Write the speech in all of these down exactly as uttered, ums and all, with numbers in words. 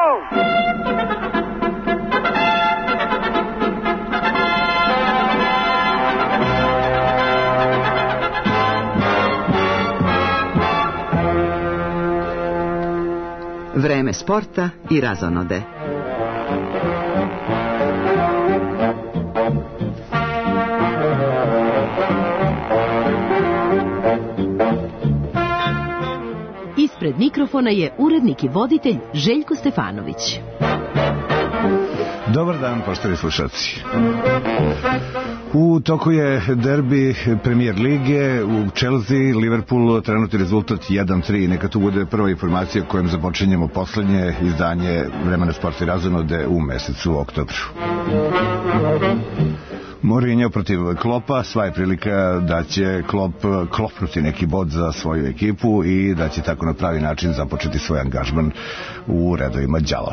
Vreme sporta i razonode. Ispred mikrofona je urednik i voditelj Željko Stefanović. Dobar dan, poštovani slušalci. U toku je derbi Premier lige u Chelsea, Liverpool, trenutni rezultat jedan tri. Neka tu bude prva informacija kojom započinjemo poslednje izdanje Vremena sporta i razonode u mesecu oktobru. Mourinho protiv Kloppa, sva je prilika da će Klopp klopnuti neki bod za svoju ekipu i da će tako na pravi način započeti svoj angažman u redovima đavola.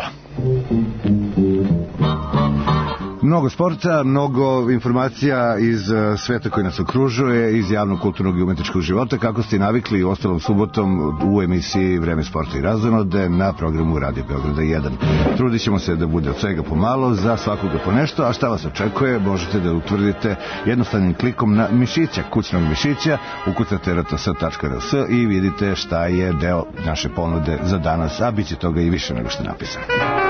Mnogo sporta, mnogo informacija iz sveta koji nas okružuje, iz javnog, kulturnog i umetničkog života, kako ste navikli ostalom subotom u emisiji Vreme sporta i razonode na programu Radio Beograda jedan. Trudit ćemo se da bude od svega pomalo, za svakoga po nešto, a šta vas očekuje možete da utvrdite jednostavnim klikom na mišića, kućnog mišića, ukucate r t s tačka r s i vidite šta je deo naše ponude za danas, a bit će toga i više nego što je napisano.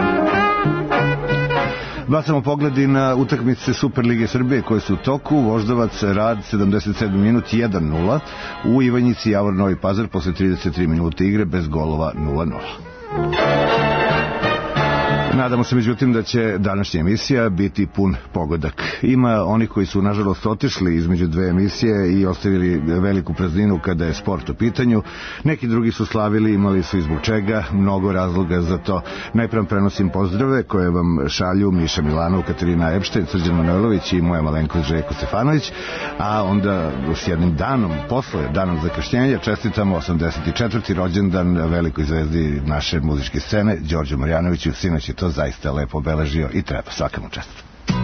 Bacamo pogledi na utakmice Superlige Srbije koje su u toku. Voždovac Rad sedamdeset sedmi minut jedan nula, u Ivanjici Javor Novi Pazar posle trideset tri minuta igre bez golova nula nula. Nadamo se međutim da će današnja emisija biti pun pogodak. Ima oni koji su nažalost otišli između dve emisije i ostavili veliku prazninu kada je sport u pitanju. Neki drugi su slavili, imali su i zbog čega, mnogo razloga za to. Najprve prenosim pozdrave koje vam šalju Miša Milanov, Katarina Epštajn, Srđan Manojlović i moja malenkost Željko Stefanović, a onda s jednim danom, posle danom zakašnjenja, čestitamo osamdeset četvrti rođendan velikoj zvezdi naše muzičke scene, Đorđu Marjanoviću. Sinoć je to zaista lepo obeležio i treba, svaka mu čast.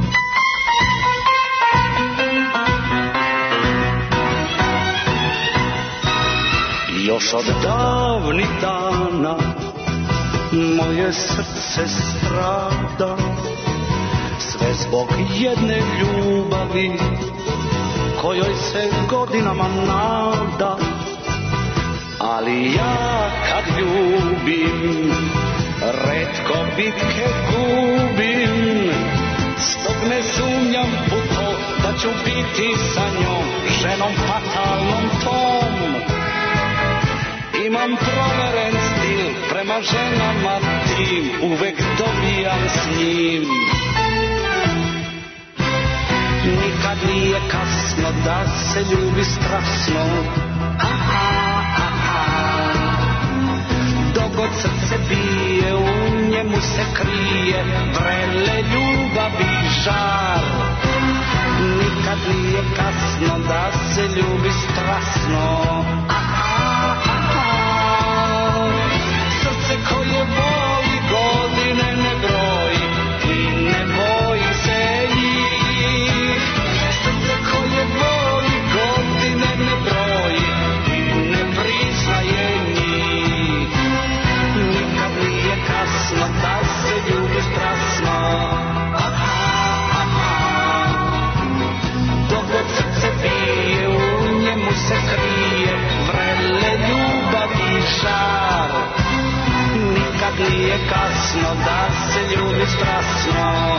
Još od davnih dana moje srce strada, sve zbog jedne ljubavi kojoj se godinama nada. Ali ja kad ljubim retko bitke gubim, stog ne sumnjam u to da ću biti sa njom, ženom fatalnom tom. Imam proveren stil prema ženama tim, uvek dobijam s njim. Nikad nije kasno da se ljubi strasno, dogod srce bije, u njemu se krije vrele ljubavi žar. Nikad nije kasno da se ljubi strasno, srce koje voli godine ne broji i ne boji se njih. Srce koje voli godine ne broji i ne priznaje njih. Nikad nije kasno da se ljubi strasno, dogod srce bije, u njemu se krije vrele ljubavi žar. Nikad nije kasno da se ljubi strasno,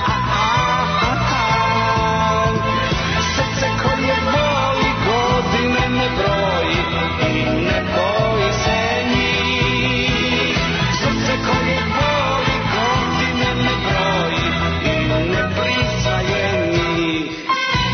srce koje voli godine ne broji i ne boji se njih. Srce koje voli godine ne broji i ne priznaje njih.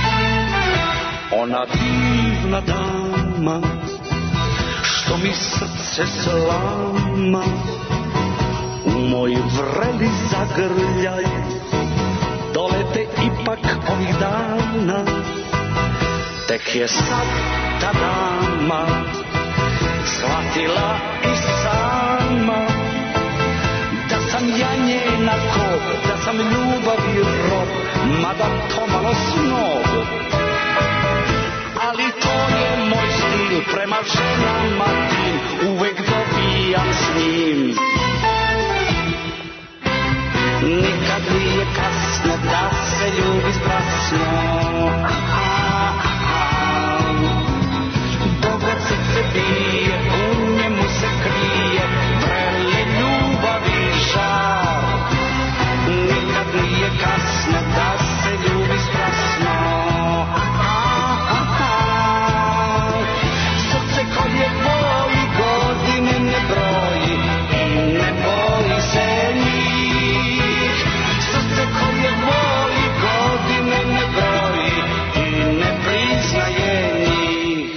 Ona divna dama što mi srce slama, u moj vreli zagrljaj dolete ipak ovih dana. Tek je sad ta dama shvatila i sama da sam ja njena kob, da sam ljubavi rob, mada pomalo snob. Ali to je moj stil prema ženama tim, uvek dobijam s njim. strasno. Bogat srce bije, u njemu se krije vrele ljubavi žar. Nikad nije kasno da se ljubi strasno. Srce koje voli godine ne broji i ne boji se njih. Srce koje voli godine ne broji i ne priznaje njih.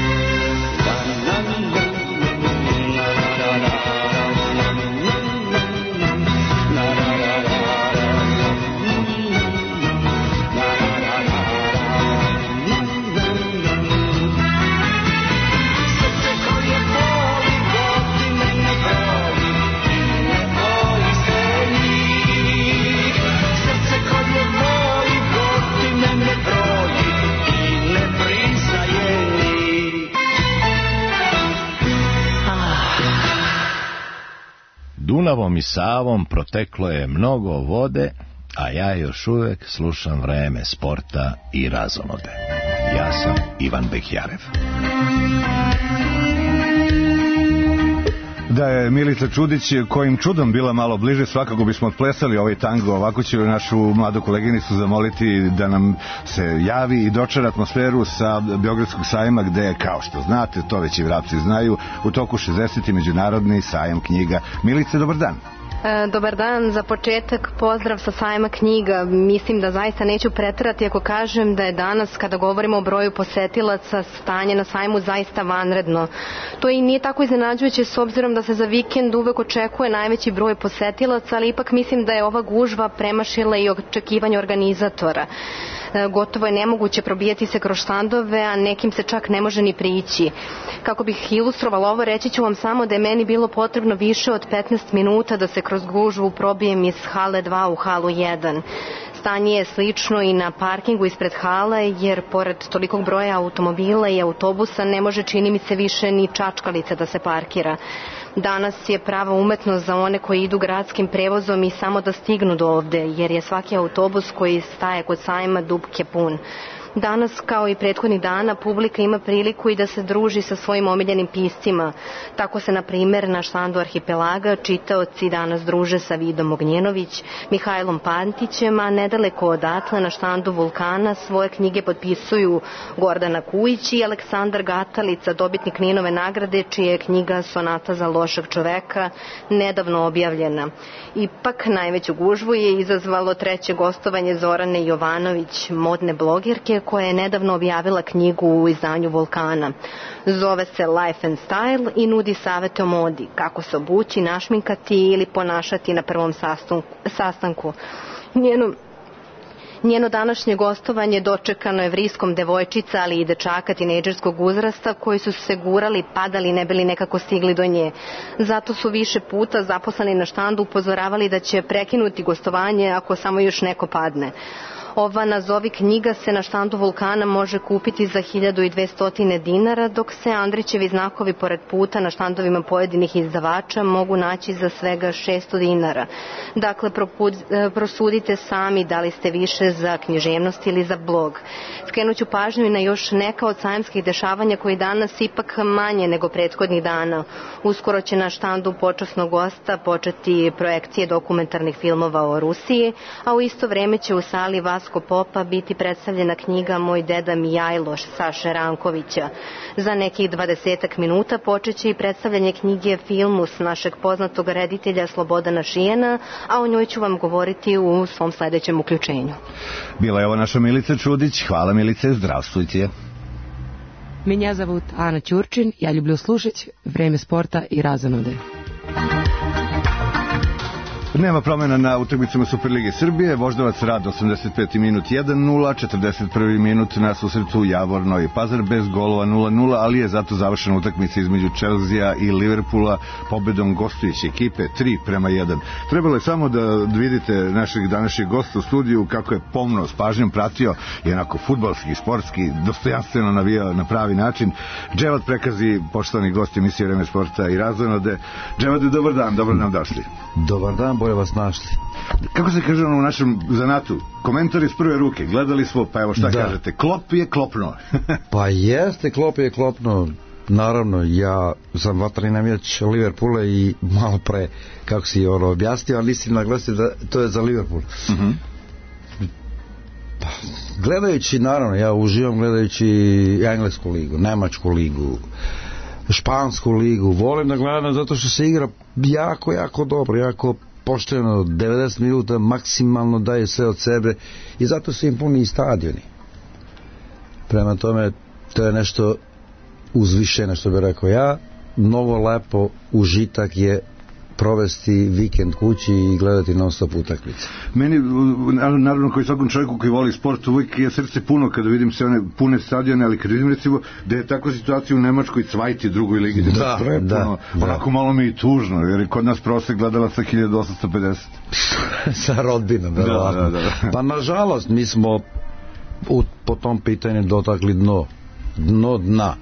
Srce koje voli godine ne broji i ne boji se njih. Srce koje voli godine ne broji i ne priznaje njih. Dunavom i Savom proteklo je mnogo vode, a ja još uvek slušam Vreme sporta i razonode. Ja sam Ivan Behjarev. Da je Milica Čudić kojim čudom bila malo bliže, svakako bismo otplesali ovaj tango. Ovako ću našu mladu koleginicu zamoliti da nam se javi i dočara atmosferu sa Beogradskog sajma, gde je, kao što znate, to već i vrapci znaju, u toku šezdeseti međunarodni sajam knjiga. Milice, dobar dan. Dobar dan, za početak pozdrav sa sajma knjiga. Mislim da zaista neću preterati ako kažem da je danas, kada govorimo o broju posetilaca, stanje na sajmu zaista vanredno. To i nije tako iznenađujuće s obzirom da se za vikend uvek očekuje najveći broj posetilaca, ali ipak mislim da je ova gužva premašila i očekivanje organizatora. Gotovo je nemoguće probijati se kroz štandove, a nekim se čak ne može ni prići. Kako bih ilustrovala ovo, reći ću vam samo da je meni bilo potrebno više od petnaest minuta da se kroz gužvu probijem iz hale dva u halu jedan. Stanje je slično i na parkingu ispred hale, jer pored tolikog broja automobila i autobusa ne može, čini mi se, više ni čačkalica da se parkira. Danas je prava umetnost za one koji idu gradskim prevozom i samo da stignu do ovde, jer je svaki autobus koji staje kod sajma dupke pun. Danas, kao i prethodnih dana, publika ima priliku i da se druži sa svojim omiljenim piscima. Tako se, na primer, na štandu Arhipelaga čitaoci danas druže sa Vidom Ognjenović, Mihajlom Pantićem, a nedaleko odatle na štandu Vulkana svoje knjige potpisuju Gordana Kujić i Aleksandar Gatalica, dobitnik Ninove nagrade, čija je knjiga Sonata za lošeg čoveka nedavno objavljena. Ipak, najveću gužvu je izazvalo treće gostovanje Zorane Jovanović, modne blogerke, koja je nedavno objavila knjigu u izdanju Vulkana. Zove se Life and Style i nudi savete o modi, kako se obući, našminkati ili ponašati na prvom sastanku. Njeno Njeno današnje gostovanje dočekano je vriskom devojčica, ali i dečaka tinejdžerskog uzrasta koji su se gurali, padali, ne bili nekako stigli do nje. Zato su više puta zaposleni na štandu upozoravali da će prekinuti gostovanje ako samo još neko padne. Ova nazovi knjiga se na štandu Vulkana može kupiti za hiljadu dvesta dinara, dok se Andrićevi znakovi pored puta na štandovima pojedinih izdavača mogu naći za svega šesto dinara. Dakle, propud, prosudite sami da li ste više za književnost ili za blog. Skrenuću pažnju i na još neka od sajamskih dešavanja koji danas ipak manje nego prethodnih dana. Uskoro će na štandu počasnog gosta početi projekcije dokumentarnih filmova o Rusiji, a u isto vreme će u sali Vasko Popa biti predstavljena knjiga Moj deda Mijajloš Saše Rankovića. Za nekih dvadesetak minuta počeće i predstavljanje knjige Filmus našeg poznatog reditelja Slobodana Šijena, a o njoj ću vam govoriti u svom sledećem uključenju. Bila je ovo naša Milica Čudić. Hvala, Milice, zdravstvujte. Меня зовут Анна Чурчин, я люблю слушать «Время спорта» и «Разоноде». Nema promjena na utakmicama Superlige Srbije. Voždovac Rad osamdeset peti minut jedan nula, četrdeset prvi minut na susretu Javor Novi Pazar bez golova nula nula, ali je zato završena utakmica između Chelsea i Liverpoola pobedom gostujuće ekipe tri prema jedan. Trebalo je samo da vidite našeg današnjeg gosta u studiju kako je pomno s pažnjom pratio i onako fudbalski, sportski, dostojanstveno navijao na pravi način. Dževad Prekazi, poštovani gost emisije Vreme sporta i razonode. Dževade, dobar dan, dobro nam došli. Dobar dan, bolje vas našli. Kako se kaže u našem zanatu? Komentar iz prve ruke. Gledali smo, pa evo šta da. Kažete? Klop je klopno. Pa jeste, Klop je klopno. Naravno, ja sam vatreni navijač Liverpoola i malo pre, kako si ono objasnio, ali nisi naglasio da to je za Liverpool. Uh-huh. Pa, gledajući, naravno, ja uživam gledajući englesku ligu, nemačku ligu, špansku ligu, volim da gledam zato što se igra jako, jako dobro, jako pošteno, devedeset minuta maksimalno daje sve od sebe i zato su im puni i stadioni. Prema tome, to je nešto uzvišeno, što bih rekao ja. Mnogo lepo užitak je provesti vikend kući i gledati non stop utakmice. Meni, naravno, koji svakom čovjeku koji voli sport, uvijek je srce puno kada vidim se one pune stadione, ali kad vidim recimo da je takva situacija u Nemačkoj, Cvajti, drugoj ligi, da, da, prepuno, da, onako da. Malo mi i tužno, jer je kod nas prosek gledala sa hiljadu osamsto pedeset. Sa rodbinom, da, da, da, da. Pa nažalost, mi smo u, po tom pitanju dotakli dno, dno dna.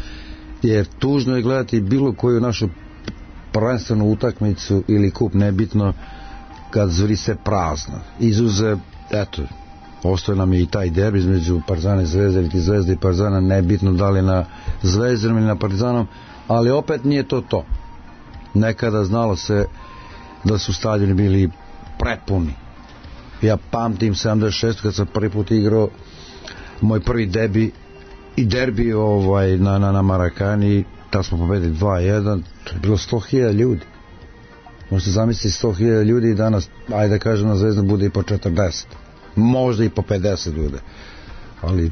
Jer tužno je gledati bilo koju našu prvenstvenu utakmicu ili kup, nebitno, kad zvri se prazno. Izuze, eto, ostaje nam je i taj derbi između Partizana i Zvezde, ili ti Zvezde i Partizana, nebitno da li na Zvezdenom ili na Partizanom, ali opet nije to to. Nekada znalo se da su stadioni bili prepuni. Ja pamtim sedamdeset šest kad sam prvi put igrao moj prvi debi i derbi ovaj, na, na, na Marakani, da smo pobedili dva jedan, to je bilo sto hiljada ljudi. Možete zamisliti sto hiljada ljudi i danas, ajde da kažem, na Zvezda bude i po četrdeset. Možda i po pedeset bude. Ali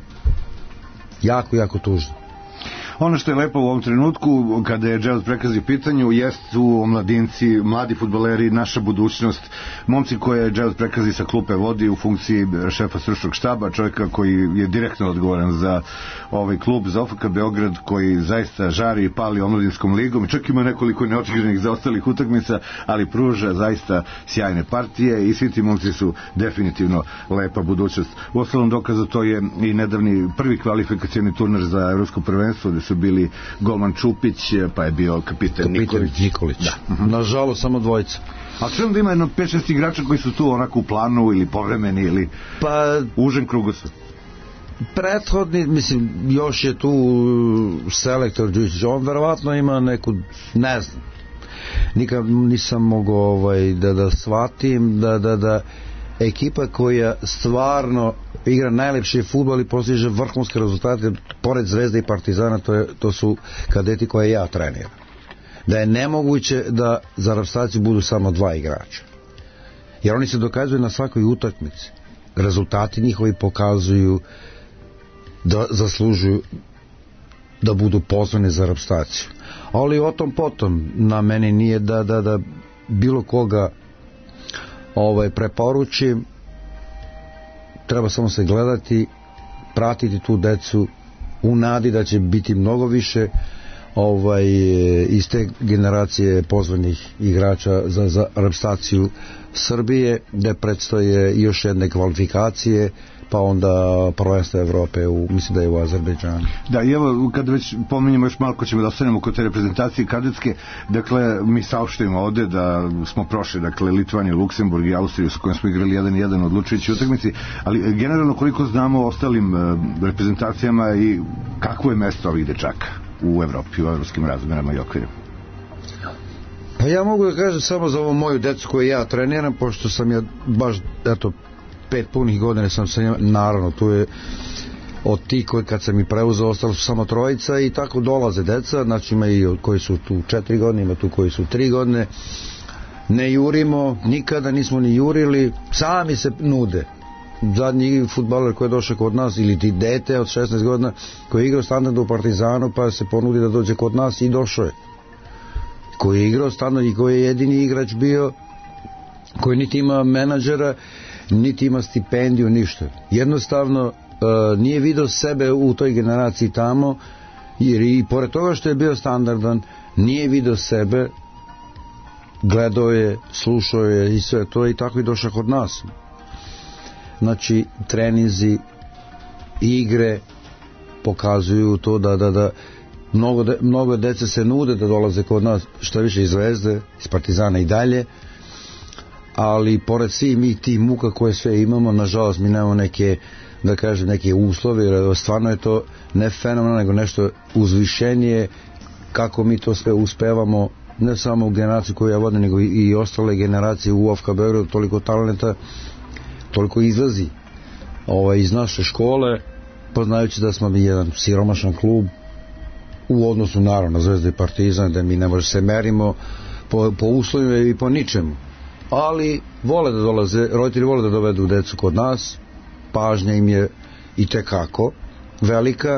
jako, jako tužno. Ono što je lepo u ovom trenutku, kada je Džez Prekazi u pitanju, jesu omladinci, mladi fudbaleri, naša budućnost, momci koje Džez Prekazi sa klupe vodi u funkciji šefa stručnog štaba, čovjeka koji je direktno odgovoran za ovaj klub, za O F K Beograd, koji zaista žari i pali omladinskom ligom, čak ima nekoliko neotigranih zaostalih utakmica, ali pruža zaista sjajne partije i svi ti momci su definitivno lepa budućnost. U ostalom dokaza to je i nedavni prvi kvalifikacioni turnir za evropsko prvenstvo, gde su bili golman Čupić, pa je bio kapitan Nikolić. Nikolić. Da. Uh-huh. Nažalost, samo dvojica. A čujem da ima jedno pet šest igrača koji su tu onako u planu ili povremeni ili pa, u užem krugu su. Prethodni, mislim, još je tu selektor Đujić, on verovatno ima neku, ne znam, nikad nisam mogao ovaj, da, da shvatim da, da, da ekipa koja stvarno igra najlepši fudbal i postiže vrhunske rezultate pored Zvezde i Partizana, to, je, to su kadeti koje ja treniram. Da je nemoguće da za reprezentaciju budu samo dva igrača. Jer oni se dokazuju na svakoj utakmici. Rezultati njihovi pokazuju da zaslužuju da budu pozvani za reprezentaciju. Ali o tom potom na meni nije da, da, da bilo koga ovaj, preporučim. Treba samo se gledati, pratiti tu decu u nadi da će biti mnogo više ovaj, iz te generacije pozvanih igrača za, za reprezentaciju Srbije, gde predstoje još jedne kvalifikacije, pa onda prvenstvo Evrope, u, mislim da je u Azerbejdžanu. Da, i evo, kad već pominjemo još malo, ko ćemo da ostanemo kod te reprezentacije kadetske, dakle, mi saopštujemo ovde da smo prošli, dakle, Litvaniju, Luksemburg i Austriju, sa kojim smo igrali jedan jedan odlučujući utakmici, ali generalno koliko znamo o ostalim uh, reprezentacijama i kakvo je mesto ovih dečaka u Evropi, u evropskim razmerama i okvirima? Pa ja mogu da kažem samo za ovo moju decu koju ja treniram, pošto sam ja baš, eto, pet punih godina sam sa njima, naravno, tu je od tih koji kad sam ih preuzeo ostalo su samo trojica i tako dolaze deca, znači ima i koji su tu četiri godine, ima tu koji su tri godine, ne jurimo, nikada nismo ni jurili, sami se nude. Zadnji fudbaler koji je došao kod nas, ili ti dete od šesnaest godina koji je igrao standardno u Partizanu, pa se ponudi da dođe kod nas i došao je. Koji je igrao standardno i koji je jedini igrač bio, koji niti ima menadžera, niti ima stipendiju, ništa. Jednostavno uh, nije video sebe u toj generaciji tamo, jer i pored toga što je bio standardan, nije video sebe, gledao je, slušao je i sve to, i tako i došao kod nas. Znači, treninzi, igre pokazuju to da, da, da mnogo, de, mnogo dece se nude da dolaze kod nas, što više iz Zvezde, iz Partizana i dalje, ali pored svih mi tih muka koje sve imamo, nažalost mi nemamo neke, da kažem, neke uslove, jer stvarno je to ne fenomenalno, nego nešto uzvišenije kako mi to sve uspevamo, ne samo u generaciji koju ja vodim, nego i, i ostale generacije u O F K Beogradu, toliko talenta, toliko izlazi ovaj, iz naše škole, poznajući da smo mi jedan siromašan klub u odnosu naravno na Zvezda i Partizan, da mi ne može se merimo po, po uslovima i po ničemu, ali vole da dolaze, roditelji vole da dovedu decu kod nas, pažnja im je i tekako velika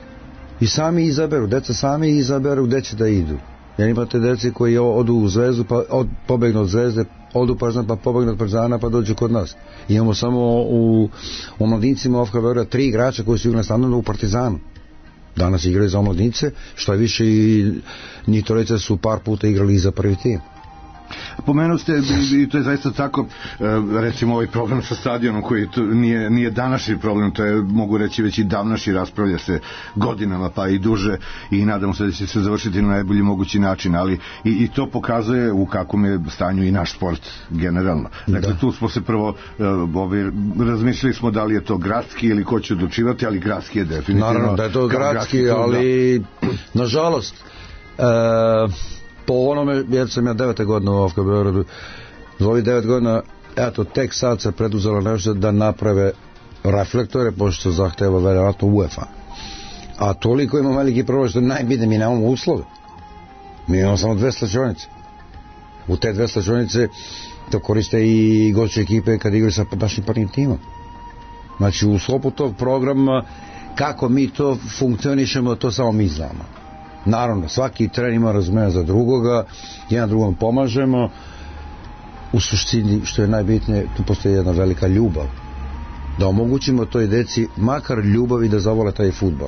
i sami izaberu, deca sami izaberu gde će da idu. Jer imate deci koji odu u Zvezdu, pa od, pobegnu od Zvezde, odu u Partizan, pa pobegnu od Partizana, pa dođu kod nas. Imamo samo u, u mladincima O F K Beograda tri igrača koji su igrali standardno u Partizanu. Danas igraju za omladnice, što je više i njih trojica su par puta igrali i za prvi tim. Pomenuo ste, i to je zaista tako, recimo ovaj problem sa stadionom koji to nije, nije današnji problem, to je, mogu reći, već i davnašnji, raspravlja se godinama pa i duže i nadamo se da će se završiti na najbolji mogući način, ali i, i to pokazuje u kakvom je stanju i naš sport generalno. Dakle, da. Tu smo se prvo uh, ovaj, razmišljali smo da li je to gradski ili ko će odlučivati, ali gradski je definitivno. Naravno da je to gradski, gradski ali da. Nažalost uh, po onome, jer sam ja devete godine u O F K Beogradu, za ovih devet godina, eto, tek sad se preduzelo nešto da naprave reflektore, pošto zahteva verovatno UEFA. A toliko ima veliki problem što najbitnije, mi nemamo uslove. Mi imamo samo dve slačionice. U te dve slačionice to koriste i gošće ekipe kad igraju sa našim prvim timom. Znači, u sklopu tog programa, kako mi to funkcionišemo, to samo mi znamo. Naravno, svaki trener ima razumijevanje za drugoga, jedan drugom pomažemo. U suštini, što je najbitnije, tu postoji jedna velika ljubav. Da omogućimo toj deci makar ljubavi da zavole taj fudbal.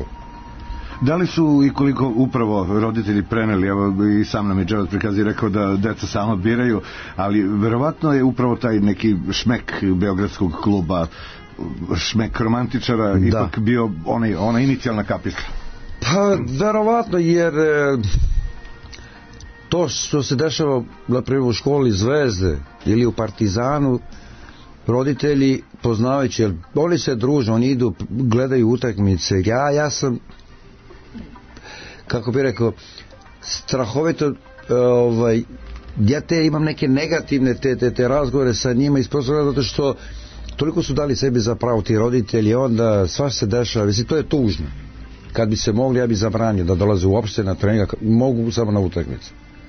Da li su i koliko upravo roditelji preneli, evo i sam nam je Dževat Prikazi rekao da deca samo biraju, ali verovatno je upravo taj neki šmek beogradskog kluba, šmek romantičara, da. Ipak bio onaj, ona inicijalna kapisla. Pa, verovatno, jer e, to što se dešava na primjer u školi Zvezde ili u Partizanu, roditelji poznavajući, jer oni se druže, oni idu, gledaju utakmice. Ja, ja sam, kako bih rekao, strahovito, ovaj, ja te imam neke negativne te, te, te razgovore sa njima iz prostora, zato što toliko su dali sebi za pravo ti roditelji, onda sva se dešava, mislim, to je tužno. Kad bi se mogli, ja bi zabranio da dolaze uopšte na trening, mogu samo na utakmice.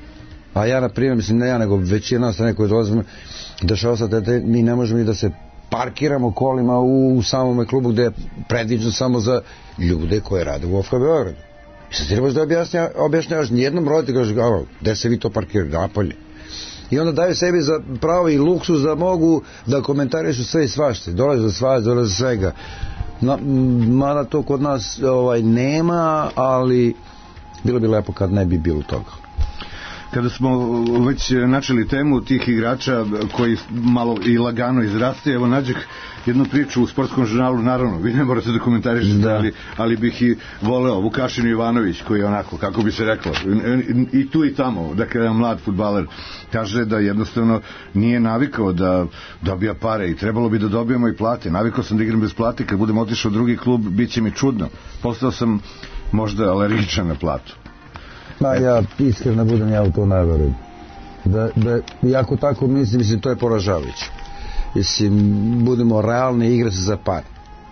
A ja, na primjer, mislim, ne ja, nego većina nas koji dolazimo, dešava se da mi ne možemo i da se parkiramo kolima u, u samome klubu gde je predviđeno samo za ljude koje rade u O F K Beogradu. I sad trebaš da objašnja, objašnjavaš nijednom roditelju, kaže, gde se vi to parkirate, napolje. I onda daju sebi za pravo i luksus da mogu da komentarišu sve i svašte. Dolaze za svađe, dolaze za svega. Na, mada to kod nas ovaj, nema, ali bilo bi lepo kad ne bi bilo toga. Kada smo već načeli temu tih igrača koji malo i lagano izraste, evo nađeh jednu priču u sportskom žurnalu, naravno, vi ne morate da komentarišete, da. ali, ali bih i voleo, Vukašin Ivanović, koji je onako, kako bi se reklo, i tu i tamo, dakle, jedan mlad fudbaler, kaže da jednostavno nije navikao da dobija pare i trebalo bi da dobijemo i plate. Navikao sam da igram bez plate, kad budem otišao u drugi klub, bit će mi čudno. Postao sam možda alergičan na platu. Ma ja iskreno budem, ja u to ne verujem. Da, da, jako tako mislim, mislim, to je poražavajuće. Mislim, budemo realni, igra se za par.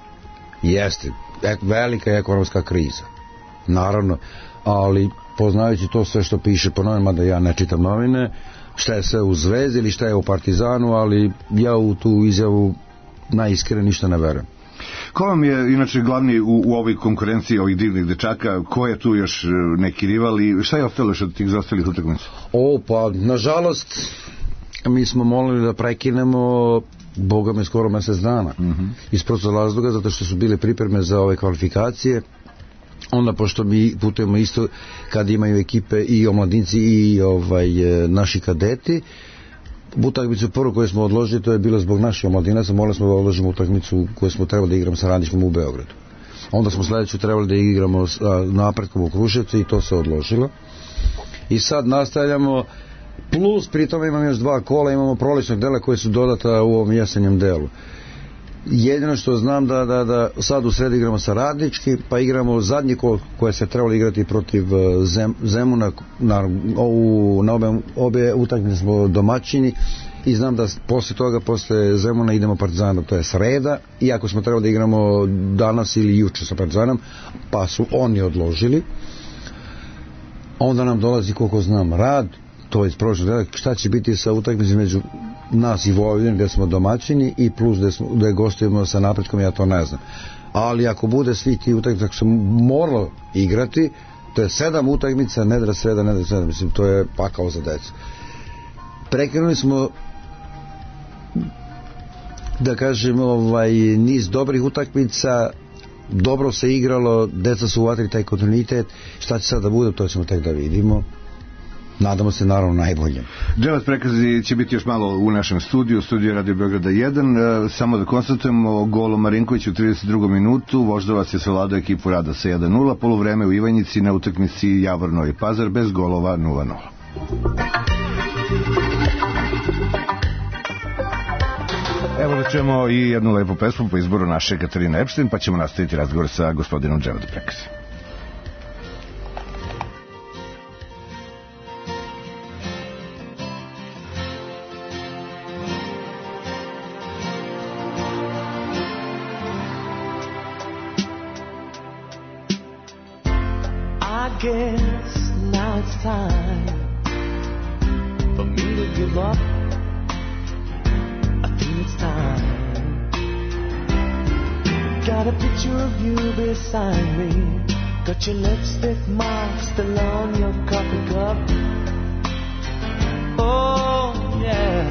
Jeste, velika je ekonomska kriza. Naravno, ali poznajući to sve što piše po novinama, da ja ne čitam novine, šta je sve u Zvezdi ili šta je u Partizanu, ali ja u tu izjavu najiskreno ništa ne verujem. Ko vam je inače glavni u, u ovoj konkurenciji ovih divnih dečaka? Ko je tu još neki rival i šta je ostalo još od tih zaostalih utakmica? O, pa, nažalost, mi smo molili da prekinemo, boga me, skoro mesec dana. Mm-hmm. Iz prostog razloga, zato što su bile pripreme za ove kvalifikacije. Onda, pošto mi putujemo isto kad imaju ekipe i omladinci i ovaj, naši kadeti, utakmicu prvu koju smo odložili, to je bilo zbog naših omladinaca, morali smo da odložimo utakmicu koju smo trebali da igramo sa Radničkom u Beogradu. Onda smo sledeću trebali da igramo sa Napretkom u Kruševcu i to se odložilo. I sad nastavljamo Plus, pri tome imam još dva kola, imamo prolećnog dela koje su dodata u ovom jesenjem delu. Jedino što znam da, da, da sad u sredi igramo sa Radnički, pa igramo zadnji kol koje se trebalo igrati protiv Zem, Zemuna, na, u, na obe, obe utakmice smo domaćini i znam da posle toga, posle Zemuna idemo Partizana, to je sreda, iako smo trebali da igramo danas ili juče sa Partizanom, pa su oni odložili. Onda nam dolazi, koliko znam, Rad, to je iz prošlog dela, šta će biti sa utakmicom među nas i Vojvodine gde smo domaćini i plus gde, smo, gde gostujemo sa Napretkom, ja to ne znam. Ali ako bude svi ti utakmice, ako se moralo igrati, to je sedam utakmica, nedra sreda, nedra sreda, mislim, to je pakao za decu. Prekinuli smo, da kažem, ovaj, niz dobrih utakmica, dobro se igralo, deca su uvatili taj kontinuitet, šta će sad da bude, to ćemo tek da vidimo. Nadamo se naravno najbolje. Dželat Prekazi će biti još malo u našem studiju, studiju Radio Beograda jedan. Samo da konstatujemo golo Marinković u trideset drugom minutu, Voždovac je savladao ekipu Rada sa jedan nula, poluvreme u Ivanjici na utakmici Javor Novi Pazar bez golova nula nula. Evo da čujemo i jednu lepu pesmu po izboru naše Katarine Epštin, pa ćemo nastaviti razgovor sa gospodinom Dželat Prekazi. Guess now it's time for me to give up. I think it's time. Got a picture of you beside me. Got your lipstick mark still on your coffee cup. Oh yeah.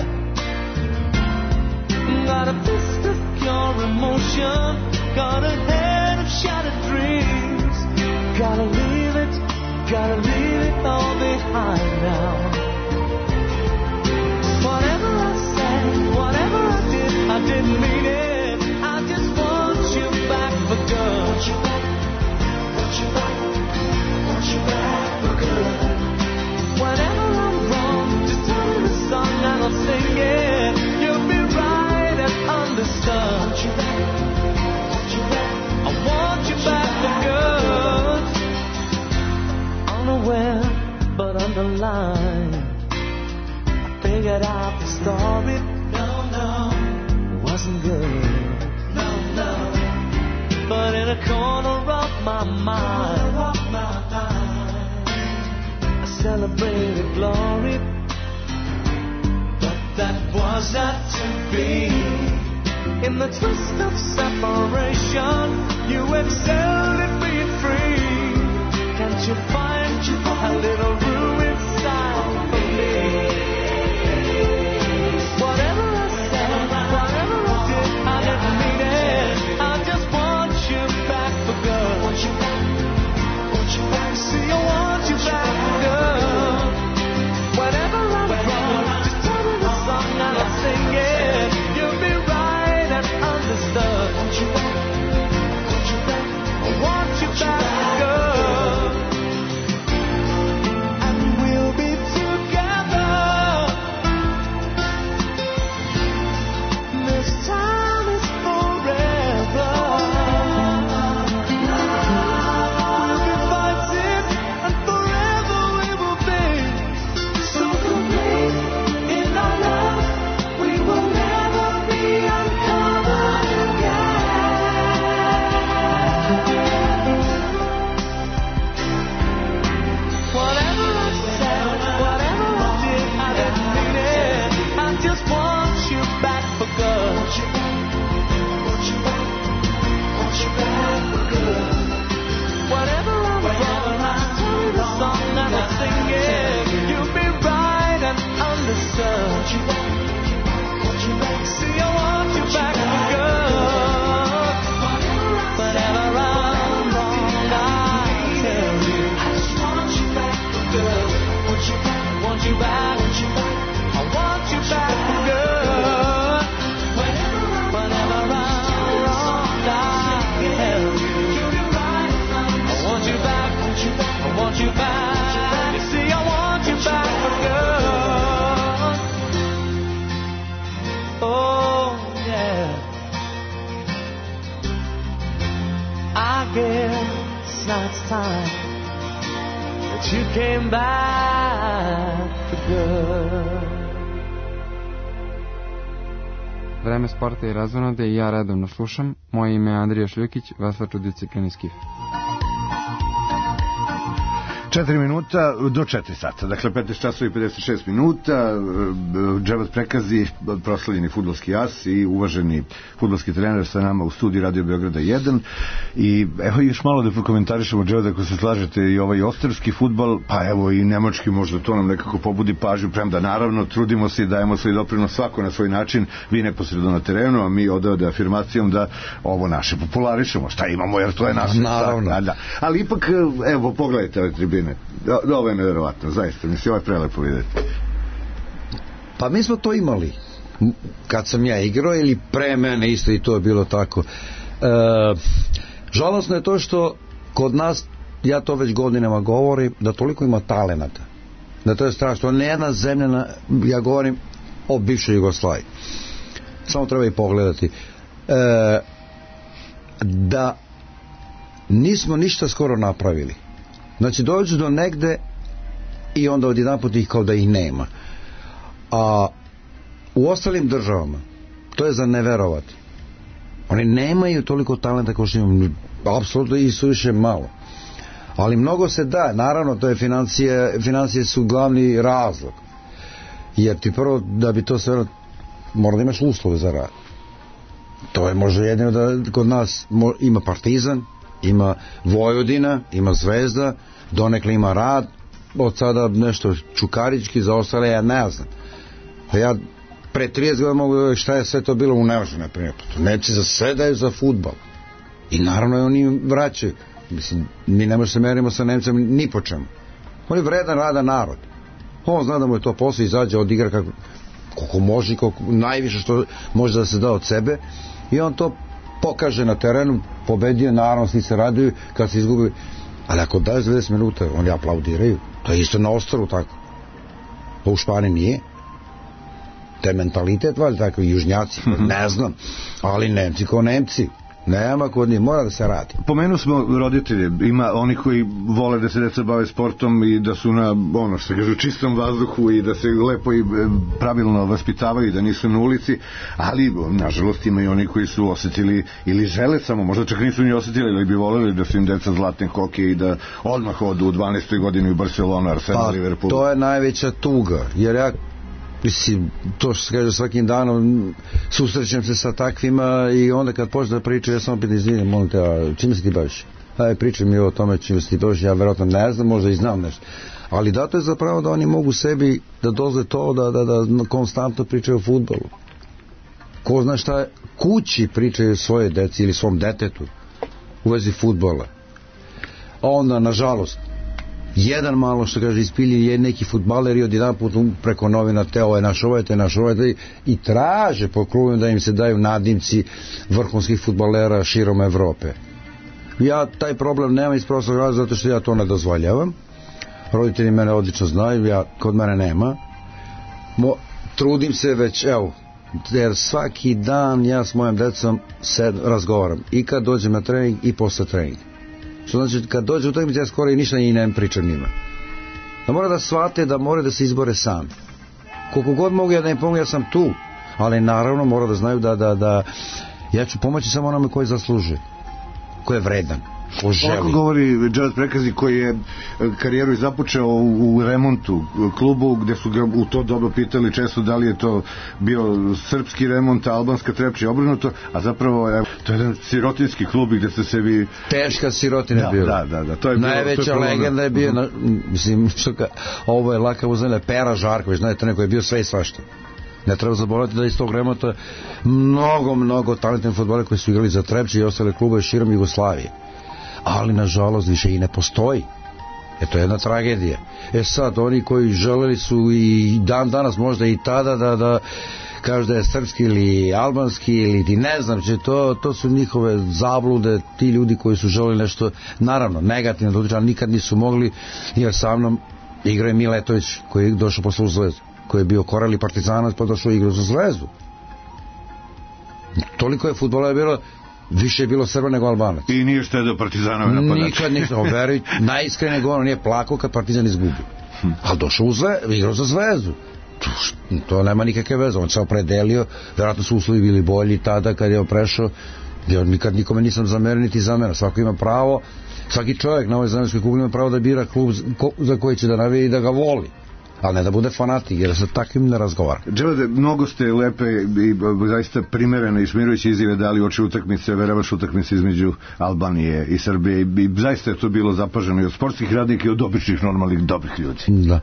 Got a fist of pure emotion. Got a head of shattered dreams. Gotta leave it, gotta leave it all behind now. Whatever I said, whatever I did, I didn't mean it. I just want you back for good. Want you back, want you back, want you back for good. Whenever I'm wrong, just tell me the song and I'll sing it. You'll be right and understood. Want you back, want you back, I want you back for good. Unaware, but underlined, I figured out the story. No, no, wasn't good. No, no, but in a corner of my mind, of my mind, I celebrated glory. But that was not to be. In the twist of separation, you excelled at being free. Can't you find a little room inside for me? Whatever I said, whatever I did, I didn't mean it. I just want you back for good. Want you back, want you back. See, I want you back for good. Whenever I'm wrong, just tell me the song and I'll sing it. You'll be right and understood. Want you back, want you back, I want you back for good. last time that you came back for good. Vreme sporta i razonode i ja redovno slušam. Moje ime je Andrija Šljukić, veslač u disciplini skif. Četiri minuta do četiri sata, dakle petnaest časova i pedeset šest minuta. Dževat Prekazi, proslavljeni fudbalski as i uvaženi fudbalski trener sa nama u studiju Radio Beograda jedan. I evo još malo da prokomentarišemo, Dževat, ako se slažete, i ovaj ostrvski fudbal, pa evo i nemački, možda to nam nekako pobudi pažnju, premda naravno trudimo se i dajemo svoj doprinos svako na svoj način, vi neposredno na terenu, a mi odavde afirmacijom da ovo naše popularišemo, šta imamo, jer to je naše. Naravno. Da, da. Ali ipak, evo, pogledajte ove tribine. Da, ovo je nevjerovatno, zaista, mislim, ovo je prelepo vidjeti. Pa mi smo to imali kad sam ja igrao, ili pre mene isto i to je bilo tako. E, žalosno je to što kod nas, ja to već godinama govorim, da toliko ima talenata, da to je strašno. Ne jedna zemlja, na, ja govorim o bivšoj Jugoslaviji, samo treba i pogledati, e, da nismo ništa skoro napravili. Znači dođu do negde i onda odjedanput ih kao da ih nema. A u ostalim državama to je za neverovati. Oni nemaju toliko talenta kao što imaju, apsolutno i suviše malo. Ali mnogo se da, naravno to je financije, financije su glavni razlog. Jer ti prvo da bi to sve mora da imaš uslove za rad. To je možda jedino da kod nas ima Partizan, ima Vojvodina, ima Zvezda, donekle ima Rad, od sada nešto Čukarički, za ostale ja ne znam. A ja pre trideset godina mogu da šta je sve to bilo u Nemačkoj, na primjer. Nemci zasedaju za fudbal. I naravno oni vraćaju. Mislim, mi ne možemo se merimo sa Nemcem ni po čemu. On je vredan, radan narod. On zna da mu je to posao, izađe, odigra kako, koliko može, koliko, najviše što može da se da od sebe, i on to pokaže na terenu, pobedio, naravno svi se raduju kad se izgubi, ali ako daje devedeset minuta oni aplaudiraju. To je isto na Ostrvu tako, pa u Španiji nije. Te mentalitet valjda tako, i južnjaci, ne znam, ali Nemci ko Nemci, nema kod njih, mora da se radi. Pomenu smo roditelje, ima oni koji vole da se deca bave sportom i da su na, ono što se kaže, čistom vazduhu i da se lepo i pravilno vaspitavaju, da nisu na ulici, ali nažalost ima i oni koji su osetili ili žele samo, možda čak nisu ni osetili, ali bi voleli da su im deca zlatne koke i da odmah odu u dvanaestoj godini u Barcelonu, Arsenal, pa, Liverpool. To je najveća tuga, jer ja mislim, to što se kaže svakim danom susrećem se sa takvima i onda kad počne da priča, ja samo opet izvinim, molim te, a čime se ti baviš? Aj, pričaj mi o tome čime se ti baviš, ja verovatno ne znam, možda i znam nešto. Ali dato je zapravo da oni mogu sebi da dozve to, da, da, da konstantno pričaju o fudbalu. Ko zna šta kući pričaju svoje deci ili svom detetu u vezi fudbala. A onda, nažalost, jedan malo što kaže ispilji je neki fudbaler i odjedan put preko novina te ovo je naš, ovo je te naš, ovo je te, i traže po krugu da im se daju nadimci vrhunskih fudbalera širom Evrope. Ja taj problem nemam iz prostog razloga zato što ja to ne dozvoljavam. Roditelji mene odlično znaju, ja, kod mene nema. Mo, trudim se već, evo, jer svaki dan ja s mojim decom sed, razgovaram i kad dođem na trening i posle treninga. Što znači, kad dođe u utakmicu, ja skoro i ništa i ne pričam njima. Da mora da shvate da mora da se izbore sam. Koliko god mogu ja da im pomogu, ja sam tu. Ali naravno mora da znaju da, da, da ja ću pomoći samo onome koji zaslužuje. Ko je vredan. Ko želi. Ovako govori Dževat Prekazi koji je karijeru i započeo u, u remontu klubu, gde su ga u to dobro pitali često da li je to bio srpski remont, albanska trepča i obrnuto, a zapravo je, to je jedan sirotinski klub gde ste se vi... Teška sirotina da, bila. Da, da, da. To je bilo, najveća to je legenda je bio, uh-huh. na, mislim, što ka, ovo je laka uzemlja, Pera Žarković, znate, neko je bio sve i svašta. Ne treba zaboraviti da iz tog remonta mnogo, mnogo talentnih fudbalera koji su igrali za Trepče i ostale klube širom Jugoslavije. Ali nažalost više i ne postoji. E to je jedna tragedija. E sad, oni koji želeli su i dan danas možda i tada da, da kažu da je srpski ili albanski ili ti ne znam, če to, to su njihove zablude, ti ljudi koji su želeli nešto, naravno, negativno dotiče, ali nikad nisu mogli, jer sa mnom igrao je Miletović koji je došao posle u Zvezdu, koji je bio Koreli Partizanac pa došao igrao za Zvezdu. Toliko je fudbala je bilo više je bilo Srba nego Albanac. I nije štedeo Partizanove napadače. Nikad nisam, veruj, najiskrenije govor nije plakao kad Partizan izgubio. Hm. Ali došao u Zve, igrao za Zvezdu. To nema nikakve veze, on se opredelio, vjerojatno su uslovi bili bolji tada kad je on prešao. Ja nikad nikome nisam zamerio niti zamera, svako ima pravo, svaki čovjek na ovoj zemaljskoj kugli ima pravo da bira klub za koji će da navije i da ga voli, ali ne da bude fanatik, jer se takvim ne razgovara. Dželade, mnogo ste lepe i zaista primerene i smirujuće izjave dali oči utakmice, veravaš utakmice između Albanije i Srbije i zaista je to bilo zapaženo i od sportskih radnika i od običnih, normalnih, dobrih ljudi. Da.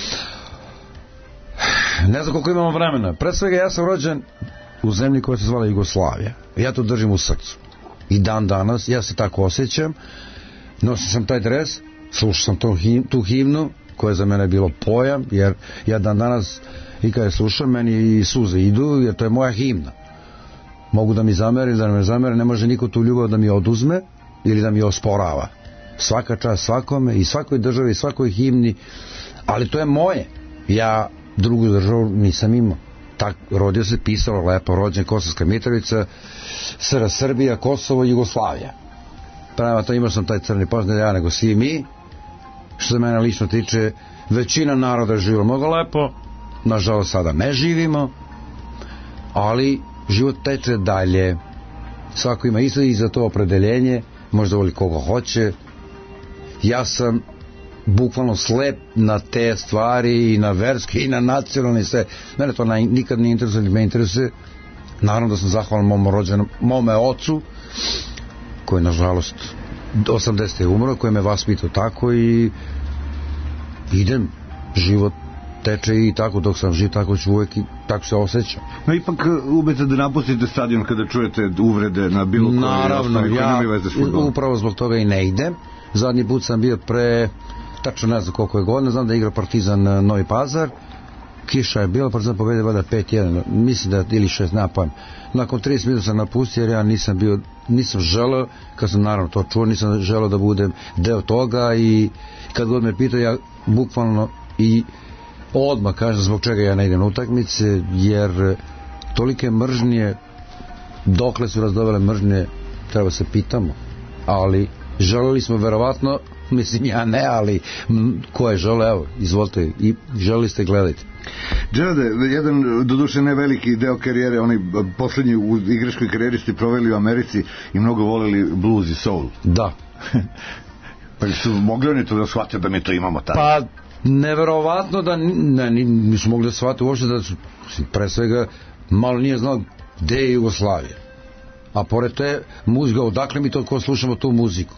Ne znam koliko imamo vremena. Pred svega ja sam rođen u zemlji koja se zvala Jugoslavija. Ja to držim u srcu. I dan danas, ja se tako osjećam. Nosim sam taj dres, slušao sam tu, him, tu himnu, koja je za mene bilo pojam, jer ja dan danas, i kada je slušam, meni i suze idu, jer to je moja himna. Mogu da mi zameri, da ne me zameri, ne može niko tu ljubav da mi oduzme ili da mi osporava. Svaka čast svakome i svakoj državi i svakoj himni, ali to je moje. Ja drugu državu nisam imao. Tak, rodio se, pisalo lepo, rođen Kosovska Mitrovica, S R Srbija, Kosovo, Jugoslavija. Prema to imao sam taj crni pas, ne ja nego svi mi. Što se mene lično tiče, većina naroda je živjela mnogo lepo, nažalost sada ne živimo, ali život teče dalje. Svako ima isto i za to opredeljenje, možda voli koga hoće. Ja sam bukvalno slep na te stvari i na verske i na nacionalne sve. Mene to naj, nikad ne interesuje, me interesuje. Naravno da sam zahvalan mom rođenom, mome ocu, koji nažalost osamdesete je umro, koji me vaspitao tako i idem, život teče i tako, dok sam živ tako ću uvijek i tako se osjećam. No ipak ubete da napustite stadion kada čujete uvrede na bilo koje. Naravno, ostane, ja upravo zbog toga i ne idem. Zadnji put sam bio pre tačno ne znam koliko je godina, znam da je igrao Partizan Novi Pazar, kiša je bila, Partizan pobedio vada pet jedan, mislim da ili šest, nema pojma. Nakon trideset minuta sam napustio jer ja nisam bio, nisam želeo, kad sam naravno to čuo, nisam želeo da budem deo toga i kad god me pitao, ja bukvalno i odmah kažem zbog čega ja ne idem na utakmice, jer tolike mržnje, dokle su razdovele mržnje, treba se pitamo, ali želeli smo verovatno, mislim ja ne, ali ko je žele, evo, izvolite i želeli ste gledati. Dželade, jedan doduše ne veliki deo karijere, oni poslednji u igračkoj karijeri ste proveli u Americi i mnogo voleli blues i soul. Da. Pa su mogli oni to da shvate da mi to imamo tamo? Pa neverovatno da ne, nisu mogli da shvate uopšte da su pre svega malo nije znao gde je Jugoslavija, a pored te muzika, odakle mi to ko slušamo tu muziku.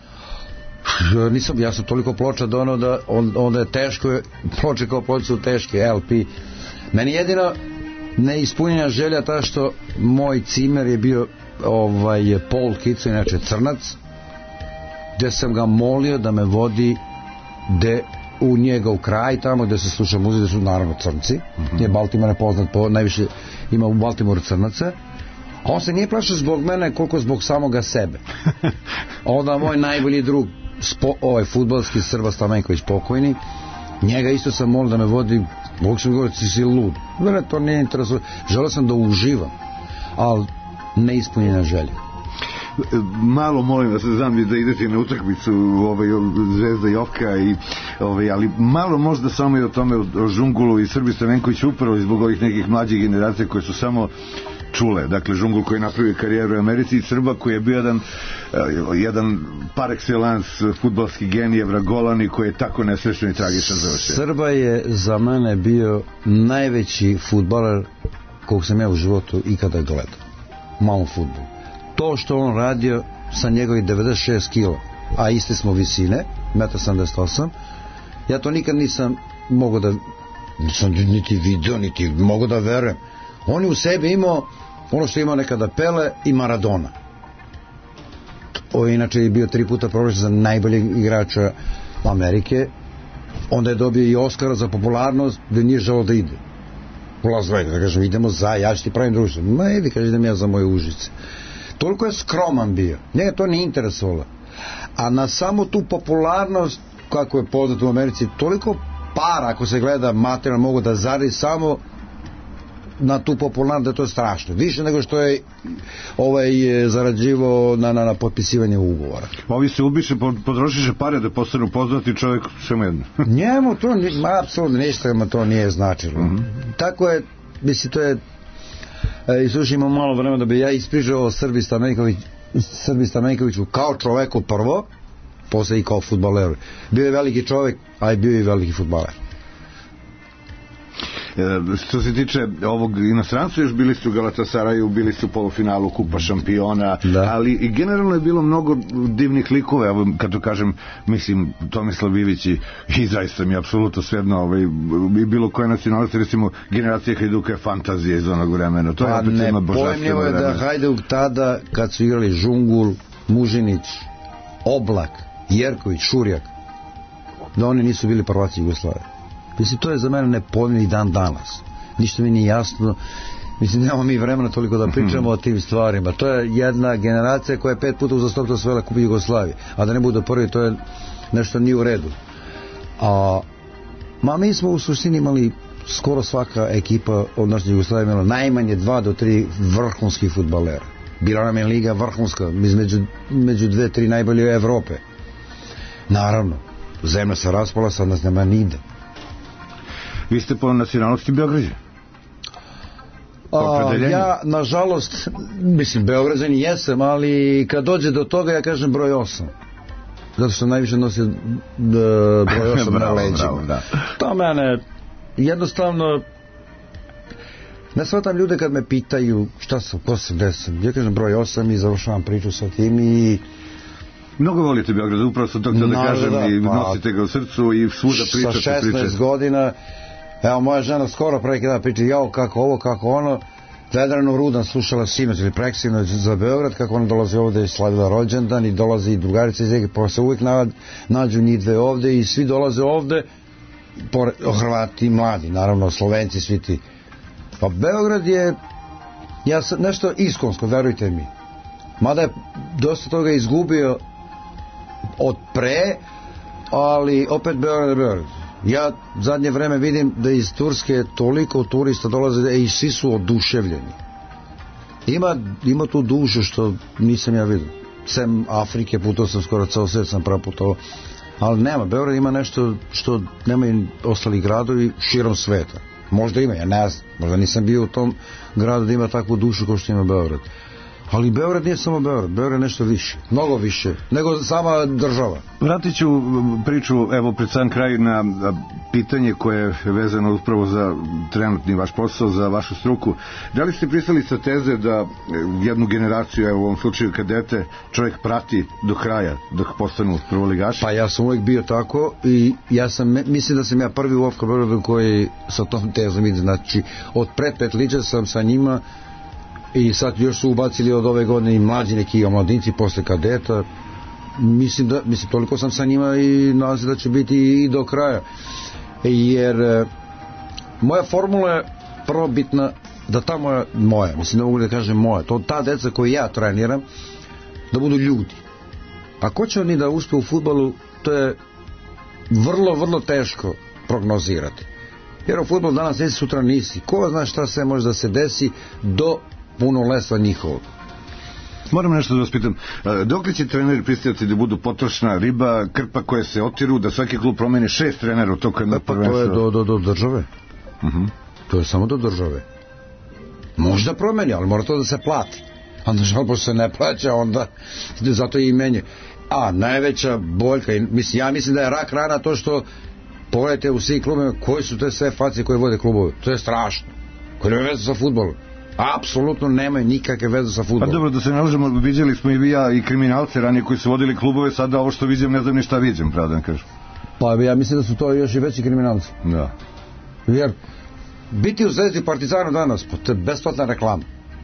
Nisam, ja sam toliko ploča donao da on, onda je teško, ploče kao ploče su teške, L P. Meni jedina neispunjena želja ta što moj cimer je bio ovaj, Paul Kico, inače Crnac, gde sam ga molio da me vodi gde u njega u kraj, tamo gde se sluša muzika, gde su naravno Crnci, mm-hmm. je Baltimore poznat po, najviše ima u Baltimoru Crnaca. A on se nije plašao zbog mene koliko zbog samoga sebe. Onda moj najbolji drug, spo, ovaj fudbalski Srba Stamenković pokojni, njega isto sam molio da me vodi, Bog sam govorio, ti si lud. Mene to nije interesuje. Želeo sam da uživam, ali neispunjena želja. Malo molim vas, znam da idete na utakmicu ovaj, Zvezda i Oka i, ovaj, ali malo možda samo i o tome o Žungulu i Srbi Stamenković upravo zbog ovih nekih mlađih generacija koje su samo čule, dakle Žungul koji je napravio karijeru u Americi i Srba koji je bio jedan, jedan par excellence fudbalski genij Vragolani koji je tako nesrećno i tragičan završen. Srba je za mene bio najveći fudbaler kog sam ja u životu ikada gledao, malom fudbalu. To što on radio sa njegovih devedeset šest kila, a iste smo visine, jedan sedamdeset osam, ja to nikad nisam mogao da, nisam niti video, niti mogao da verujem. On je u sebi imao ono što je imao nekada Pele i Maradona. On inače je bio tri puta proglašen za najboljeg igrača Amerike. Onda je dobio i Oskara za popularnost, da nije želeo da ide u Las Vegas, da kažem idemo za, ja ću ti pravim društvo. Ma idi, kaže, idem ja za moje Užice. Toliko je skroman bio, njega to nije interesovalo. A na samo tu popularnost, kako je poznato u Americi, toliko para, ako se gleda materijalno, mogu da zaradi samo na tu popularnost da je to strašno. Više nego što je ovaj, zarađivao na, na, na potpisivanje ugovora. Ovi se ubiše, potrošiše pare da postanu poznati čovjek, svemu jedno. Njemu to, apsolutno ništa mu to nije značilo. Mm-hmm. Tako je, mislim, to je, e, i slušaj, imam malo vremena da bi ja ispričao o Srbi Stamenković, Srbi Stamenkoviću kao čoveku prvo, posle i kao fudbaleru. Bio je veliki čovjek, a je bio i veliki fudbaler. E, što se tiče ovog inostranstva, još bili su u Galatasaraju, bili su u polufinalu Kupa šampiona, da. Ali i generalno je bilo mnogo divnih likova, evo, kad to kažem, mislim, Tomislav Ivić i, i zaista mi je apsolutno svejedno, ovaj, i bilo koje nacionalnosti, recimo, generacija Hajduka je fantazija iz onog vremena. To pa je ne, pojmljivo je da Hajduk tada, kad su igrali Žungul, Mužinić, Oblak, Jerković, Šurjak, da oni nisu bili prvaci Jugoslavije. Mislim, to je za mene nepojmljiv dan danas. Ništa mi nije jasno. Mislim, nemamo mi vremena toliko da pričamo o tim stvarima. To je jedna generacija koja je pet puta uzastopno osvojila Kup Jugoslavije. A da ne bude prvi, to je nešto nije u redu. A, ma mi smo u suštini imali, skoro svaka ekipa od naše Jugoslavije imala najmanje dva do tri vrhunskih fudbalera. Bila nam je liga vrhunska, među, među dve, tri najbolje Evrope. Naravno, zemlja se raspala, sad nas nema nigde. Vi ste po nacionalnosti Beograđe? A, ja, nažalost, mislim, Beograđan jesam, ali kad dođe do toga, ja kažem broj osam. Zato što najviše nosi uh, broj osam na leđima. Da. To mene, jednostavno, ne shvatam ljude kad me pitaju šta sam, ko sam, gde sam. Ja kažem broj osam i završavam priču sa tim i... Mnogo volite Beograd, upravo sam to htio da kažem, da, i nosite ga u srcu i svuda pričate. Sa šesnaest priče. Godina, evo moja žena skoro pre neki dan priča, jao kako ovo, kako ono, Vedranu Rudan slušala sinoć ili preksinoć za Beograd, kako ona dolazi ovde i slavila rođendan i dolazi i drugarica iz Ege, pa se uvijek nađu njih dve ovde i svi dolaze ovde, pored, Hrvati mladi, naravno Slovenci, svi ti. Pa Beograd je, ja sam nešto iskonsko, verujte mi, mada je dosta toga izgubio od pre, ali opet Beograd je Beograd. Ja zadnje vreme vidim da iz Turske toliko turista dolaze i svi su oduševljeni. Ima, ima tu dušu što nisam ja vidio. Sem Afrike, putao sam skoro ceo svijet sam praputovao, ali nema, Beograd ima nešto što nemaju ostali gradovi širom sveta. Možda ima, ja ne znam, možda nisam bio u tom gradu da ima takvu dušu kao što ima Beograd. Ali Beograd nije samo Beograd, Beograd je nešto više, mnogo više, nego sama država. Vratit ću priču, evo, pred sam kraj na pitanje koje je vezano upravo za trenutni vaš posao, za vašu struku. Da li ste pristali sa teze da jednu generaciju, evo u ovom slučaju kadete, čovjek prati do kraja, dok postanu prvoligaši? Pa ja sam uvijek bio tako i ja sam, mislim da sam ja prvi u Ofka Beogradu koji sa tom tezom ide, znači od pred pet liđa sam sa njima. I sad još su ubacili od ove godine i mlađi neki omladinci posle kadeta. Mislim da, mislim, toliko sam sa njima i nadam se da će biti i do kraja. Jer e, moja formula je prvo bitna da ta moja, moja, mislim da mogu da kažem moja, to ta deca koju ja treniram, da budu ljudi. A ko će oni da uspe u fudbalu, to je vrlo, vrlo teško prognozirati. Jer u fudbalu danas nisi, sutra nisi. Ko zna šta se može da se desi do punoletstva njihovog. Moram nešto da vas pitam, dok li će treneri pristajati da budu potrošna riba, krpa koje se otiru, da svaki klub promeni šest trenera u toku jednog prvenstva? Pa to je do, do, do države. Uh-huh. To je samo do države. Možda promeni, ali mora to da se plati. A nažal, pošto se ne plaća, onda zato i menje. A najveća boljka, mislim, ja mislim da je rak rana to što pogledajte u svih klubima koji su te sve face koje vode klubove. To je strašno. Koji nema veze sa fudbalom. Apsolutno nemaju nikakve veze sa fudbalom. Pa dobro, da se ne lažemo, vidjeli smo i vi ja i kriminalce ranije koji su vodili klubove, sada ovo što vidim ne znam ni šta vidim, pravda kažem. Pa ja mislim da su to još i veći kriminalci. Da. Jer biti u Zvezdi Partizanu danas, pa to je besplatna reklama.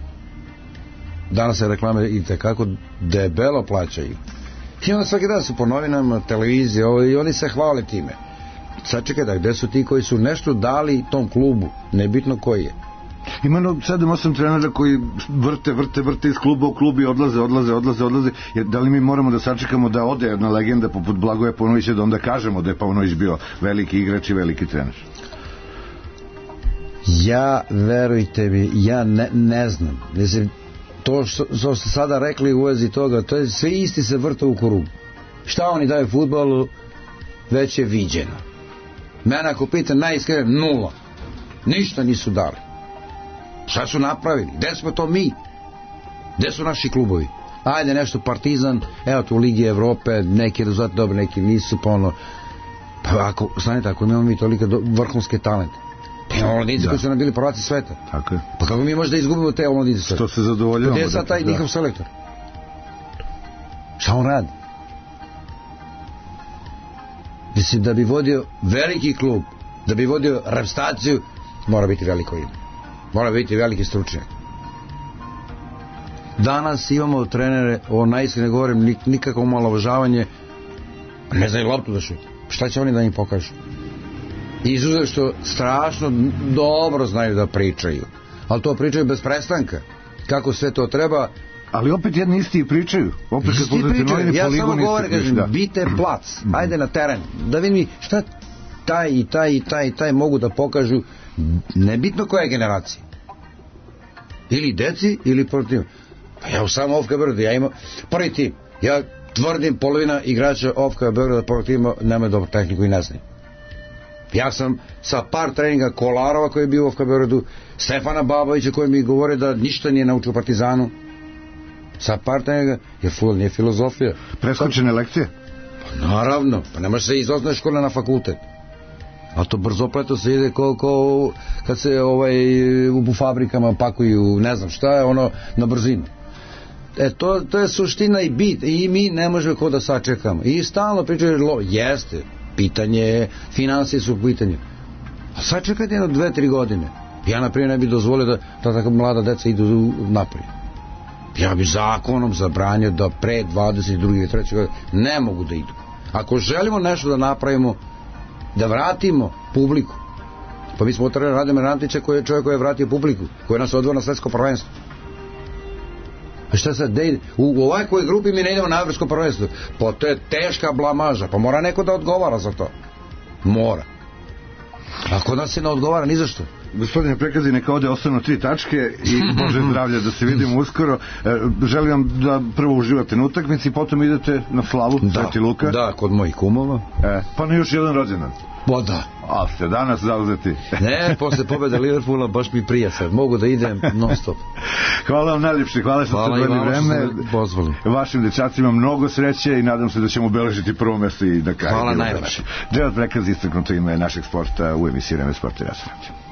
Danas se reklame i tekako debelo plaćaju. I onda svaki dan su po novinama, televizije, ovo, i oni se hvale time. Sad čekaj da, gde su ti koji su nešto dali tom klubu, nebitno koji je. Ima sedam osam trenera koji vrte, vrte, vrte iz kluba u klubi, odlaze, odlaze, odlaze, odlaze. Jer da li mi moramo da sačekamo da ode jedna legenda poput Blagoja Paunovića, da onda kažemo da je Paunović bio veliki igrač i veliki trener? Ja, verujte mi, ja ne, ne znam. Mislim, to što, što ste sada rekli u vezi toga, to je sve isti se vrte u krug. Šta oni daju fudbalu, već je viđeno. Mene ako pita najiskrenije, nula. Ništa nisu dali. Šta su napravili? Gde smo to mi? Gde su naši klubovi? Ajde nešto Partizan, evo tu u Ligi Evrope, neki rezultati dobri, neki nisu, pa ono, pa ako, stanite, ako imamo mi tolike do, vrhunske talente, pa imamo omladinci koji su nam bili prvaci sveta. Tako je. Pa kako mi možda izgubimo te omladinci sveta? Što se zadovoljavamo. Gde je sad taj njihov selektor? Šta on radi? Mislim, da bi vodio veliki klub, da bi vodio reprezentaciju, mora biti veliko ime. Mora biti veliki stručnjak. Danas imamo trenere, ovo najiskrene govorim, nikakvo omalovažavanje, ne znaju loptu da šuti. Šta će oni da im pokažu? Izuzev što strašno dobro znaju da pričaju, ali to pričaju bez prestanka, kako sve to treba. Ali opet jedni isti i pričaju. Opet isti pričaju, ja samo govorim, kažem, bite plac, ajde na teren, da vidim šta taj i taj i taj i taj mogu da pokažu, nebitno koja je generacija. Ili deci, ili protiv. Pa ja u samo Ofka Beograda, ja imam prvi tim, ja tvrdim polovina igrača Ofka Beograda prvog tima nemaju dobru tehniku i ne znaju. Ja sam sa par treninga Kolarova koji je bio u Ofka Beogradu, Stefana Babovića koji mi govore da ništa nije naučio Partizanu, sa par treninga, jer fudbal nije filozofija. Preskočene lekcije? Pa naravno, pa nemaš se iz osnovne škole na fakultet. A to brzopleto se ide ko, ko kad se ovaj, u fabrikama pakuju, ne znam šta je, ono, na brzinu. E, to, to je suština i bit. I mi ne možemo ko da sačekamo. I stalno pričaju, jeste, pitanje je, financije su u pitanju. A sačekajte jedno dve, tri godine. Ja, na primjer, ne bih dozvolio da, da tako mlada deca idu naprijed. Ja bih zakonom zabranio da pre dvadeset druge i treće godine ne mogu da idu. Ako želimo nešto da napravimo, da vratimo publiku, pa mi smo otrali Radimira Antića koji je čovjek koji je vratio publiku, koji nas odveo na svetsko prvenstvo. A šta sad, de, u, u ovakvoj grupi mi ne idemo na evropsko prvenstvo, pa to je teška blamaža, pa mora neko da odgovara za to. Mora. Ako nas se ne odgovara, ni za što. Gospodine Prekazi, neka ode ostanu tri tačke i Bože zdravlja, da se vidimo uskoro. Želim vam da prvo uživate na utakmici, potom idete na slavu Sveti Luka. Da, kod mojih kumova. E, pa na još jedan rođendan. Pa da. A ste danas zauzeti? Ne, posle pobjede Liverpoola baš mi prija sad. Mogu da idem non stop. Hvala vam najljepše, hvala što ste odvojili vreme. Vašim dečacima mnogo sreće i nadam se da ćemo obeležiti prvo mesto i da kraju. Hvala najljepše. Džerat Prekazi, istaknuto ime našeg sporta u emisiji Vreme sporta i razonode.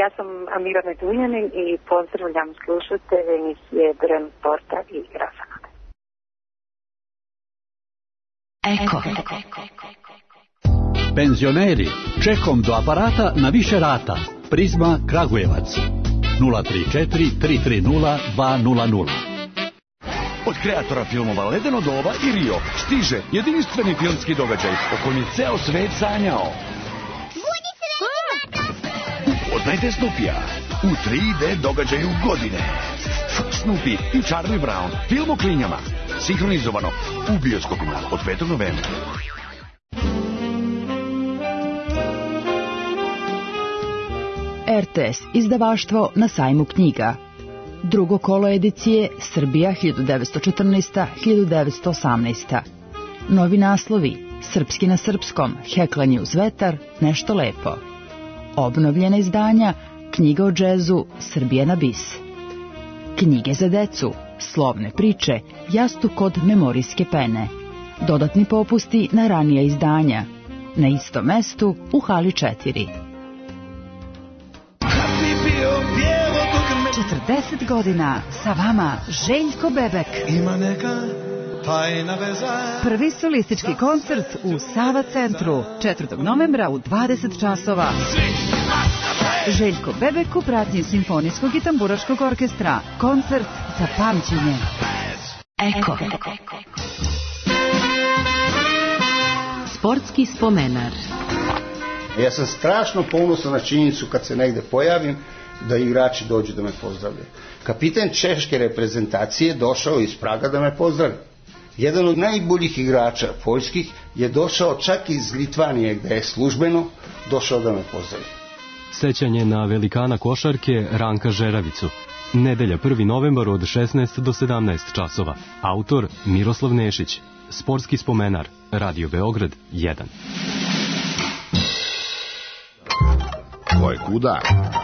ja sam Amira Meduljanin i pozdravljam slušatelje emisije Vreme sporta i razonode. Eko. Penzioneri, čekom do aparata na više rata. Prizma Kragujevac. nula tri četiri tri tri nula dva nula nula. Od kreatora filmova Ledeno doba i Rio stiže jedinstveni filmski događaj o kojem je ceo svet sanjao. Upoznajte Snoopija u tri D događaju godine. Snoopy i Charlie Brown, film o klinjama, sinhronizovano u bioskopima od petog novembra. R T S izdavaštvo na sajmu knjiga. Drugo kolo edicije Srbija hiljadu devetsto četrnaesta do hiljadu devetsto osamnaesta. Novi naslovi Srpski na srpskom, Heklanje uz vetar, Nešto lepo. Obnovljena izdanja Knjiga o džezu, Srbija na bis. Knjige za decu, Slovne priče, Jastuk kod memorijske pene. Dodatni popusti na ranija izdanja. Na istom mestu u hali četiri. četrdeset godina sa vama Željko Bebek. Ima neka tajna veza. Prvi solistički koncert u Sava centru četvrtog novembra u dvadeset časova. Željko Bebek u pratnji Simfonijskog i tamburaškog orkestra. Koncert za pamćenje. Eko. Sportski spomenar. Ja sam strašno ponosan na činjenicu kad se negde pojavim da igrači dođu da me pozdravljaju. Kapitan češke reprezentacije došao iz Praga da me pozdravi. Jedan od najboljih igrača poljskih je došao čak iz Litvanije gde je službeno došao da me pozdravi. Sećanje na velikana košarke Ranka Žeravicu. Nedelja prvi novembar od šesnaest do sedamnaest časova. Autor Miroslav Nešić. Sportski spomenar. Radio Beograd jedan. Ko je kuda?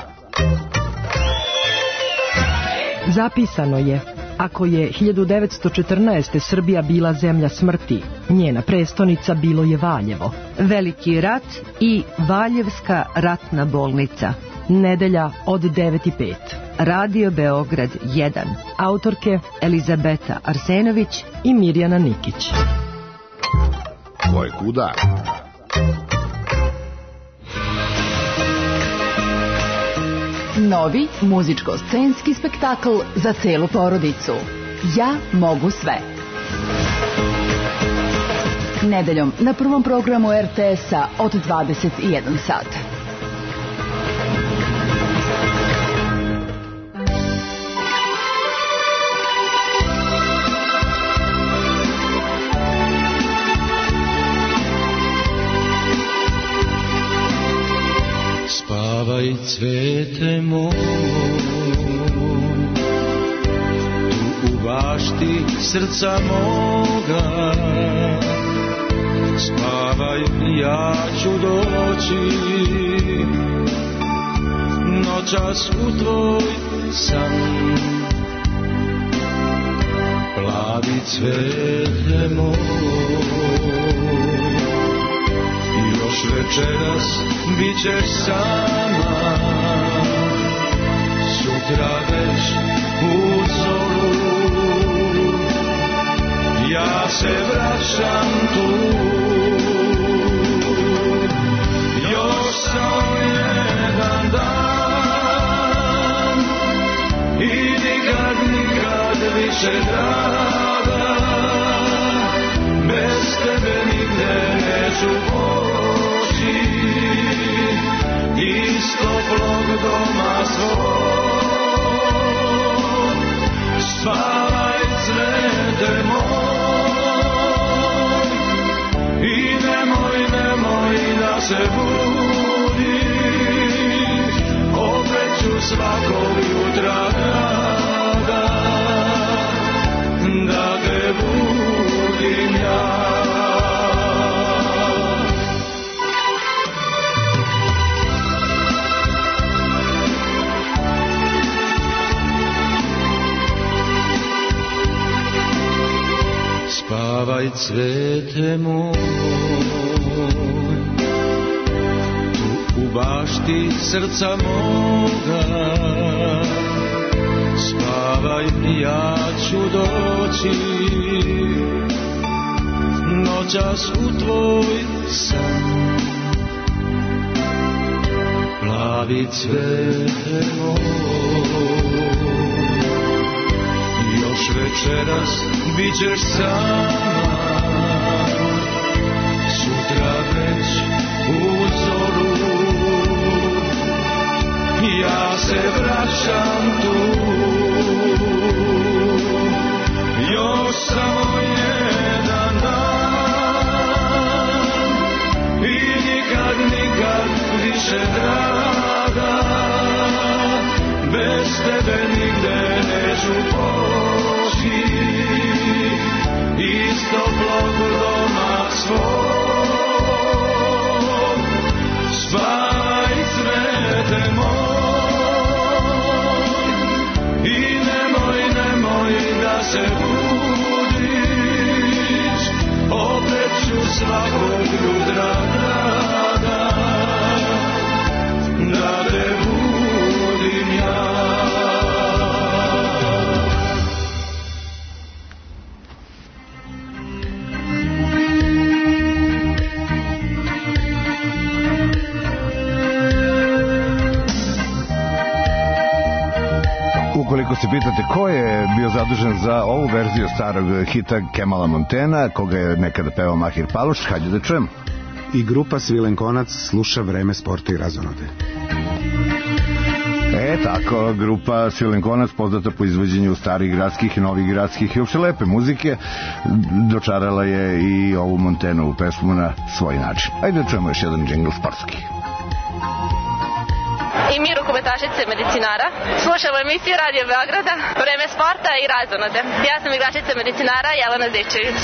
Zapisano je, ako je hiljadu devetsto četrnaeste. Srbija bila zemlja smrti, njena prestonica bilo je Valjevo. Veliki rat i Valjevska ratna bolnica. Nedelja od devet i pet. Radio Beograd jedan. Autorke Elizabeta Arsenović i Mirjana Nikić. Ko je kuda? Novi muzičko-scenski spektakl za celu porodicu. Ja mogu sve. Nedeljom na prvom programu R T S-a od dvadeset jedan sat. Spavaj, cvete moj, tu u bašti srca moga. Spavaj, ja ću doći noćas u tvoj san. Plavi cvete moj, još večeras bit ćeš sama, sutra već u zoru ja se vraćam tu. Još samo jedan dan i nikad, nikad više draga, bez tebe nigde neću poći, iz toplog doma svog. Spavaj, cvete moj, i nemoj, nemoj da se budiš, opet ću svakog jutra rada da te budim ja. Spavaj, cvete moj, tu u u bašti srca moga. Spavaj, ja ću doći noćas u tvoj san. Plavi cvete moj, još večeras bit ćeš sama. Sutra već u zoru ja se vraćam tu. Još samo jedan dan i nikad, nikad više draga. Bez tebe nigde neću poći, iz toplog doma svog. Spavaj, cvete moj, i nemoj, nemoj da se budiš. Opet ću svakog jutra rada da te budim ja. Ukoliko se pitate ko je bio zadužen za ovu verziju starog hita Kemala Montana, koga je nekada pevao Mahir Paluš, hajde da čujemo. I grupa Svilen Konac sluša Vreme sporta i razonode. E, tako, grupa Svilen Konac, poznata po izvođenju starih gradskih i novih gradskih i uopšte lepe muzike, dočarala je i ovu Montanovu pesmu na svoj način. Ajde da čujemo još jedan džingl sportski. I mi rukometašice medicinara slušamo emisiju Radio Beograda Vreme sporta i razonode. Ja sam igračica medicinara Jelena Zečević.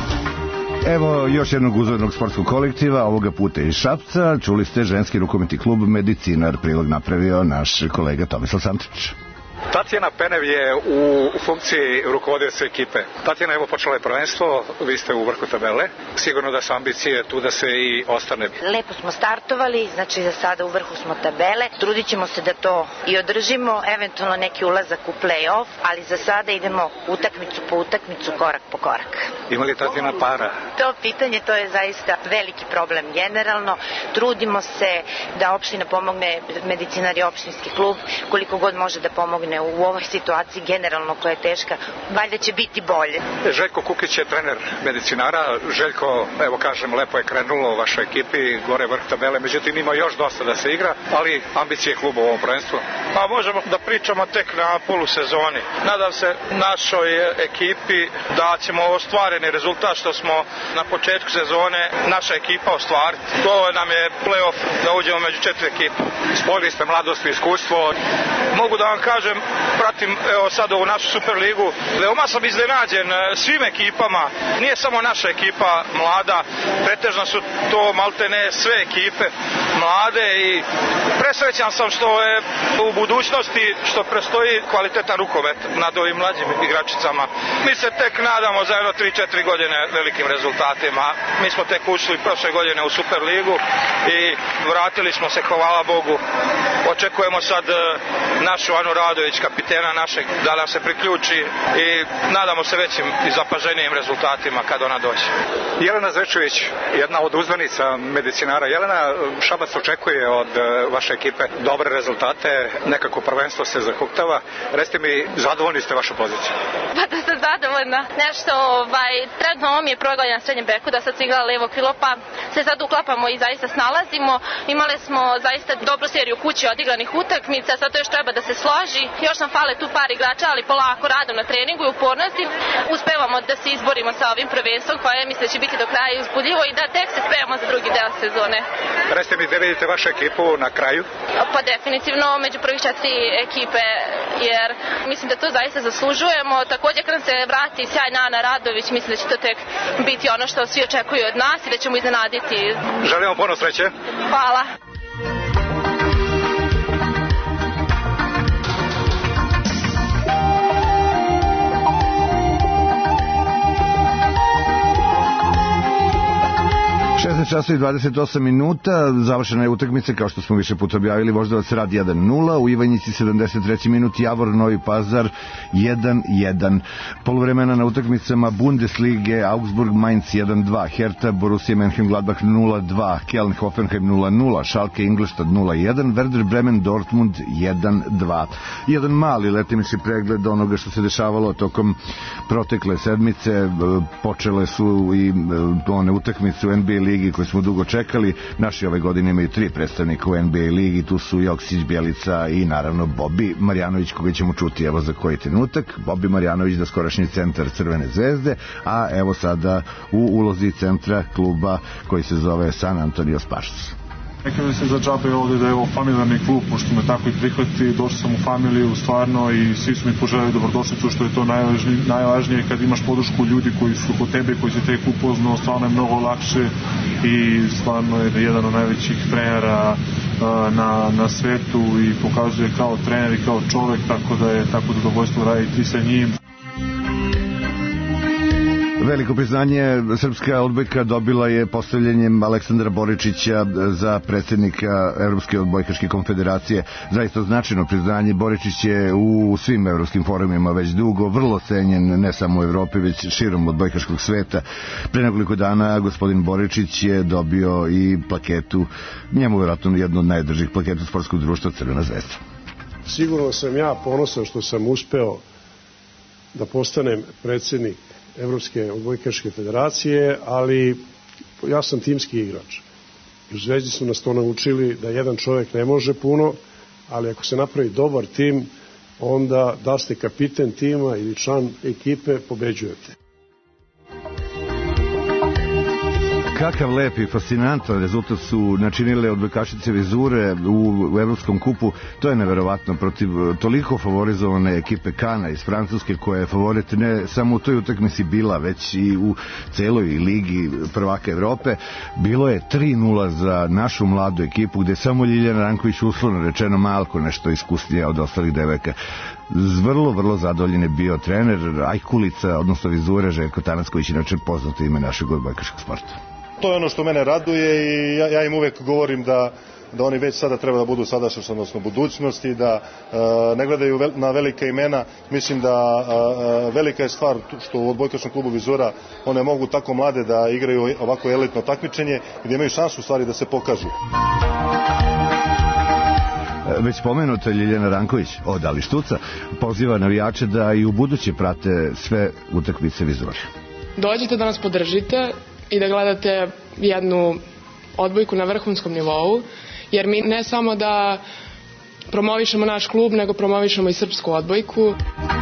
Evo još jednog uzvodnog sportskog kolektiva, ovoga puta iz Šapca. Čuli ste ženski rukometni klub Medicinar. Prilog napravio naš kolega Tomislav Santrić. Tatjana Penev je u funkciji rukovodioca ekipe. Tatjana, evo počela je prvenstvo, vi ste u vrhu tabele. Sigurno da su ambicije tu da se i ostane. Lepo smo startovali, znači za sada u vrhu smo tabele. Trudit ćemo se da to i održimo, eventualno neki ulazak u play-off, ali za sada idemo utakmicu po utakmicu, korak po korak. Ima li Tatjana para? To pitanje, to je zaista veliki problem generalno. Trudimo se da opština pomogne, Medicinar je opštinski klub, koliko god može da pomogne u ovoj situaciji generalno koja je teška, valjda će biti bolje. Željko Kukić je trener Medicinara. Željko, evo kažem, lepo je krenulo u vašoj ekipi, gore vrh tabele, međutim ima još dosta da se igra, ali ambicije kluba u ovom prvenstvu? Pa možemo da pričamo tek na polusezoni. Nadam se našoj ekipi da ćemo ostvareni rezultat što smo na početku sezone naša ekipa ostvariti. To nam je play-off da uđemo među četiri ekipe. Spojili ste mladost i iskustvo. Mogu da vam kažem, pratim evo sad ovu našu Superligu, veoma sam iznenađen svim ekipama, nije samo naša ekipa mlada, pretežno su to maltene sve ekipe mlade i presrećan sam što je u budućnosti što prestoji kvalitetan rukomet nad ovim mlađim igračicama. Mi se tek nadamo za jedno tri četiri godine velikim rezultatima. Mi smo tek ušli prošle godine u Superligu i vratili smo se, hvala Bogu. Očekujemo sad našu Anu Radović, kapitena našeg, da nam se priključi i nadamo se većim i zapaženijim rezultatima kad ona dođe. Jelena Zečević, jedna od uzvanica Medicinara. Jelena, Šabac očekuje od vaše ekipe dobre rezultate, nekako prvenstvo se zahuktava. Recite mi, zadovoljni ste vašu poziciju? Pa da sam zadovoljna. Nešto, ovaj, trenutno ovo mi je prva godina na srednjem beku, da sad se igrala levo krilo, pa se sad uklapamo i zaista snalazimo. Imali smo zaista dobru seriju kuće odigranih utakmica, sad to još treba da se složi. Još nam fale tu par igrača, ali polako radom na treningu i upornosti uspevamo da se izborimo sa ovim prvenstvom koje mislim da će biti do kraja uzbudljivo i da tek se spremamo za drugi deo sezone. Recite mi, gde vidite vašu ekipu na kraju? Pa definitivno među prvih četiri ekipe, jer mislim da to zaista zaslužujemo. Također kad se vrati sjajna Ana Radović, mislim da će to tek biti ono što svi očekuju od nas i da ćemo iznenaditi. Želimo puno sreće. Hvala. šezdeset šesnaest časova i dvadeset osam minuta, završena je utakmica, kao što smo više puta objavili, Voždovac Rad jedan nula, u Ivanjici sedamdeset treći minut, Javor Novi Pazar jedan jedan. Poluvremena na utakmicama Bundeslige, Augsburg Mainz jedan dva, Hertha Borussia Mönchengladbach nula dva, Köln Hoffenheim nula nula, Schalke Ingolstadt nula jedan, Werder Bremen Dortmund jedan dva. Jedan mali letimični pregled onoga što se dešavalo tokom protekle sedmice. Počele su i one utakmice u N B A ligi koje smo dugo čekali. Naši ove godine imaju tri predstavnika u N B A ligi, tu su Joksić, Bjelica i naravno Bobi Marjanović, koga ćemo čuti evo za koji trenutak. Bobi Marjanović, doskorašnji centar Crvene zvezde, a evo sada u ulozi centra kluba koji se zove San Antonio Spurs. Nekaj mislim za džabe ovde da je ovo familijarni klub, pošto me tako i prihvati, došao sam u familiju stvarno i svi su mi poželjeli dobrodošlicu, što je to najvažnije, najvažnije kad imaš podršku ljudi koji su kod tebe, koji se tek upoznao, stvarno je mnogo lakše i stvarno je jedan od najvećih trenera na, na svetu i pokazuje kao trener i kao čovek, tako da je tako zadovoljstvo raditi sa njim. Veliko priznanje srpska odbojka dobila je postavljanjem Aleksandra Boričića za predsjednika Evropske odbojkaške konfederacije. Zaista značajno priznanje. Boričić je u svim evropskim forumima već dugo vrlo cenjen, ne samo u Evropi, već širom odbojkaškog sveta. Pre nekoliko dana gospodin Boričić je dobio i plaketu, njemu vjerojatno jednu od najdržih plaketa sportskog društva Crvena zvezda. Sigurno sam ja ponosan što sam uspeo da postanem predsjednik Evropske odbojkaške federacije, ali ja sam timski igrač. U Zvezdi su nas to naučili da jedan čovjek ne može puno, ali ako se napravi dobar tim, onda da ste kapiten tima ili član ekipe, pobeđujete. Kakav lep i fascinantan rezultat su načinile odbojkašice Vizure u, u Evropskom kupu. To je neverovatno protiv toliko favorizovane ekipe Kana iz Francuske, koja je favorit ne samo u toj utakmici bila, već i u celoj ligi prvaka Evrope. Bilo je tri nula za našu mladu ekipu, gde je samo Ljiljana Ranković, uslovno rečeno, malko nešto iskusnija od ostalih devojaka. Vrlo, vrlo zadovoljen je bio trener Ajkulica, odnosno Vizure, Željko Tanacković, inače poznato ime našeg odbojkaškog sporta. To je ono što mene raduje i ja, ja im uvek govorim da, da oni već sada treba da budu sadašnjost, odnosno budućnosti, da e, ne gledaju vel, na velika imena. Mislim da e, velika je stvar što u odbojkaškom klubu Vizura one mogu tako mlade da igraju ovako elitno takmičenje i da imaju šansu u stvari da se pokažu. Već pomenuta Ljiljana Ranković od Alištuca poziva navijače da i u buduće prate sve utakmice Vizure. Dođite da nas podržite i da gledate jednu odbojku na vrhunskom nivou, jer mi ne samo da promovišemo naš klub, nego promovišemo i srpsku odbojku.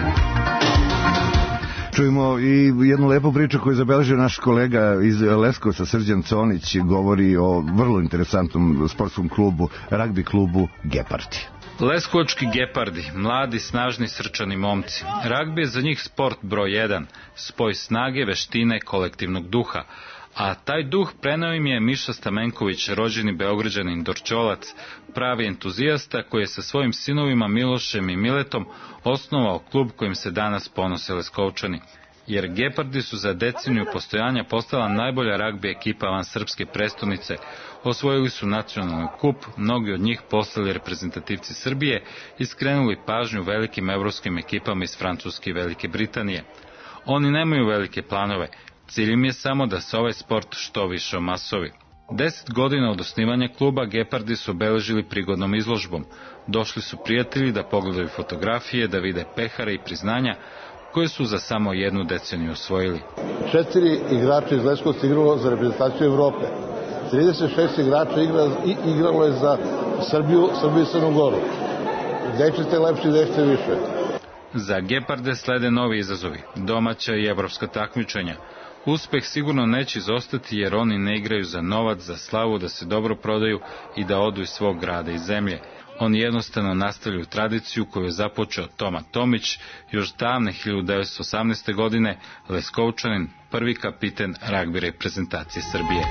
Čujemo i jednu lepu priču koju je zabeležio naš kolega iz Leskovca, Srđan Conić, govori o vrlo interesantnom sportskom klubu, ragbi klubu Gepardi. Leskovački Gepardi, mladi, snažni, srčani momci. Ragbi je za njih sport broj jedan, spoj snage, veštine, kolektivnog duha. A taj duh preneo im je Miša Stamenković, rođeni Beograđanin Dorčolac, pravi entuzijasta koji je sa svojim sinovima Milošem i Miletom osnovao klub kojim se danas ponose Leskovčani. Jer Gepardi su za deceniju postojanja postala najbolja ragbi ekipa van srpske prestonice. Osvojili su nacionalni kup, mnogi od njih postali reprezentativci Srbije i skrenuli pažnju velikim evropskim ekipama iz Francuske i Velike Britanije. Oni nemaju velike planove, cilj im je samo da se ovaj sport što više omasovi. Deset godina od osnivanja kluba Gepardi su obeležili prigodnom izložbom. Došli su prijatelji da pogledaju fotografije, da vide pehare i priznanja koje su za samo jednu deceniju osvojili. Četiri igrača iz Leskovca igralo za reprezentaciju Evrope. trideset šest igrača igra, igralo je za Srbiju, Srbiju i Crnu Goru. Gde ćete lepši, gde ćete više? Za Geparde slede novi izazovi, domaća i evropska takmičenja. Uspeh sigurno neće izostati jer oni ne igraju za novac, za slavu, da se dobro prodaju i da odu iz svog grada i zemlje. Oni jednostavno nastavljaju tradiciju koju je započeo Toma Tomić još davne hiljadu devetsto osamnaeste. godine, Leskovčanin, prvi kapiten ragbi reprezentacije Srbije.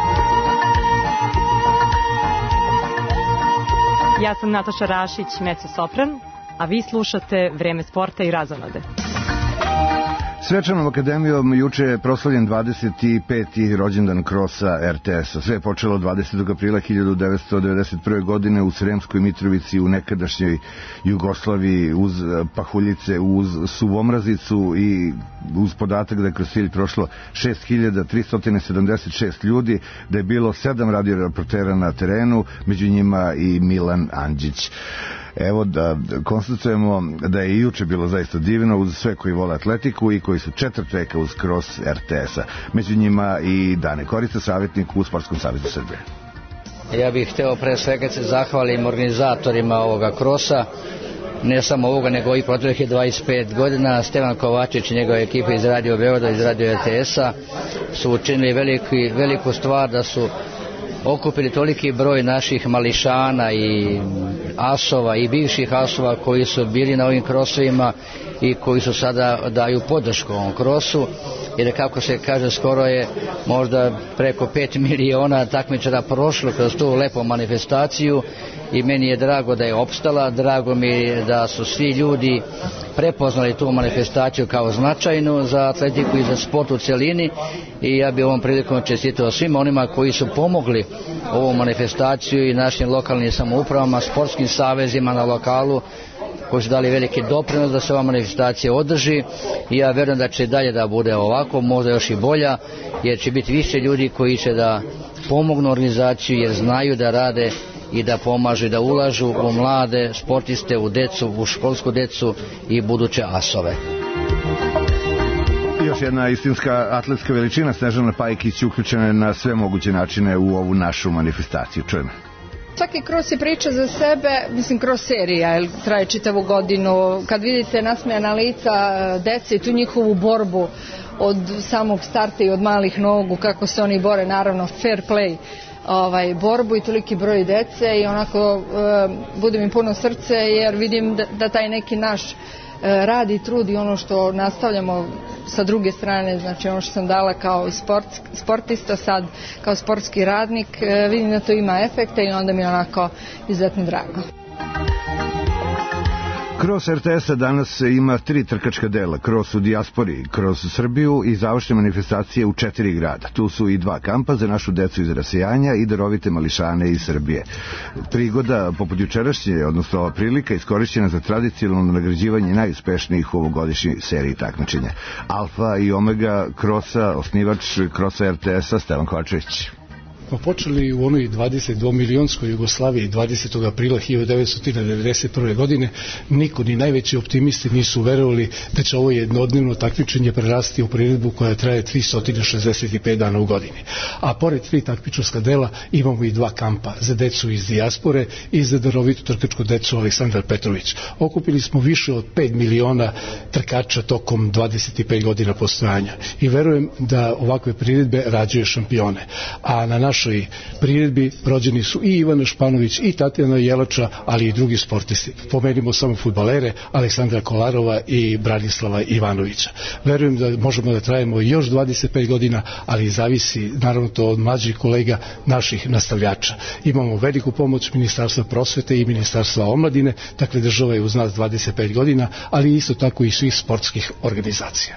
Ja sam Nataša Rašić, mezzo sopran, a vi slušate Vreme sporta i razonode. Svečanom akademijom juče je proslavljen dvadeset peti rođendan Krosa er te es-a. Sve je počelo dvadesetog aprila hiljadu devetsto devedeset prve. godine u Sremskoj Mitrovici u nekadašnjoj Jugoslaviji uz pahuljice, uz suvomrazicu i uz podatak da je kroz cilj prošlo šest hiljada tristo sedamdeset šest ljudi, da je bilo sedam radioreportera na terenu, među njima i Milan Andžić. Evo da konstatujemo da je i juče bilo zaista divno uz sve koji vole atletiku i koji su četvrt veka uz Kros er te es-a. Među njima i Dane Korica, savjetnik u Sportskom savezu Srbije. Ja bih hteo pre svega se zahvalim organizatorima ovoga krosa, ne samo ovoga nego i proteklih dvadeset pet godina. Stevan Kovačić i njegova ekipa iz Radio Beograda, iz Radio er te es-a su učinili veliki, veliku stvar da su okupili toliki broj naših mališana i asova i bivših asova koji su bili na ovim krosovima i koji su sada daju podršku ovom krosu, jer kako se kaže skoro je možda preko pet miliona takmičara prošlo kroz tu lepu manifestaciju i meni je drago da je opstala, drago mi je da su svi ljudi prepoznali tu manifestaciju kao značajnu za atletiku i za sport u celini i ja bih ovom prilikom čestitao svima onima koji su pomogli ovu manifestaciju i našim lokalnim samoupravama, sportskim savezima na lokalu koji su dali veliki doprinos da se ova manifestacija održi i ja verujem da će dalje da bude ovako, možda još i bolja, jer će biti više ljudi koji će da pomognu organizaciju jer znaju da rade i da pomažu i da ulažu u mlade sportiste, u decu, u školsku decu i buduće asove. Još jedna istinska atletska veličina, Snežana Pajkić, uključena je na sve moguće načine u ovu našu manifestaciju. Čujemo. Svaki kros je priča za sebe, mislim kroz serija, jer traje čitavu godinu. Kad vidite nasmejana lica dece i tu njihovu borbu od samog starta i od malih nogu, kako se oni bore, naravno fair play, ovaj, borbu i toliki broj dece i onako e, bude mi puno srce jer vidim da, da taj neki naš e, rad i trud i ono što nastavljamo sa druge strane, znači ono što sam dala kao sport, sportista, sad kao sportski radnik, e, vidim da to ima efekta i onda mi je onako izuzetno drago. Kros er te es-a danas ima tri trkačka dela, Kros u dijaspori, Kros Srbiju i završne manifestacije u četiri grada. Tu su i dva kampa za našu decu iz rasejanja i darovite mališane iz Srbije. Prigoda poput jučerašnje, odnosno ova prilika, iskorišćena za tradicionalno nagrađivanje najuspešnijih u ovogodišnjoj seriji takmičenja. Alfa i Omega Krosa, osnivač Krosa er te es-a, Stevan Kovačević. smo počeli u onoj dvadeset dvomilionskoj Jugoslaviji dvadesetog aprila hiljadu devetsto devedeset prve. godine, niko ni najveći optimisti nisu verovali da će ovo jednodnevno takmičenje prerasti u priredbu koja traje tristo šezdeset pet dana u godini. A pored tri takmičarska dela imamo i dva kampa za decu iz dijaspore i za darovitu trkačku decu Aleksandar Petrović. Okupili smo više od pet miliona trkača tokom dvadeset pet godina postojanja i verujem da ovakve priredbe rađaju šampione. A na našoj priredbi rođeni su i Ivana Španović i Tatjana Jelača, ali i drugi sportisti. Pomenimo samo fudbalere Aleksandra Kolarova i Branislava Ivanovića. Verujem da možemo da trajemo još dvadeset pet godina, ali zavisi naravno to od mlađih kolega naših nastavljača. Imamo veliku pomoć Ministarstva prosvete i Ministarstva omladine, dakle država je uz nas dvadeset pet godina, ali isto tako i svih sportskih organizacija.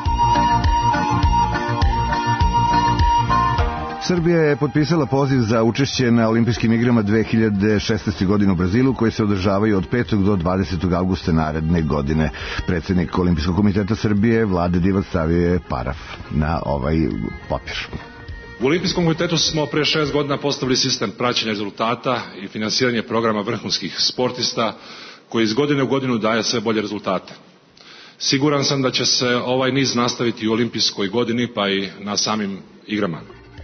Srbija je potpisala poziv za učešće na olimpijskim igrama dve hiljade šesnaeste. godine u Brazilu, koje se održavaju od petog do dvadesetog avgusta naredne godine. Predsjednik Olimpijskog komiteta Srbije, Vlade Divac, stavio je paraf na ovaj papir. U Olimpijskom komitetu smo pre šest godina postavili sistem praćenja rezultata i finansiranje programa vrhunskih sportista, koji iz godine u godinu daje sve bolje rezultate. Siguran sam da će se ovaj niz nastaviti u olimpijskoj godini, pa i na samim igrama.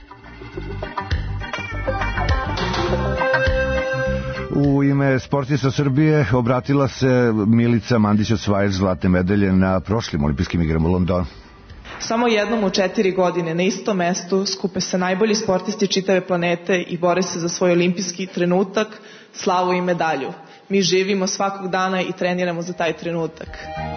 U ime sportista Srbije obratila se Milica Mandić, osvajač zlatne medalje na prošlim olimpijskim igrama u Londonu. Samo jednom u četiri godine na istom mestu skupe se najbolji sportisti čitave planete i bore se za svoj olimpijski trenutak, slavu i medalju. Mi živimo svakog dana i treniramo za taj trenutak.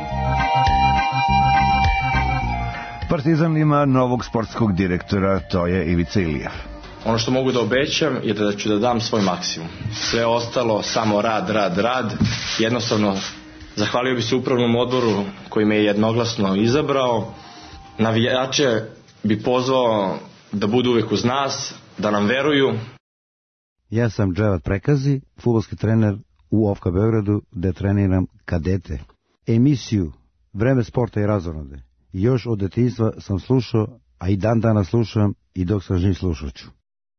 Partizan ima novog sportskog direktora, to je Ivica Ilijev. Ono što mogu da obećam je da ću da dam svoj maksimum. Sve ostalo, samo rad, rad, rad. Jednostavno Zahvalio bi se upravnom odboru koji me je jednoglasno izabrao. Navijače bi pozvao da budu uvek uz nas, da nam veruju. Ja sam Dževat Prekazi, fudbalski trener u O F K Beogradu, gde treniram kadete. Emisiju Vreme sporta i razonode još od detinjstva sam slušao, a i dan danas slušam i dok sam živ slušat ću.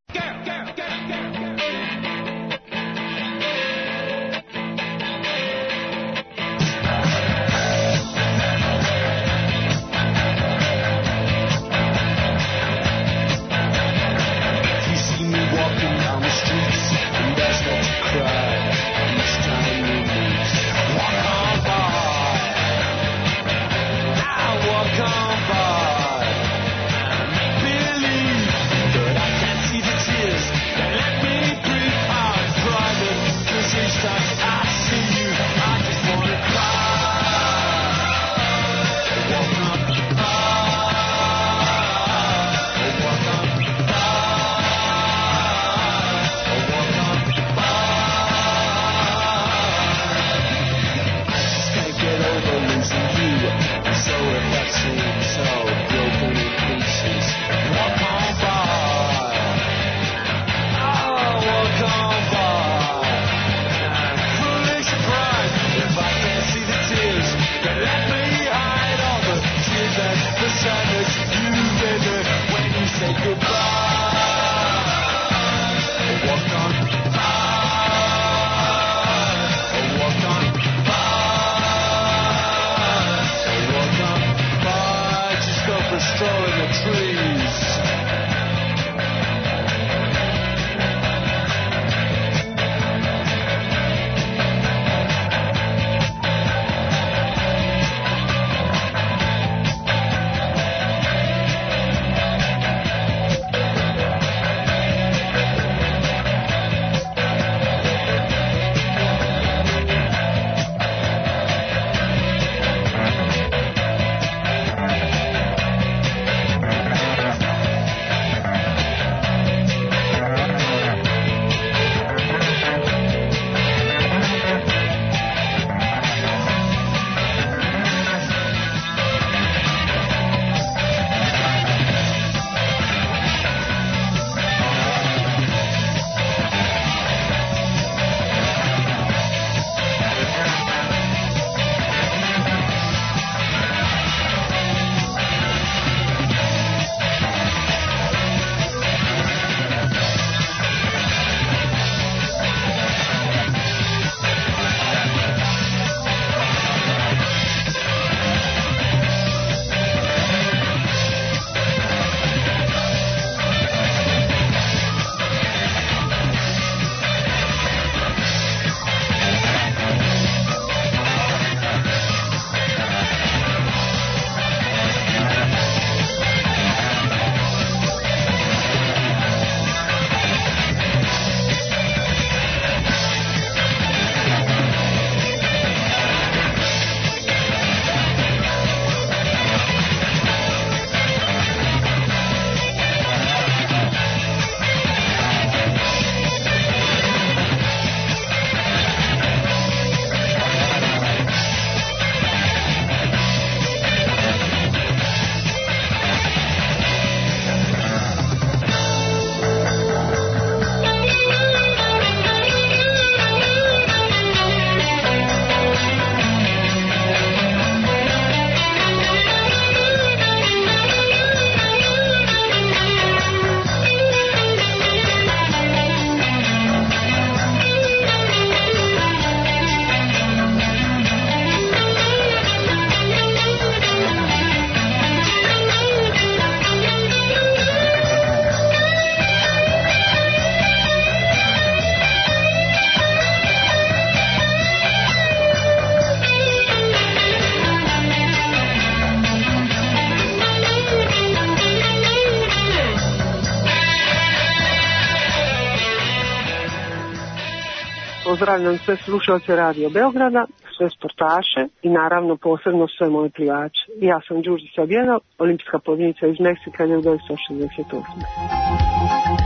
Pozdravljam sve slušalce Radio Beograda, sve sportaše i naravno posebno sve moje plivače. Ja sam Đurđica Bjelo, olimpijska pobjednica iz Meksika hiljadu devetsto šezdeset osme.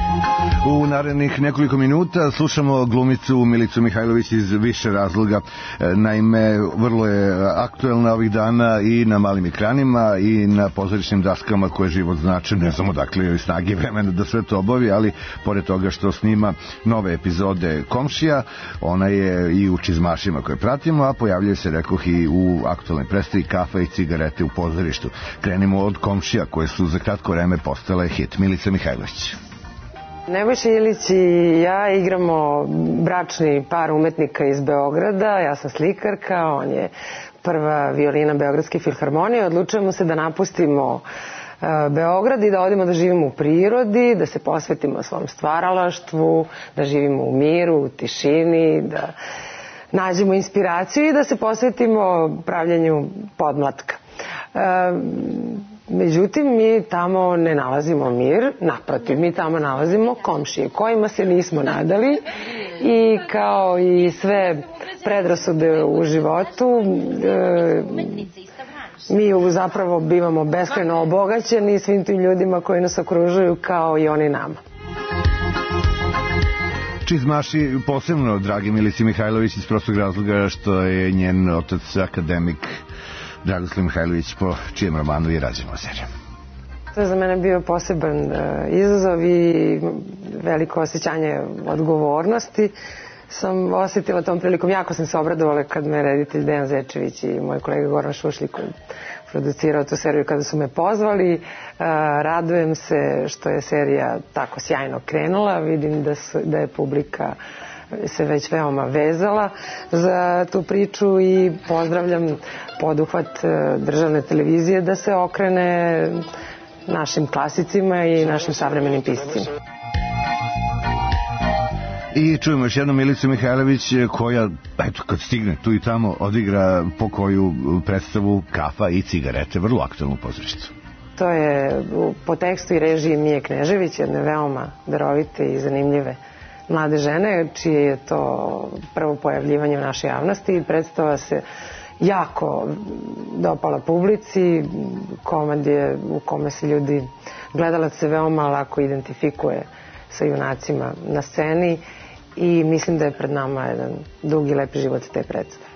U narednih nekoliko minuta slušamo glumicu Milicu Mihajlović iz više razloga. Naime, vrlo je aktuelna ovih dana i na malim ekranima i na pozorišnim daskama koje život znače. Ne znamo dakle joj snage i vremena da sve to obavi, ali pored toga što snima nove epizode Komšija, ona je i u Čizmašima koje pratimo, a pojavljaju se, rekoh, i u aktualnoj predstavi Kafa i cigarete u pozorištu. Krenimo od Komšija koje su za kratko vreme postale hit. Milica Mihajlović. Nebojša Ilić i ja igramo bračni par umetnika iz Beograda. Ja sam slikarka, on je prva violina Beogradske filharmonije. Odlučujemo se da napustimo Beograd i da odemo da živimo u prirodi, da se posvetimo svom stvaralaštvu, da živimo u miru, u tišini, da nađemo inspiraciju i da se posvetimo pravljenju podmlatka. Međutim, mi tamo ne nalazimo mir, naprotiv, mi tamo nalazimo komšije kojima se nismo nadali i kao i sve predrasude u životu, e, mi zapravo bivamo beskrajno obogaćeni svim tim ljudima koji nas okružuju kao i oni nama. Čizmaši posebno dragi Milici Mihajlović iz prostog razloga što je njen otac akademik Dragoslav Mihajlović, po čijem romanu je rađena serija. To je za mene bio poseban uh, izazov i veliko osjećanje odgovornosti sam osjetila tom prilikom. Jako sam se obradovala kad me reditelj Dejan Zečević i moj kolega Goran Šušlik producirao tu seriju kada su me pozvali. Uh, radujem se što je serija tako sjajno krenula. Vidim da, su, da je publika se već veoma vezala za tu priču i pozdravljam poduhvat državne televizije da se okrene našim klasicima i našim savremenim piscima. I čujemo još jednu Milicu Mihajlović koja, eto, kad stigne tu i tamo, odigra po koju predstavu Kafa i cigarete, vrlo aktualnu pozorištu. To je po tekstu i režiji Mije Knežević, jedne veoma darovite i zanimljive mlade žene, čije je to prvo pojavljivanje u našoj javnosti i predstava se jako dopala publici. Komad je u kome se ljudi, gledalac se veoma lako identifikuje sa junacima na sceni i mislim da je pred nama jedan dugi, lepi život te predstave.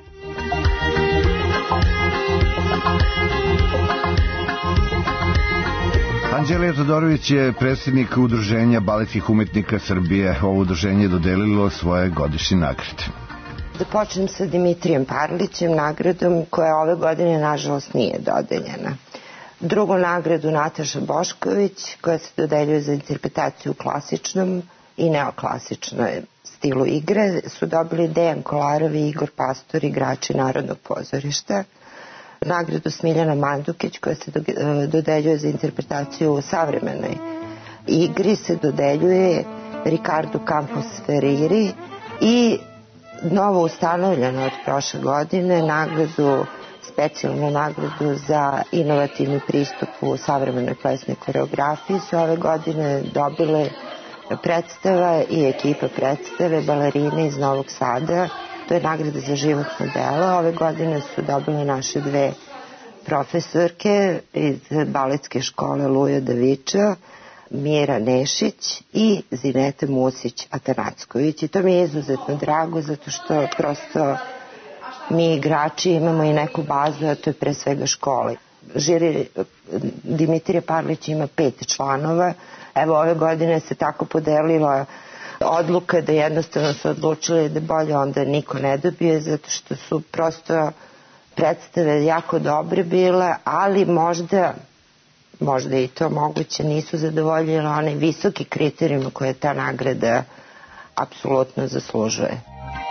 Anđelija Todorović je predsjednik Udruženja baletskih umetnika Srbije. Ovo udruženje je dodelilo svoje godišnje nagrade. Da počnem sa Dimitrijem Parlićem, nagradom koja ove godine nažalost nije dodeljena. Drugu nagradu Nataša Bošković, koja se dodeljuje za interpretaciju u klasičnom i neoklasičnoj stilu igre, su dobili Dejan Kolarov i Igor Pastor, igrači Narodnog pozorišta. Nagradu Smiljana Mandukić, koja se dodeljuje za interpretaciju u savremenoj igri, se dodeljuje Ricardo Campos Ferriri i novo ustanovljeno od prošle godine nagradu, specijalnu nagradu za inovativni pristup u savremenoj plesnoj koreografiji su ove godine dobile predstava i ekipa predstave Balerine iz Novog Sada. To je nagrada za životno delo. Ove godine su dobile naše dve profesorke iz baletske škole Luja Daviča, Mira Nešić i Zinete Musić-Atanacković. I to mi je izuzetno drago zato što prosto mi igrači imamo i neku bazu, a to je pre svega škole. Žiri Dimitrije Parlić ima pet članova. Evo ove godine se tako podelila odluka da jednostavno su odlučili da bolje onda niko ne dobije zato što su prosto predstave jako dobre bile, ali možda možda i to moguće nisu zadovoljili onaj visoki kriterijum koje ta nagrada apsolutno zaslužuje.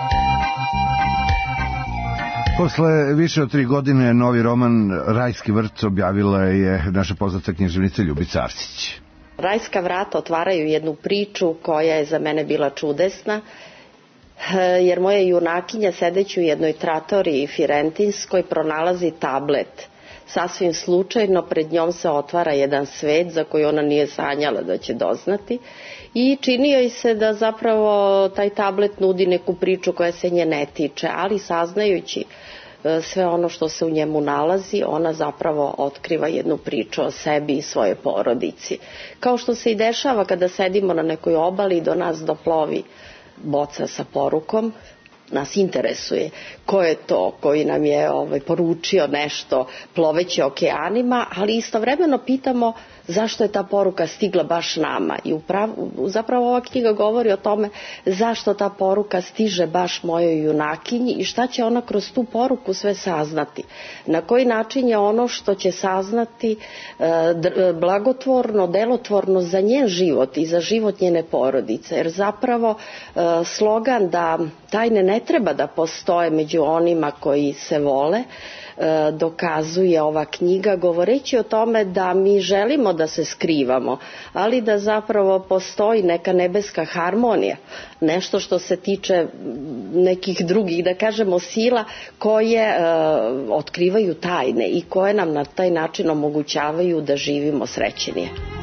Posle više od tri godine novi roman Rajski vrt objavila je naša poznata književnica Ljubica Arsić. Rajska vrata otvaraju jednu priču koja je za mene bila čudesna, jer moja junakinja sedeći u jednoj tratoriji firentinskoj pronalazi tablet. Sasvim slučajno pred njom se otvara jedan svet za koji ona nije sanjala da će doznati i čini joj se da zapravo taj tablet nudi neku priču koja se nje ne tiče, ali saznajući sve ono što se u njemu nalazi, ona zapravo otkriva jednu priču o sebi i svoje porodici. Kao što se i dešava kada sedimo na nekoj obali i do nas doplovi boca sa porukom, nas interesuje ko je to koji nam je ovaj, poručio nešto ploveći okeanima, ali istovremeno pitamo zašto je ta poruka stigla baš nama. I upravo, zapravo ova knjiga govori o tome zašto ta poruka stiže baš mojoj junakinji i šta će ona kroz tu poruku sve saznati. Na koji način je ono što će saznati e, blagotvorno, delotvorno za njen život i za život njene porodice. Jer zapravo e, slogan da tajne ne treba da postoje među onima koji se vole, dokazuje ova knjiga govoreći o tome da mi želimo da se skrivamo, ali da zapravo postoji neka nebeska harmonija, nešto što se tiče nekih drugih, da kažemo, sila koje uh, otkrivaju tajne i koje nam na taj način omogućavaju da živimo srećenije.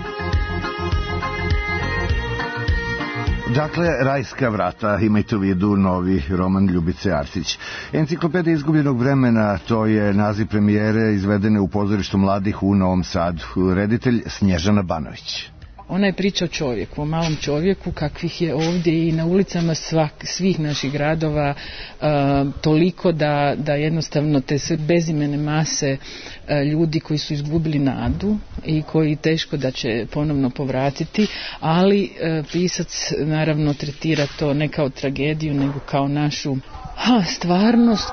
Dakle, Rajska vrata, imajte u vidu novi roman Ljubice Arsić. Enciklopedija izgubljenog vremena, to je naziv premijere izvedene u pozorištu mladih u Novom Sadu. Reditelj Snježana Banović. Ona je priča o čovjeku, o malom čovjeku kakvih je ovdje i na ulicama svak, svih naših gradova uh, toliko da, da jednostavno te sve bezimene mase uh, ljudi koji su izgubili nadu i koji teško da će ponovno povratiti, ali uh, pisac naravno tretira to ne kao tragediju nego kao našu ha, stvarnost.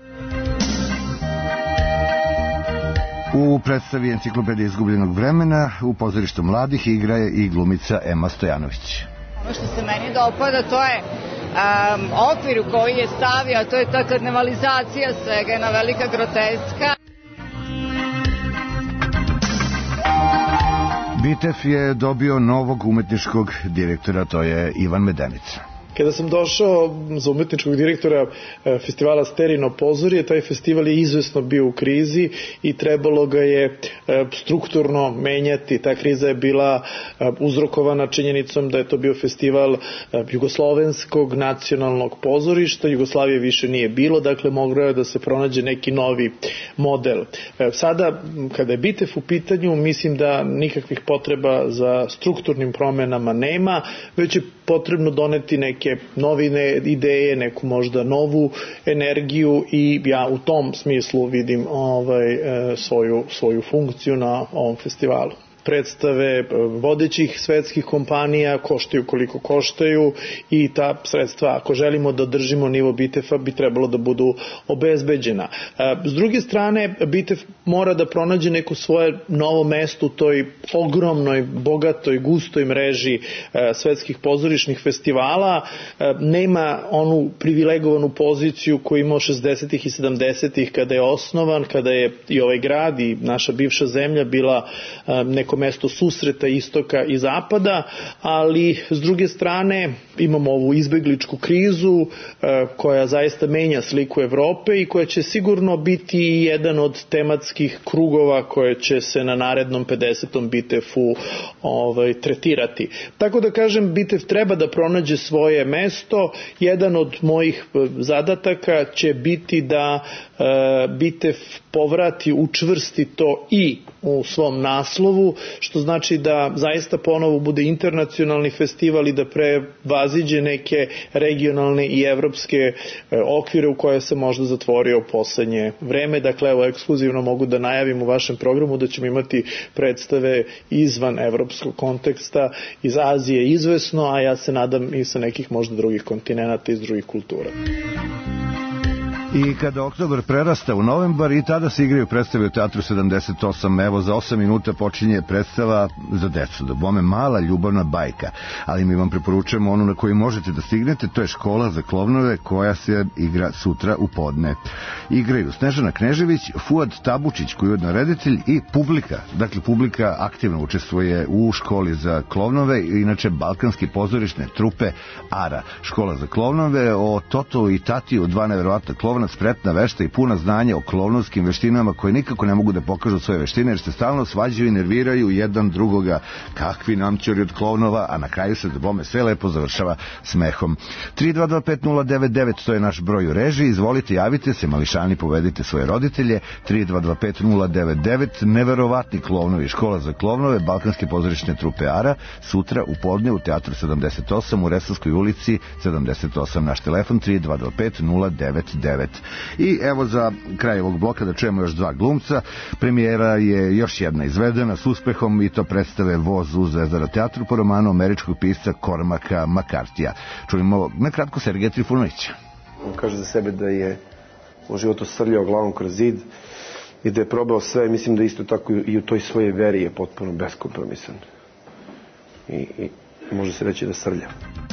U predstavi Enciklopedije izgubljenog vremena u pozorištu mladih igra je i glumica Ema Stojanović. Ono što se meni dopada, to je um, okvir u koji je stavio, a to je ta karnevalizacija svega, jedna velika groteska. Bitev je dobio novog umetničkog direktora, to je Ivan Medenica. Kada sam došao za umetničkog direktora festivala Sterino pozorje, taj festival je izvesno bio u krizi i trebalo ga je strukturno menjati. Ta kriza je bila uzrokovana činjenicom da je to bio festival jugoslovenskog nacionalnog pozorišta. Jugoslavije više nije bilo, dakle moglo je da se pronađe neki novi model. Sada, kada je Bitev u pitanju, mislim da nikakvih potreba za strukturnim promenama nema, već je potrebno doneti neke novine, ideje, neku možda novu energiju i ja u tom smislu vidim ovaj, svoju, svoju funkciju na ovom festivalu. Predstave vodećih svetskih kompanija koštaju koliko koštaju i ta sredstva, ako želimo da držimo nivo Bitefa, bi trebalo da budu obezbeđena. S druge strane, Bitev mora da pronađe neko svoje novo mesto u toj ogromnoj, bogatoj, gustoj mreži svetskih pozorišnih festivala. Nema onu privilegovanu poziciju koju imao šezdesetih i sedamdesetih kada je osnovan, kada je i ovaj grad i naša bivša zemlja bila neko mesto susreta istoka i zapada, ali s druge strane imamo ovu izbegličku krizu koja zaista menja sliku Evrope i koja će sigurno biti jedan od tematskih krugova koje će se na narednom pedesetom Bitefu ovaj, tretirati. Tako da kažem, Bitev treba da pronađe svoje mesto. Jedan od mojih zadataka će biti da e, Bitev povrati, učvrsti to i u svom naslovu, što znači da zaista ponovo bude internacionalni festival i da prevaziđe neke regionalne i evropske okvire u koje se možda zatvorio u poslednje vreme. Dakle, evo, ekskluzivno mogu da najavim u vašem programu da ćemo imati predstave izvan evropskog konteksta, iz Azije izvesno, a ja se nadam i sa nekih možda drugih kontinenata, iz drugih kultura. I kada oktobar prerasta u novembar i tada se igraju predstave u Teatru sedamdeset osam. Evo, za osam minuta počinje predstava za decu, da bome mala ljubavna bajka, ali mi vam preporučujemo onu na koju možete da stignete, to je Škola za klovnove koja se igra sutra u podne. Igraju Snežana Knežević, Fuad Tabučić koji je ujedno reditelj i publika, dakle publika aktivno učestvuje u Školi za klovnove, inače balkanski pozorišne trupe Ara. Škola za klovnove, o Toto i Tatiju, dva neverovatna klovna stalna, spretna, vešta i puna znanja o klovnovskim veštinama koje nikako ne mogu da pokažu svoje veštine jer se stalno svađaju i nerviraju jedan drugoga. Kakvi namćori od klovnova, a na kraju se bome sve lepo završava smehom. tri dva dva pet nula devet devet, to je naš broj u režiji. Izvolite, javite se, mališani, povedite svoje roditelje. tri dva dva pet nula devet devet. Neverovatni klovnovi, škola za klovnove, balkanske pozorišne trupe Ara, sutra u podne u Teatru sedamdeset osam u Resavskoj ulici sedamdeset osam. Naš telefon tri dva dva pet nula devet devet. I evo za kraj ovog bloka da čujemo još dva glumca. Premijera je još jedna izvedena s uspehom i to predstave Voz u Zvezdara teatru po romanu američkog pisca Cormaca McCarthyja. Čujemo na kratko Sergeja Trifunovića. On kaže za sebe da je u životu srljao glavom kroz zid i da je probao sve. Mislim da isto tako i u toj svojej veri je potpuno beskompromisan. I, i može se reći da srlja.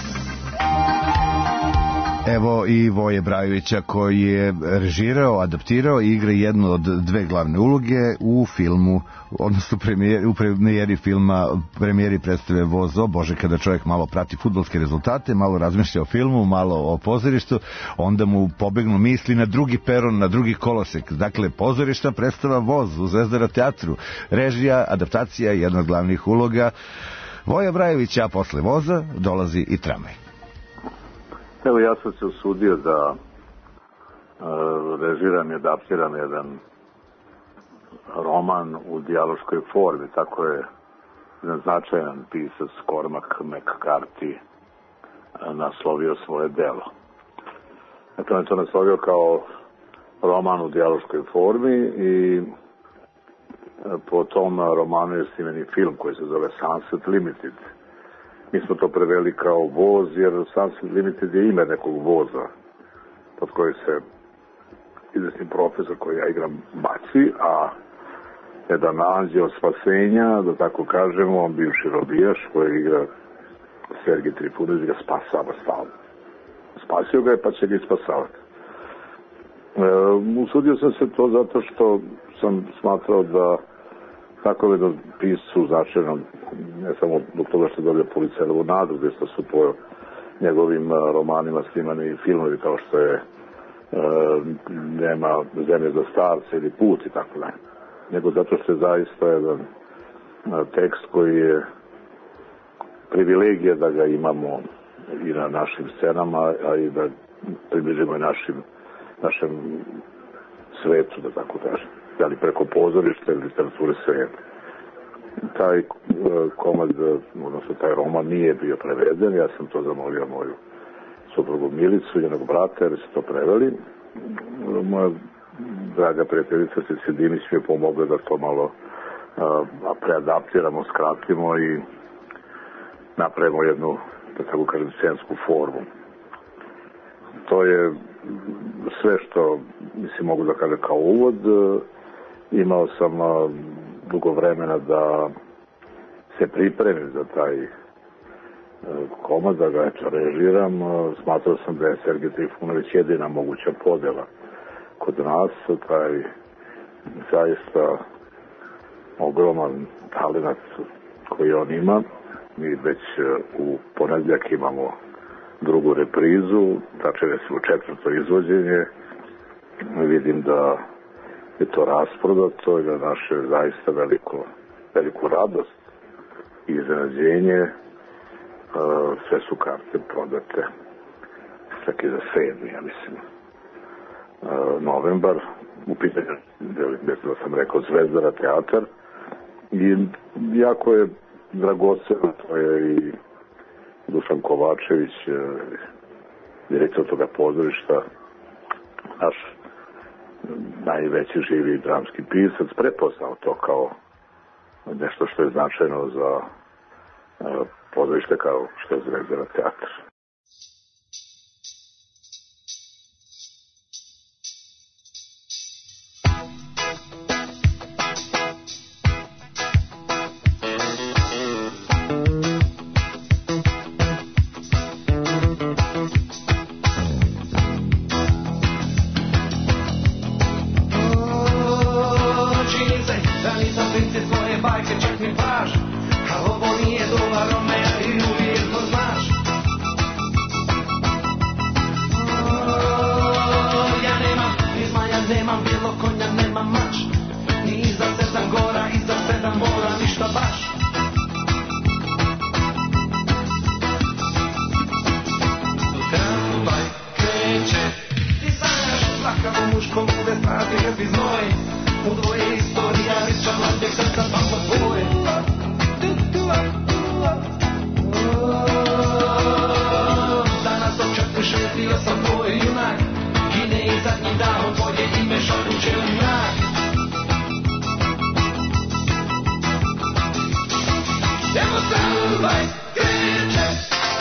Evo i Voje Brajovića koji je režirao, adaptirao i igra jednu od dve glavne uloge u filmu, odnosno premijeri, u premijeri filma, premijeri predstave Vozo. Bože, kada čovjek malo prati fudbalske rezultate, malo razmišlja o filmu, malo o pozorištu, onda mu pobegnu misli na drugi peron, na drugi kolosek. Dakle, pozorišta predstava Voz u Zvezdara teatru, režija, adaptacija, jedna od glavnih uloga Voja Brajovića, a posle Voza dolazi i Tramvaj. Evo, ja sam se usudio da uh, režiram i adaptiram jedan roman u dijaloškoj formi, tako je jedan značajan pisac Cormac McCarthy uh, naslovio svoje delo. Eto, on je to naslovio kao roman u dijaloškoj formi i uh, po tom romanu je snimeni film koji se zove Sunset Limited. Mi smo to preveli kao Voz, jer Sunset Limited je ime nekog voza pod koji se izvesni profesor koji ja igram baci, a jedan anđeo spasenja, da tako kažemo, on bivši robijaš koji igra Sergej Trifunović, ga spasava stalno. Spasio ga je, pa će ga i spasavati. E, usudio sam se to zato što sam smatrao da tako jednom piscu značajno, ne samo zbog toga što dobija Pulitzerovu nagradu, gdje su po njegovim romanima snimani filmovi kao što je e, Nema zemlje za starce ili Put i tako dalje. Nego zato što je zaista jedan tekst koji je privilegija da ga imamo i na našim scenama, a i da približimo i našim, našem svetu, da tako kažem. Ali preko pozorišta ili literature svijeta. Taj uh, komad, odnosno taj roman nije bio preveden, ja sam to zamolio moju suprugu Milicu i njenog brata, jer su to preveli. Moja draga prijateljica Cici Dimić mi je pomogla da to malo uh, preadaptiramo, skratimo i napravimo jednu, da tako kažem, scensku formu. To je sve što, mislim, mogu da kažem kao uvod. Uh, Imao sam uh, dugo vremena da se pripremim za taj uh, komad, da ga eto režiram. Uh, smatrao sam da je Sergej Trifunović jedina moguća podela kod nas. Taj zaista ogroman talenat koji on ima. Mi već uh, u ponedjeljak imamo drugu reprizu, tačnije smo četvrto izvođenje. Vidim da je to rasprodato i da naše zaista veliko, veliku radost i iznenađenje. Uh, sve su karte prodate, čak i za sedmi, ja mislim, uh, novembar, u pitanju, gdje sam rekao, Zvezdara teatar. I jako je dragoceno, to je i Dušan Kovačević, uh, direktor toga pozorišta, naš najveći živi dramski pisac, prepoznao to kao nešto što je značajno za uh, pozorište kao što je Zvezdara teatar. baš. Tramvaj kreće, ti sanjaš svaka muško bude strati grbi znoj. U dvoje istorija vića mladih srca pampa tvoje. Danas od četiri šest bio sam tvoj junak. Gine i zadnji dan tvoje ime šapuće u mrak. Evo tramvaj kreće,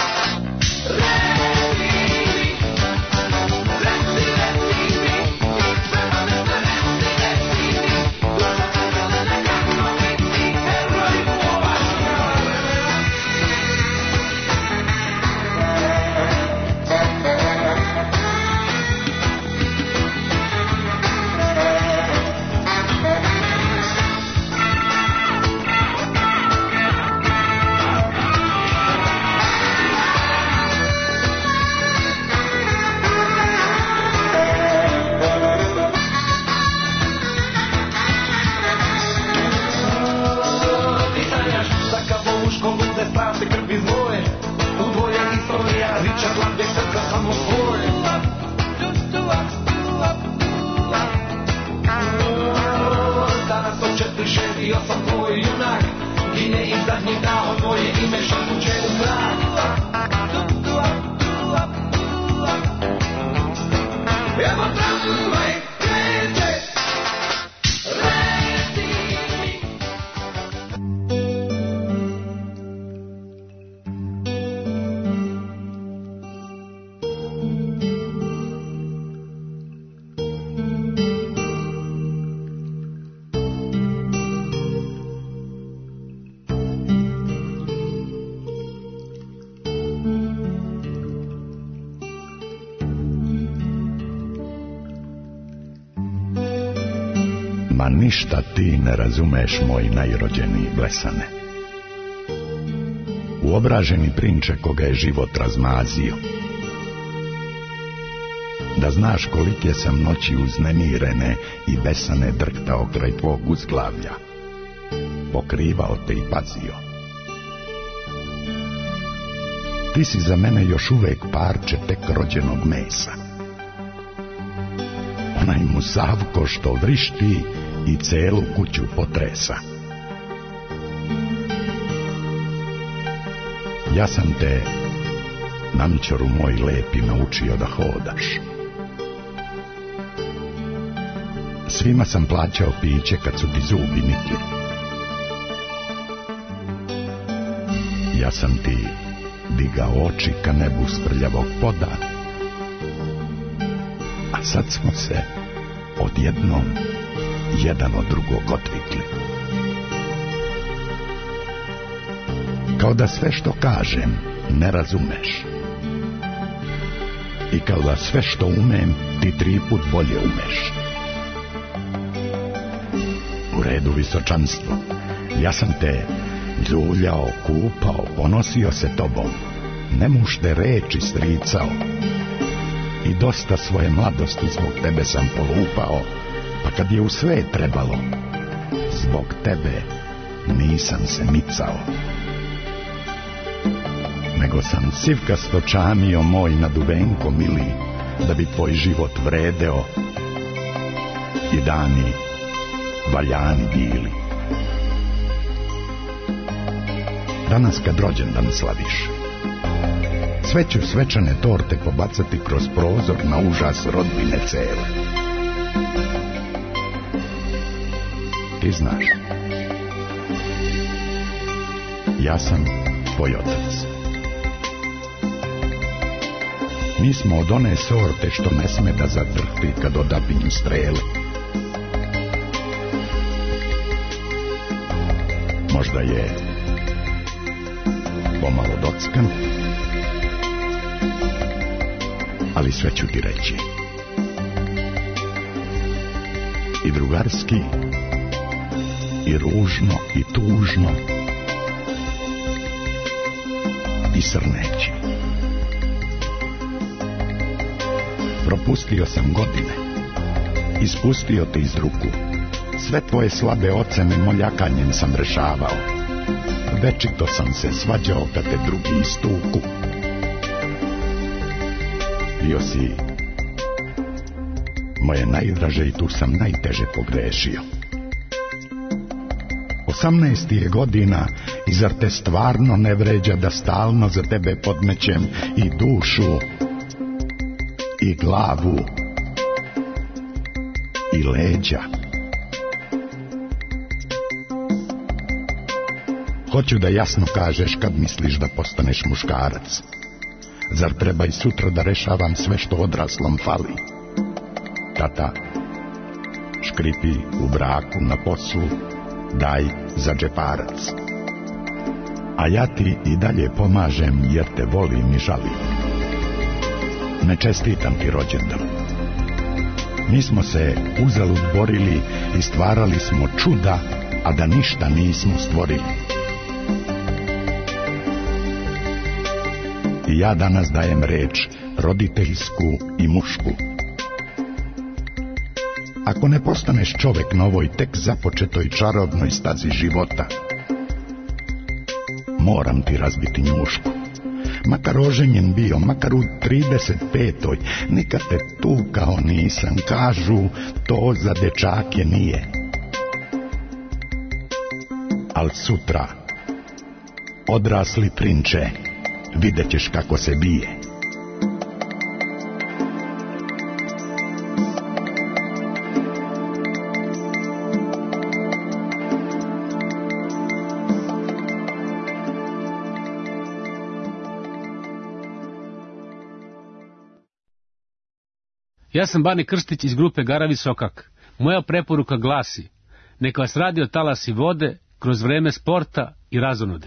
Ma ništa ti ne razumeš, moj najrođeniji blesane. Uobraženi prinče koga je život razmazio. Da znaš kolike sam noći uznemirene i besane drhtao kraj tvog uzglavlja. Pokrivao te i pazio. Ti si za mene još uvek parče tek rođenog mesa. Onaj Musavko što vrišti i celu kuću potresa. Ja sam te, namćoru moj lepi, naučio da hodaš. Svima sam plaćao piće kad su ti zubi nikli. Ja sam ti digao oči ka nebu s prljavog poda. A sad smo se odjednom jedan od drugog odvikli. Kao da sve što kažem ne razumeš. I kao da sve što umem ti tri put bolje umeš. U redu, visočanstvo, ja sam te ljuljao, kupao, ponosio se tobom, nemušte reči stricao. I dosta svoje mladosti zbog tebe sam polupao, pa kad je u sve trebalo, zbog tebe nisam se micao. Nego sam sivkasto čamio moj na duvenko mili, da bi tvoj život vredeo i dani valjani bili. Danas kad rođendan slaviš, sve ću svečane torte pobacati kroz prozor na užas rodbine cele. Ti znaš, ja sam tvoj otac. Mi smo od one sorte što ne sme da zadrhti kad odapinju strele. Možda je pomalo dockan, ali sve ću ti reći. I drugarski, i ružno, i tužno, i srneći. Propustio sam godine, ispustio te iz ruku. Sve tvoje slabe ocene moljakanjem sam rešavao. Večito sam se svađao kad te drugi istuku. Bio si moje najdraže i tu sam najteže pogrešio. Osamnaest je godina i zar te stvarno ne vređa da stalno za tebe podmećem i dušu i glavu i leđa. Hoću da jasno kažeš kad misliš da postaneš muškarac. Zar treba i sutra da rešavam sve što odraslom fali? Tata, škripi u braku, na poslu, daj za džeparac. A ja ti i dalje pomažem jer te volim i žalim. Ne čestitam ti rođendan. Mi smo se uzalud borili i stvarali smo čuda, a da ništa nismo stvorili. I ja danas dajem reč roditeljsku i mušku. Ako ne postaneš čovek na ovoj tek započetoj čarobnoj stazi života, moram ti razbiti njušku. Makar oženjen bio, makar u trideset petoj, nikad te tukao nisam, kažu to za dečake nije. Al sutra, odrasli prinče, vidjet ćeš kako se bije. Ja sam Bane Krstić iz grupe Garavi Sokak. Moja preporuka glasi: neka vas radio talasi vode kroz vreme sporta i razonode.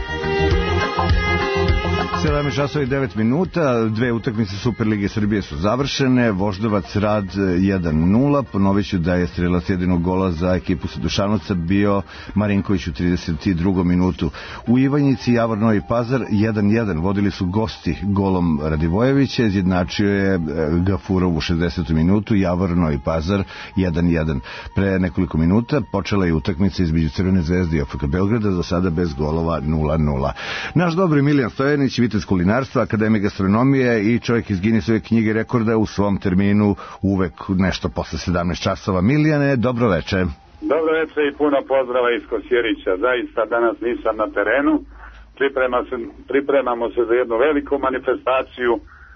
sedam časova i devet minuta, dve utakmice Superlige Srbije su završene, Voždovac Rad jedan nula, ponovit ću da je strelac jedinog gola za ekipu sa Dušanovca bio Marinković u trideset drugom minutu. U Ivanjici Javor Novi Pazar jedan jedan, vodili su gosti golom Radivojevića, izjednačio je Gafurov u šezdesetom minutu, Javor Novi Pazar jedan jedan. Pre nekoliko minuta počela je utakmica između Crvene zvezde i O F K Beograda, za sada bez golova nula nula. Naš dobri Miljan Stojanić, vitez kulinarstva, akademik gastronomije i čovjek iz Guinnessove knjige rekorda u svom terminu uvek nešto posle sedamnaest časova. Milijane, dobro veče. Dobro veče i puno pozdrava iz Kosjerića. Zaista danas nisam na terenu. Priprema se, pripremamo se za jednu veliku manifestaciju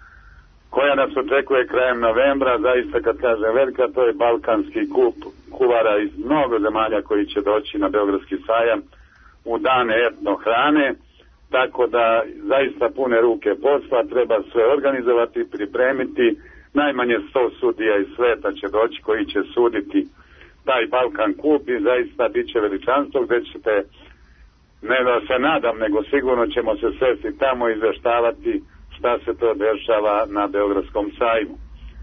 koja nas očekuje krajem novembra. Zaista kad kažem velika, to je balkanski kup kuvara iz mnogo zemalja koji će doći na Beogradski sajam u dane etno hrane. Tako da zaista pune ruke posla, treba sve organizovati, pripremiti. Najmanje sto sudija iz sveta će doći koji će suditi taj Balkan kup i zaista bit će veličanstvo gdje ćete, ne da se nadam, nego sigurno ćemo se svesti tamo i izveštavati šta se to dešava na Beogradskom sajmu.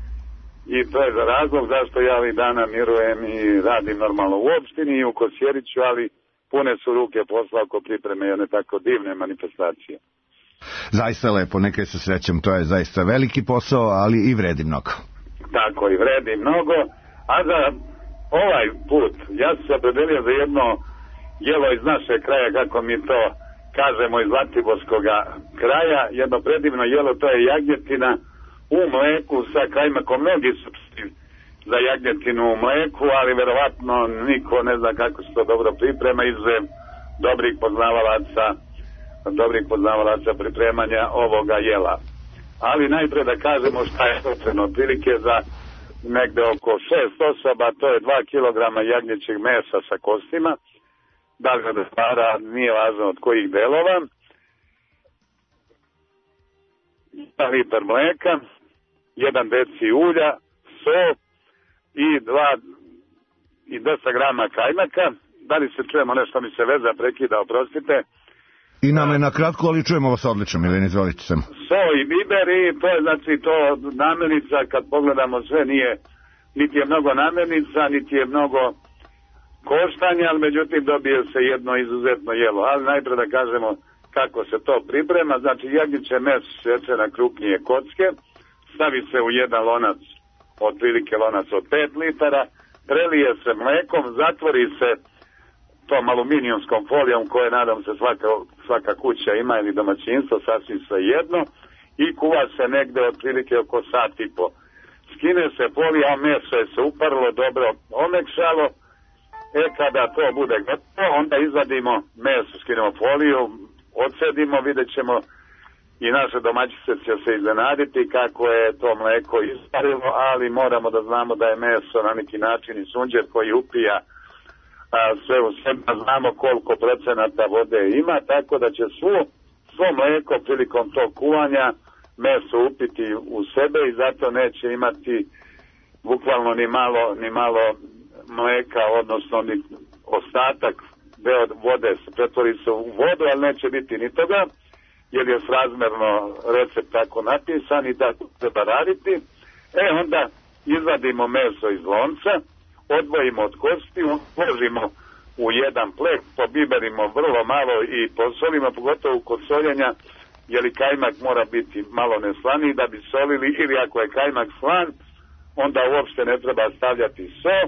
I to je za razlog zašto ja ovih dana mirujem i radim normalno u opštini i u Kosjeriću, ali pune su ruke posla oko pripreme jedne tako divne manifestacije. Zaista lepo, nekaj se srećem, to je zaista veliki posao, ali i vredi mnogo. Tako, i vredi mnogo, a za ovaj put ja sam se opredelio za jedno jelo iz našeg kraja, kako mi to kažemo, iz Zlatiborskog kraja, jedno predivno jelo, to je jagnjetina u mleku sa kajmakom. Mnogi su za jagnjetinu u mleku, ali verovatno niko ne zna kako se to dobro priprema izuzev dobrih poznavalaca dobrih poznavalaca pripremanja ovoga jela. Ali najpre da kažemo šta je potrebno. Otprilike za negde oko šest osoba, to je dva kilograma jagnjećeg mesa sa kostima, da ga da stvara, nije važno od kojih delova, jedan litar mleka, jedan deci ulja, so i dva i deset grama kajmaka. Da li se čujemo, nešto mi se veza prekida, oprostite. I nam je na kratko, ali čujemo vas odlično, Milena, izvolite sam. So i biber i to je, znači, to namirnica, kad pogledamo sve, nije, niti je mnogo namirnica, niti je mnogo koštanja, ali međutim dobije se jedno izuzetno jelo. Ali najpre da kažemo kako se to priprema. Znači, jagnjeće meso seče na krupnije kocke, stavi se u jedan lonac, otprilike lonac od pet litara, prelije se mlekom, zatvori se tom aluminijumskom folijom koje nadam se svaka, svaka kuća ima ili domaćinstvo, sasvim sve jedno, i kuva se negde otprilike oko sat i po. Skine se folija, a meso je se uparilo, dobro omekšalo, e kada to bude gotovo, onda izvadimo meso, skinemo foliju, odsedimo, vidjet ćemo i naše domaćice će se iznenaditi kako je to mleko isparilo, ali moramo da znamo da je meso na neki način i sunđer koji upija a, sve u sebe, znamo koliko procenata vode ima, tako da će svo, svo mleko prilikom tog kuvanja meso upiti u sebe i zato neće imati bukvalno ni malo, ni malo mleka, odnosno ni ostatak deo vode se pretvori se u vodu, ali neće biti ni toga, jer je srazmerno recept tako napisan i tako treba raditi. E onda izvadimo meso iz lonca, odvojimo od kosti, uložimo u jedan pleh, pobiberimo vrlo malo i posolimo, pogotovo kod soljenja, jer i kajmak mora biti malo neslaniji da bi solili, ili ako je kajmak slan, onda uopšte ne treba stavljati so.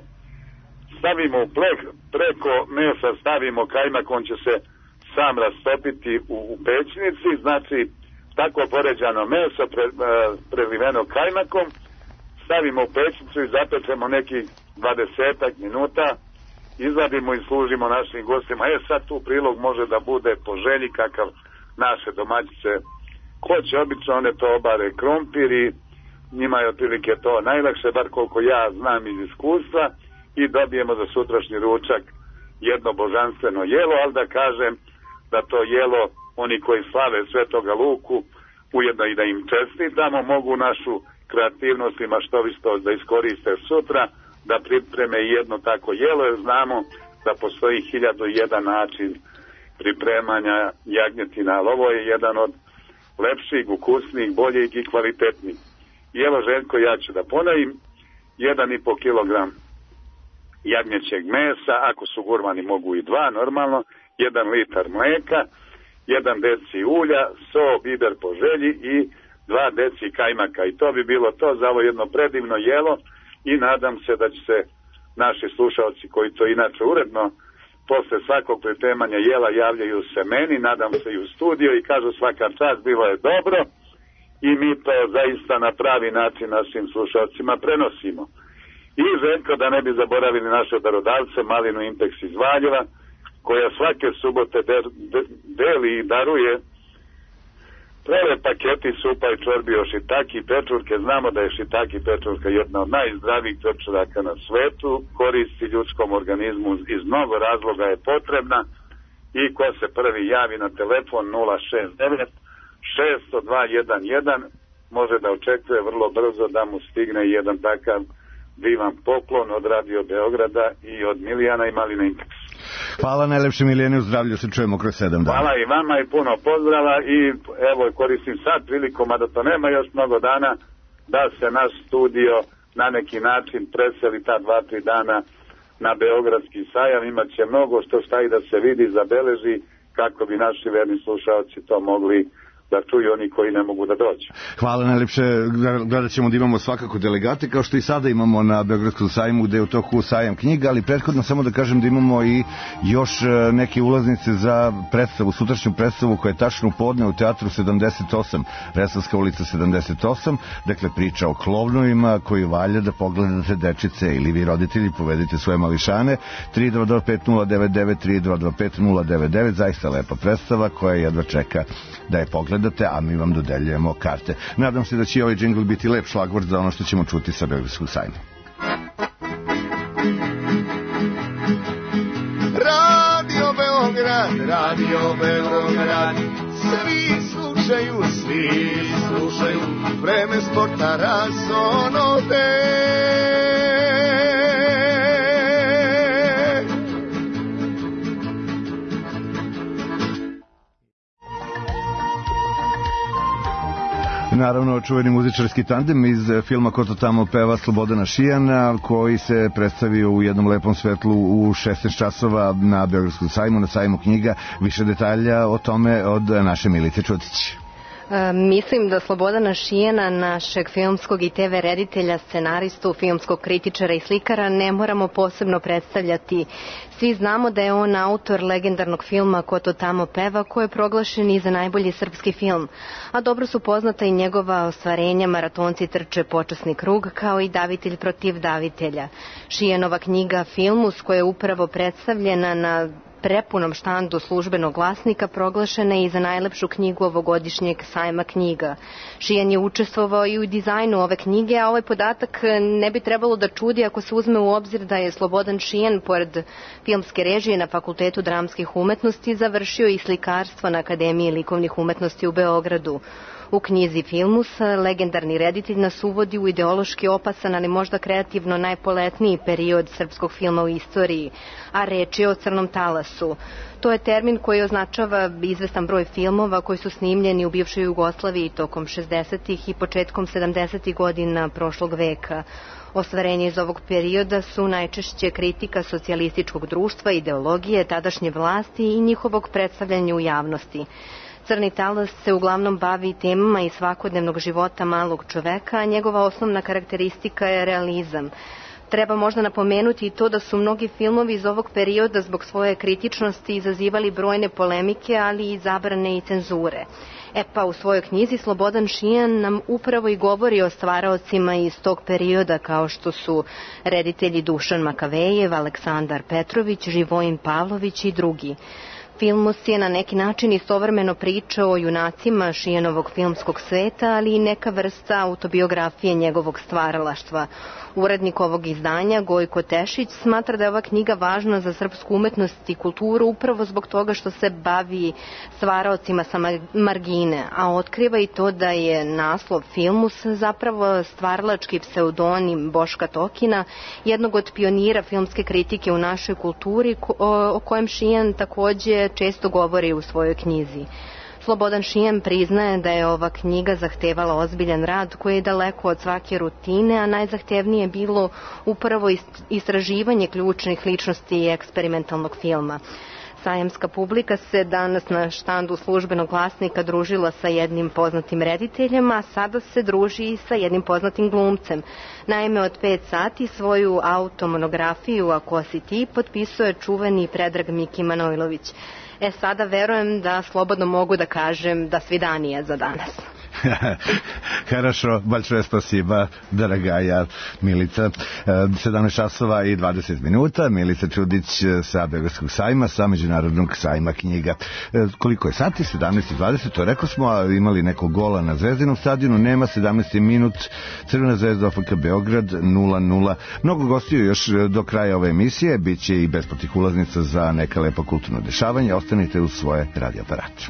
Stavimo u pleh, preko mesa stavimo kajmak, on će se sam rastopiti u, u pećnici, znači tako poređano meso pre, preliveno kajmakom, stavimo u pećnicu i zapečemo nekih dvadesetak minuta, izvadimo i služimo našim gostima. E sad tu prilog može da bude po želji kakav naše domaćice hoće, obično one to obare krompiri, njima je otprilike to najlakše, bar koliko ja znam iz iskustva, i dobijemo za sutrašnji ručak jedno božanstveno jelo, ali da kažem da to jelo oni koji slave Svetoga Luku, ujedno i da im čestitamo, mogu našu kreativnost i maštovitost da iskoriste sutra, da pripreme jedno tako jelo, jer znamo da postoji hiljadu i jedan način pripremanja jagnjetina, ali ovo je jedan od lepših, ukusnijih, boljih i kvalitetnijih. I evo, Željko, ja ću da ponovim, jedan i po kilogram jagnjećeg mesa, ako su gurmani mogu i dva, normalno, jedan litar mleka, jedan deci ulja, so, biber po želji i dva deci kajmaka. I to bi bilo to za ovo jedno predivno jelo i nadam se da će se naši slušalci koji to inače uredno posle svakog pripremanja jela javljaju se meni, nadam se i u studio i kažu svaka čast, bilo je dobro i mi to zaista na pravi način našim slušalcima prenosimo. I Željko, da ne bi zaboravili naše darodavce, Malinu Impex iz Valjeva, koja svake subote de, de, deli i daruje prve paketi supa i čorbi o šitaki i pečurke. Znamo da je šitaki i pečurka jedna od najzdravijih pečuraka na svetu, koristi ljudskom organizmu, iz mnogo razloga je potrebna i ko se prvi javi na telefon nula šest devet šest zero dva jedan jedan može da očekuje vrlo brzo da mu stigne jedan takav divan poklon od Radio Beograda i od Milijana i Maline Impex. Hvala najlepše, Milijane, u zdravlju, se čujemo kroz sedam dana. Hvala i vama i puno pozdrava i evo koristim sad prilikom, a da to nema još mnogo dana, da se naš studio na neki način preseli ta dva, tri dana na Beogradski sajam. Imaće mnogo što šta i da se vidi, zabeleži, kako bi naši verni slušalci to mogli da čuju oni koji ne mogu da dođu. Hvala najlepše, gledat ćemo da imamo svakako delegate, kao što i sada imamo na Beogradskom sajmu, gde je u toku sajam knjiga, ali prethodno samo da kažem da imamo i još neke ulaznice za predstavu, sutrašnju predstavu koja je tačno u podne u Teatru sedamdeset osam, Resavska ulica sedamdeset osam, dakle priča o klovnovima koju valja da pogledate, dečice, ili vi roditelji povedite svoje mališane. Tri dva dva pet nula devet devet, tri dva dva pet nula devet devet, zaista lepa predstava koja jedva čeka da je pogledate, a mi vam dodeljujemo karte. Nadam se da će ovaj džingl biti lep šlagvort za ono što ćemo čuti sa Beogradskog sajma. Radio Beograd, Radio Beograd, svi slušaju, svi slušaju, vreme sporta razonode. Naravno, čuveni muzičarski tandem iz filma Ko to tamo peva Slobodana Šijana, koji se predstavio u jednom lepom svetlu u šesnaest časova na Beogradskom sajmu, na sajmu knjiga. Više detalja o tome od naše Milice Čutić. Mislim da Slobodana Šijana, našeg filmskog i te ve reditelja, scenaristu, filmskog kritičara i slikara, ne moramo posebno predstavljati. Svi znamo da je on autor legendarnog filma Ko to tamo peva, koji je proglašen i za najbolji srpski film. A dobro su poznata i njegova ostvarenja Maratonci trče počasni krug, kao i Davitelj protiv davitelja. Šijanova knjiga Filmus, koja je upravo predstavljena na prepunom štandu Službenog glasnika, proglašena je i za najlepšu knjigu ovogodišnjeg sajma knjiga. Šijan je učestvovao i u dizajnu ove knjige, a ovaj podatak ne bi trebalo da čudi ako se uzme u obzir da je Slobodan Šijan, pored filmske režije na Fakultetu dramskih umetnosti, završio i slikarstvo na Akademiji likovnih umetnosti u Beogradu. U knjizi Filmus legendarni reditelj nas uvodi u ideološki opasan, ali možda kreativno najpoletniji period srpskog filma u istoriji, a reč je o Crnom talasu. To je termin koji označava izvestan broj filmova koji su snimljeni u bivšoj Jugoslaviji tokom šezdesetih i početkom sedamdesetih godina prošlog veka. Ostvarenje iz ovog perioda su najčešće kritika socijalističkog društva, ideologije, tadašnje vlasti i njihovog predstavljanja u javnosti. Crni talas se uglavnom bavi temama iz svakodnevnog života malog čoveka, a njegova osnovna karakteristika je realizam. Treba možda napomenuti i to da su mnogi filmovi iz ovog perioda zbog svoje kritičnosti izazivali brojne polemike, ali i zabrane i cenzure. E pa u svojoj knjizi Slobodan Šijan nam upravo i govori o stvaraocima iz tog perioda, kao što su reditelji Dušan Makavejev, Aleksandar Petrović, Živojin Pavlović i drugi. Filmus je na neki način istovremeno priča o junacima Šijanovog filmskog sveta, ali i neka vrsta autobiografije njegovog stvaralaštva. Urednik ovog izdanja, Gojko Tešić, smatra da je ova knjiga važna za srpsku umetnost i kulturu upravo zbog toga što se bavi stvaraocima sa margine, a otkriva i to da je naslov Filmus zapravo stvaralački pseudonim Boška Tokina, jednog od pionira filmske kritike u našoj kulturi, o kojem Šijan takođe često govori u svojoj knjizi. Slobodan Šijan priznaje da je ova knjiga zahtevala ozbiljan rad koji je daleko od svake rutine, a najzahtevnije je bilo upravo istraživanje ključnih ličnosti i eksperimentalnog filma. Sajamska publika se danas na štandu Službenog glasnika družila sa jednim poznatim rediteljem, a sada se druži i sa jednim poznatim glumcem. Naime, od pet sati svoju automonografiju Ako si ti potpisuje čuveni Predrag Miki Manojlović. E sada verujem da slobodno mogu da kažem da svidanije za danas. Хорошо, большое спасибо, дорогая Milica. sedamnaest časova i dvadeset minuta, Milica Čudić sa Beogradskog sajma, sa Međunarodnog sajma knjiga. Koliko je sati? sedamnaest i dvadeset, to rekao smo, a imali nekog gola na Zvezdinom stadionu, nema, sedamnaesti minut, Crvena zvezda O F K Beograd nula nula. Mnogo gostiju još do kraja ove emisije, bit će i besplatnih ulaznica za neka lepa kulturno dešavanje, ostanite uz svoje radioaparate.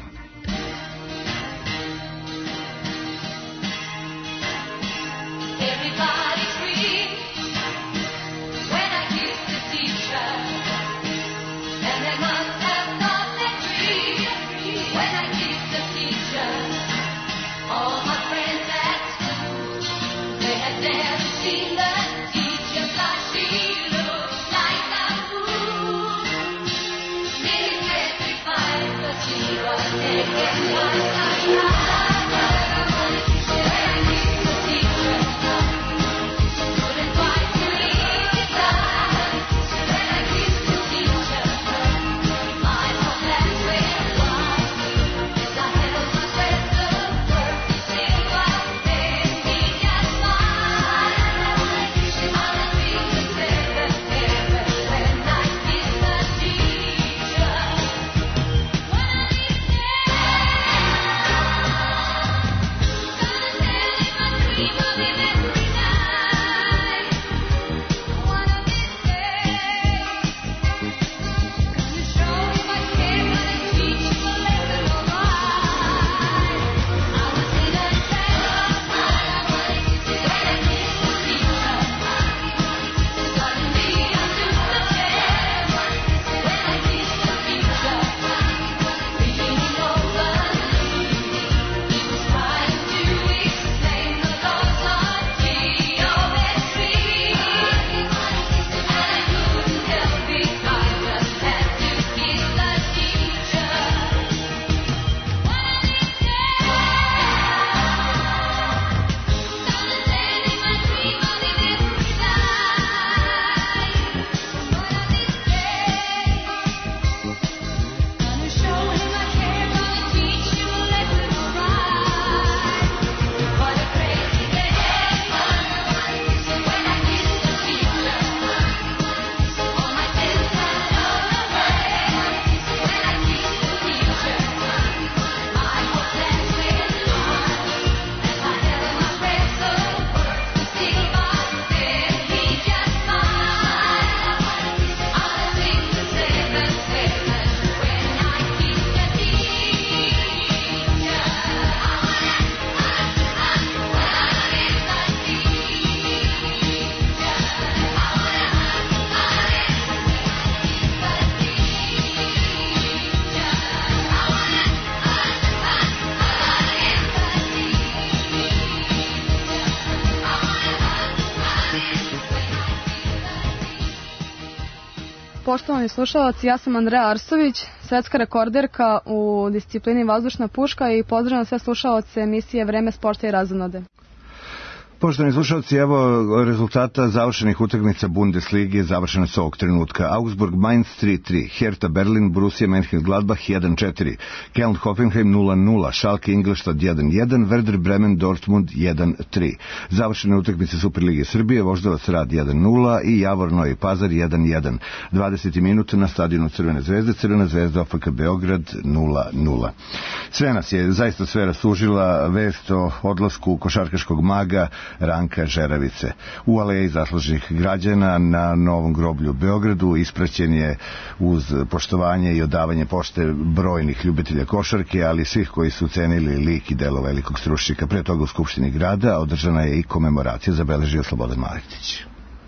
poštovani slušalci, ja sam Andreja Arsović, svetska rekorderka u disciplini vazdušna puška i pozdravljam sve slušalce emisije Vreme sporta i razonode. Poštovani slušalci, evo rezultata završenih utakmica Bundeslige završene s ovog trenutka. Augsburg Mainz tri tri, Hertha Berlin, Borussia Mönchengladbach jedan četiri, Köln Hoffenheim nula nula, Schalke Ingolstadt jedan jedan, Werder Bremen Dortmund jedan tri. Završene utakmice Superlige Srbije, Voždovac Rad jedan nula i Javor Novi Pazar jedan jedan. dvadeset minuta na stadionu Crvene zvezde, Crvena zvezda O F K Beograd nula nula. Sve nas je zaista sve rasužila vest o odlasku košarkaškog maga Ranka Žeravice. U aleji zaslužnih građana na Novom groblju u Beogradu ispraćen je uz poštovanje i odavanje pošte brojnih ljubitelja košarke, ali svih koji su cenili lik i delo velikog stručnjaka. Pre toga u Skupštini grada održana je i komemoracija, zabeležio Slobodan Maletić.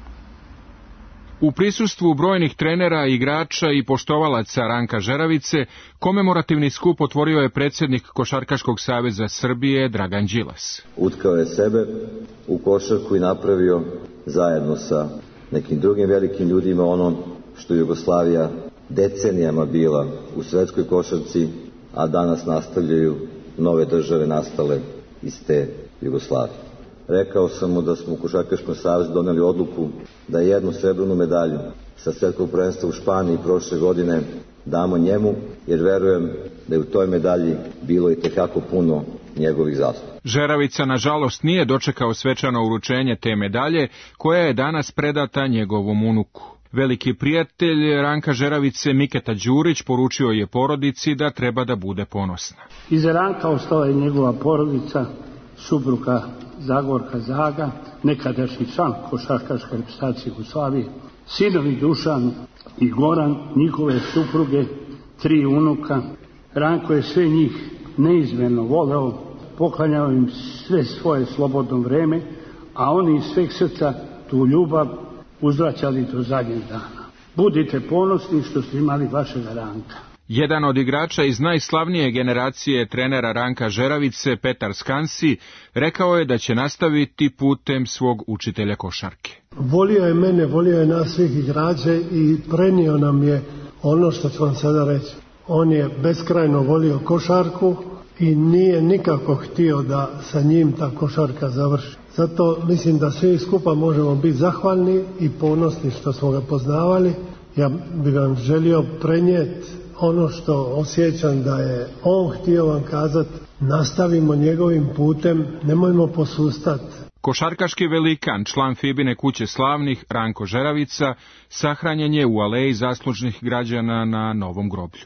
U prisustvu brojnih trenera, igrača i poštovalaca Ranka Žeravice, komemorativni skup otvorio je predsjednik Košarkaškog saveza Srbije Dragan Đilas. Utkao je sebe u košarku i napravio zajedno sa nekim drugim velikim ljudima ono što Jugoslavija decenijama bila u svetskoj košarci, a danas nastavljaju nove države nastale iz te Jugoslavije. Rekao sam mu da smo u Košarkaškom savezu doneli odluku da jednu srebrnu medalju sa svetskog prvenstva u Španiji prošle godine damo njemu, jer verujem da je u toj medalji bilo i tekako puno njegovih zasluga. Žeravica, nažalost, nije dočekao svečano uručenje te medalje, koja je danas predata njegovom unuku. Veliki prijatelj Ranka Žeravice, Miketa Đurić, poručio je porodici da treba da bude ponosna. Iza Ranka ostala je njegova porodica, supruga Zagorka Zaga, nekadašnji član košarkaške reprezentacije Jugoslavije, sinovi Dušan i Goran, njihove supruge, tri unuka. Ranko je sve njih neizmjerno voleo, poklanjao im sve svoje slobodno vreme, a oni iz sveg srca tu ljubav uzvraćali do zadnjeg dana. Budite ponosni što ste imali vašeg Ranka. Jedan od igrača iz najslavnije generacije trenera Ranka Žeravice, Petar Skansi, rekao je da će nastaviti putem svog učitelja košarke. Volio je mene, volio je nas svih igrače i prenio nam je ono što ću vam sada reći. On je beskrajno volio košarku i nije nikako htio da sa njim ta košarka završi. Zato mislim da svi skupa možemo biti zahvalni i ponosni što smo ga poznavali. Ja bih vam želio prenijeti ono što osjećam da je on htio vam kazati, nastavimo njegovim putem, nemojmo posustati. Košarkaški velikan, član Fibine kuće slavnih, Ranko Žeravica, sahranjen je u aleji zaslužnih građana na Novom groblju.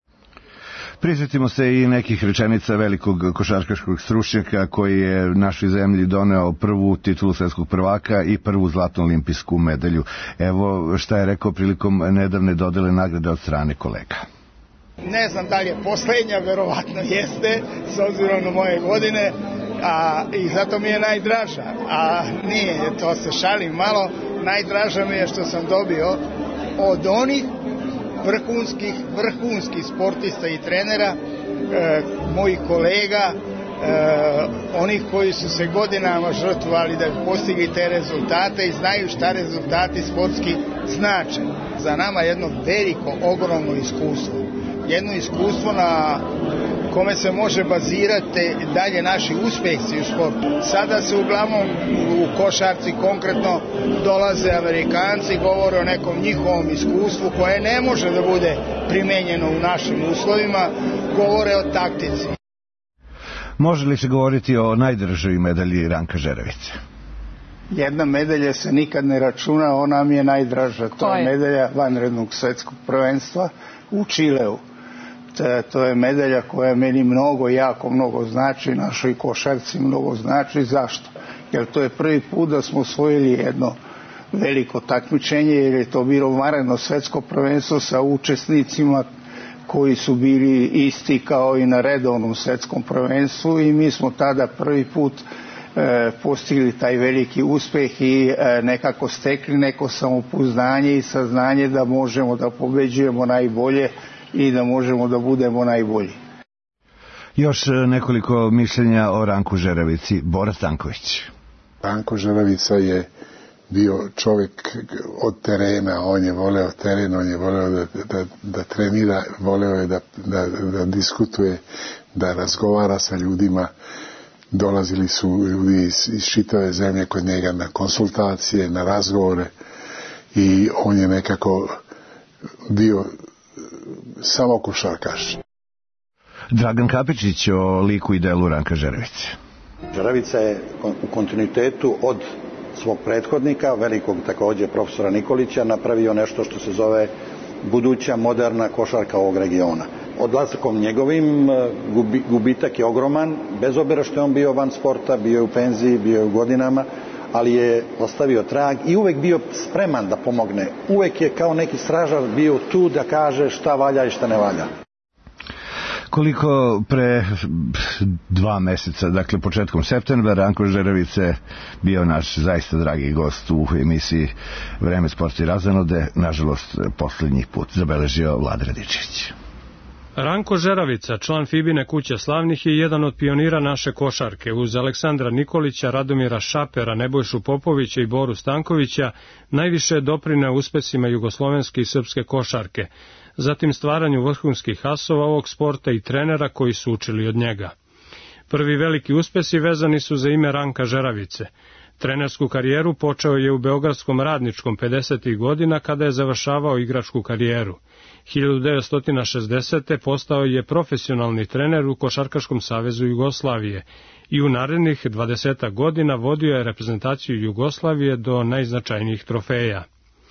Prisjetimo se i nekih rečenica velikog košarkaškog stručnjaka koji je našoj zemlji doneo prvu titulu svetskog prvaka i prvu zlatnu olimpijsku medalju. Evo šta je rekao prilikom nedavne dodele nagrade od strane kolega. Ne znam da li je poslednja, verovatno jeste, s obzirom na moje godine, a, i zato mi je najdraža. A nije, to se šalim malo, najdraža mi je što sam dobio od onih vrhunskih, vrhunskih sportista i trenera, e, mojih kolega, e, onih koji su se godinama žrtvovali da bi postigli te rezultate i znaju šta rezultati sportski znače. Za nama jedno veliko, ogromno iskustvo. Jedno iskustvo na kome se može bazirati dalje naši uspjesi u sportu. Sada se uglavnom u košarci konkretno dolaze Amerikanci, govore o nekom njihovom iskustvu koje ne može da bude primenjeno u našim uslovima, govore o taktici. Može li se govoriti o najdražoj medalji Ranka Žeravice? Jedna medalja se nikad ne računa, ona mi je najdraža. To je medalja vanrednog svetskog prvenstva u Čileu. To je medalja koja meni mnogo, jako mnogo znači, našoj košarci mnogo znači. Zašto? Jer to je prvi put da smo osvojili jedno veliko takmičenje, jer je to bilo vanredno svetsko prvenstvo sa učesnicima koji su bili isti kao i na redovnom svetskom prvenstvu i mi smo tada prvi put e, postigli taj veliki uspeh i e, nekako stekli neko samopouzdanje i saznanje da možemo da pobeđujemo najbolje i da možemo da budemo najbolji. Još nekoliko mišljenja o Ranku Žeravici. Bora Stanković. Ranko Žeravica je bio čovjek od terena, on je voleo teren, on je voleo da, da, da trenira, voleo je da, da, da diskutuje, da razgovara sa ljudima. Dolazili su ljudi iz, iz čitave zemlje kod njega na konsultacije, na razgovore i on je nekako bio samo košarkaš. Dragan Kapičić o liku i delu Ranka Žeravice. Žeravica je u kontinuitetu od svog prethodnika, velikog također profesora Nikolića, napravio nešto što se zove buduća moderna košarka ovog regiona. Odlaskom njegovim gubi, gubitak je ogroman, bez obzira što je on bio van sporta, bio je u penziji, bio je u godinama, ali je ostavio trag i uvek bio spreman da pomogne. Uvek je kao neki stražar bio tu da kaže šta valja i šta ne valja. Koliko pre dva meseca, dakle početkom septembra, Ranko Žeravice bio naš zaista dragi gost u emisiji Vreme, sport i razonode, nažalost posljednji put zabeležio Vlada Radičević. Ranko Žeravica, član Fibine kuće slavnih, je jedan od pionira naše košarke. Uz Aleksandra Nikolića, Radomira Šapera, Nebojšu Popovića i Boru Stankovića najviše je doprineo uspesima jugoslovenske i srpske košarke, zatim stvaranju vrhunskih asova ovog sporta i trenera koji su učili od njega. Prvi veliki uspesi vezani su za ime Ranka Žeravice. Trenersku karijeru počeo je u Beogradskom Radničkom pedesetih godina kada je završavao igračku karijeru. hiljadu devetsto šezdesete. postao je profesionalni trener u Košarkaškom savezu Jugoslavije i u narednih dvadesetak godina vodio je reprezentaciju Jugoslavije do najznačajnijih trofeja.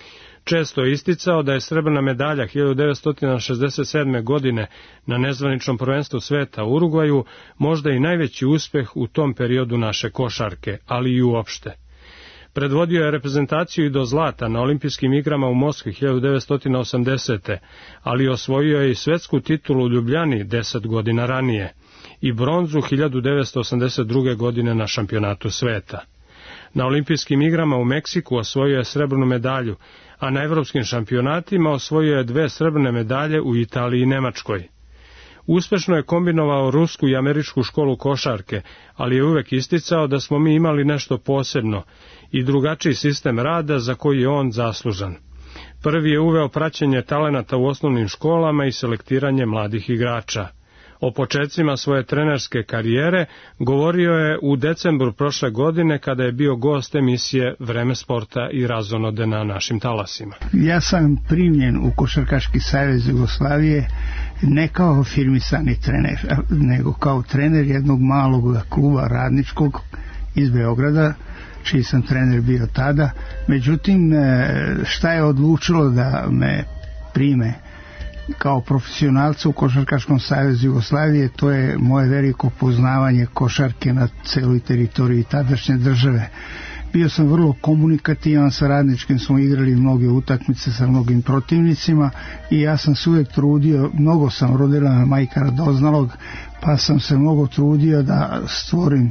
Često je isticao da je srebrna medalja hiljadu devetsto šezdeset sedme. godine na nezvaničnom prvenstvu sveta u Urugvaju možda i najveći uspeh u tom periodu naše košarke, ali i uopšte. Predvodio je reprezentaciju i do zlata na olimpijskim igrama u Moskvi hiljadu devetsto osamdesete. ali osvojio je i svetsku titulu u Ljubljani deset godina ranije i bronzu hiljadu devetsto osamdeset druge. godine na šampionatu sveta. Na olimpijskim igrama u Meksiku osvojio je srebrnu medalju, a na evropskim šampionatima osvojio je dve srebrne medalje u Italiji i Nemačkoj. Uspešno je kombinovao rusku i američku školu košarke, ali je uvek isticao da smo mi imali nešto posebno i drugačiji sistem rada za koji je on zaslužan. Prvi je uveo praćenje talenata u osnovnim školama i selektiranje mladih igrača. O početcima svoje trenerske karijere govorio je u decembru prošle godine kada je bio gost emisije Vreme, sporta i razonode na našim talasima. Ja sam primljen u Košarkaški savez Jugoslavije ne kao afirmisani trener, nego kao trener jednog malog kluba radničkog iz Beograda, čiji sam trener bio tada. Međutim, šta je odlučilo da me prime kao profesionalca u Košarkaškom savezu Jugoslavije, to je moje veliko poznavanje košarke na celoj teritoriji tadašnje države. Bio sam vrlo komunikativan, sa radničkim smo igrali mnoge utakmice sa mnogim protivnicima i ja sam se uvijek trudio, mnogo sam rodila na majka Radoznalog, pa sam se mnogo trudio da stvorim,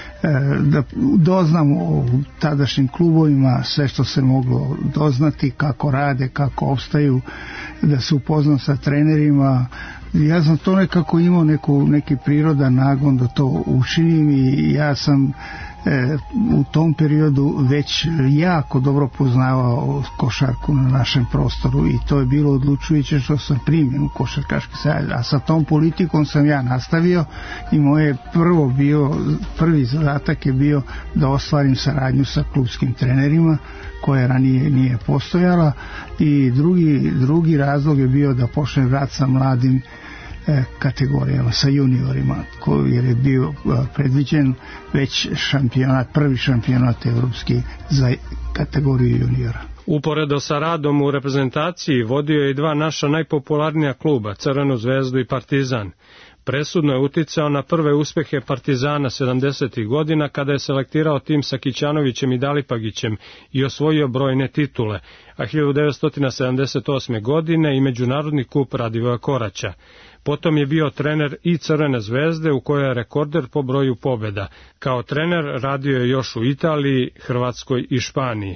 da doznam o tadašnjim klubovima sve što se moglo doznati, kako rade, kako opstaju, da se upoznam sa trenerima. Ja sam to nekako imao neku, neki prirodan nagon da to učinim i ja sam e, u tom periodu već jako dobro poznavao košarku na našem prostoru i to je bilo odlučujuće što sam primjen u Košarkaški savez. A sa tom politikom sam ja nastavio i moje prvo bio, prvi zadatak je bio da ostvarim saradnju sa klubskim trenerima koja ranije nije postojala i drugi, drugi razlog je bio da počnem rad sa mladim kategorijama, sa juniorima, koji je bio predviđen već šampionat, prvi šampionat evropski za kategoriju juniora. Uporedo sa radom u reprezentaciji vodio je i dva naša najpopularnija kluba, Crvenu zvezdu i Partizan. Presudno je uticao na prve uspehe Partizana sedamdesetih godina kada je selektirao tim sa Kićanovićem i Dalipagićem i osvojio brojne titule, a hiljadu devetsto sedamdeset osme. godine i međunarodni kup Radivoja Koraća. Potom je bio trener i Crvene zvezde u kojoj je rekorder po broju pobjeda. Kao trener radio je još u Italiji, Hrvatskoj i Španiji.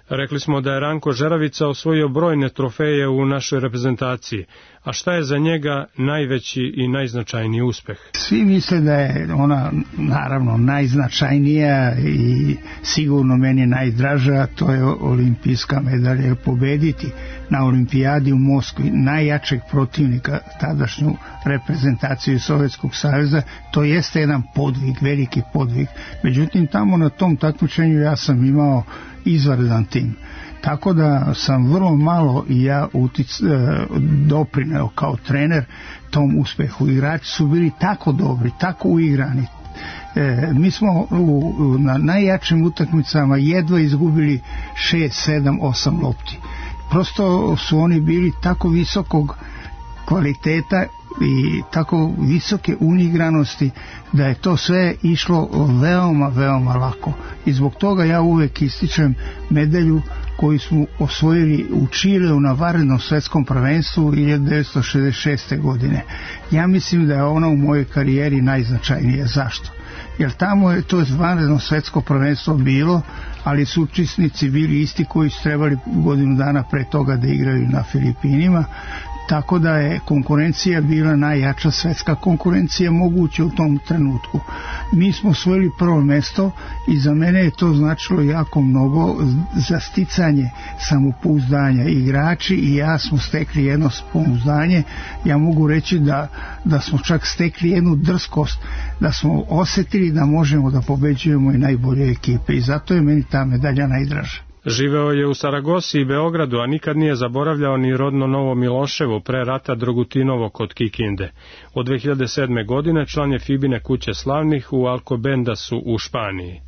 Rekli smo da je Ranko Žeravica osvojio brojne trofeje u našoj reprezentaciji. A šta je za njega najveći i najznačajniji uspeh? Svi misle da je ona naravno najznačajnija i sigurno meni najdraža, to je olimpijska medalja. Pobediti na olimpijadi u Moskvi najjačeg protivnika, tadašnju reprezentaciju Sovjetskog saveza, to jeste jedan podvig, veliki podvig. Međutim, tamo na tom takmičenju ja sam imao izvanredan tim. Tako da sam vrlo malo i ja utic, e, doprineo kao trener tom uspehu. Igrači su bili tako dobri, tako uigrani. E, mi smo u, u, na najjačim utakmicama jedva izgubili šest, sedam, osam lopti. Prosto su oni bili tako visokog kvaliteta i tako visoke unigranosti da je to sve išlo veoma, veoma lako. I zbog toga ja uvek ističem medalju koju smo osvojili u Čileu na vanrednom svetskom prvenstvu hiljadu devetsto šezdeset šeste. godine. Ja mislim da je ona u mojoj karijeri najznačajnija. Zašto? Jer tamo je to vanredno svetsko prvenstvo bilo, ali su učesnici bili isti koji su trebali godinu dana pre toga da igraju na Filipinima. Tako da je konkurencija bila najjača svetska konkurencija moguća u tom trenutku. Mi smo osvojili prvo mesto i za mene je to značilo jako mnogo za sticanje samopouzdanja. Igrači i ja smo stekli jedno samopouzdanje. Ja mogu reći da, da smo čak stekli jednu drskost, da smo osetili da možemo da pobeđujemo i najbolje ekipe i zato je meni ta medalja najdraža. Živeo je u Saragosi i Beogradu, a nikad nije zaboravljao ni rodno Novo Miloševo, pre rata Dragutinovo kod Kikinde. Od dve hiljade sedme. godine član je Fibine kuće slavnih u Alcobendasu u Španiji.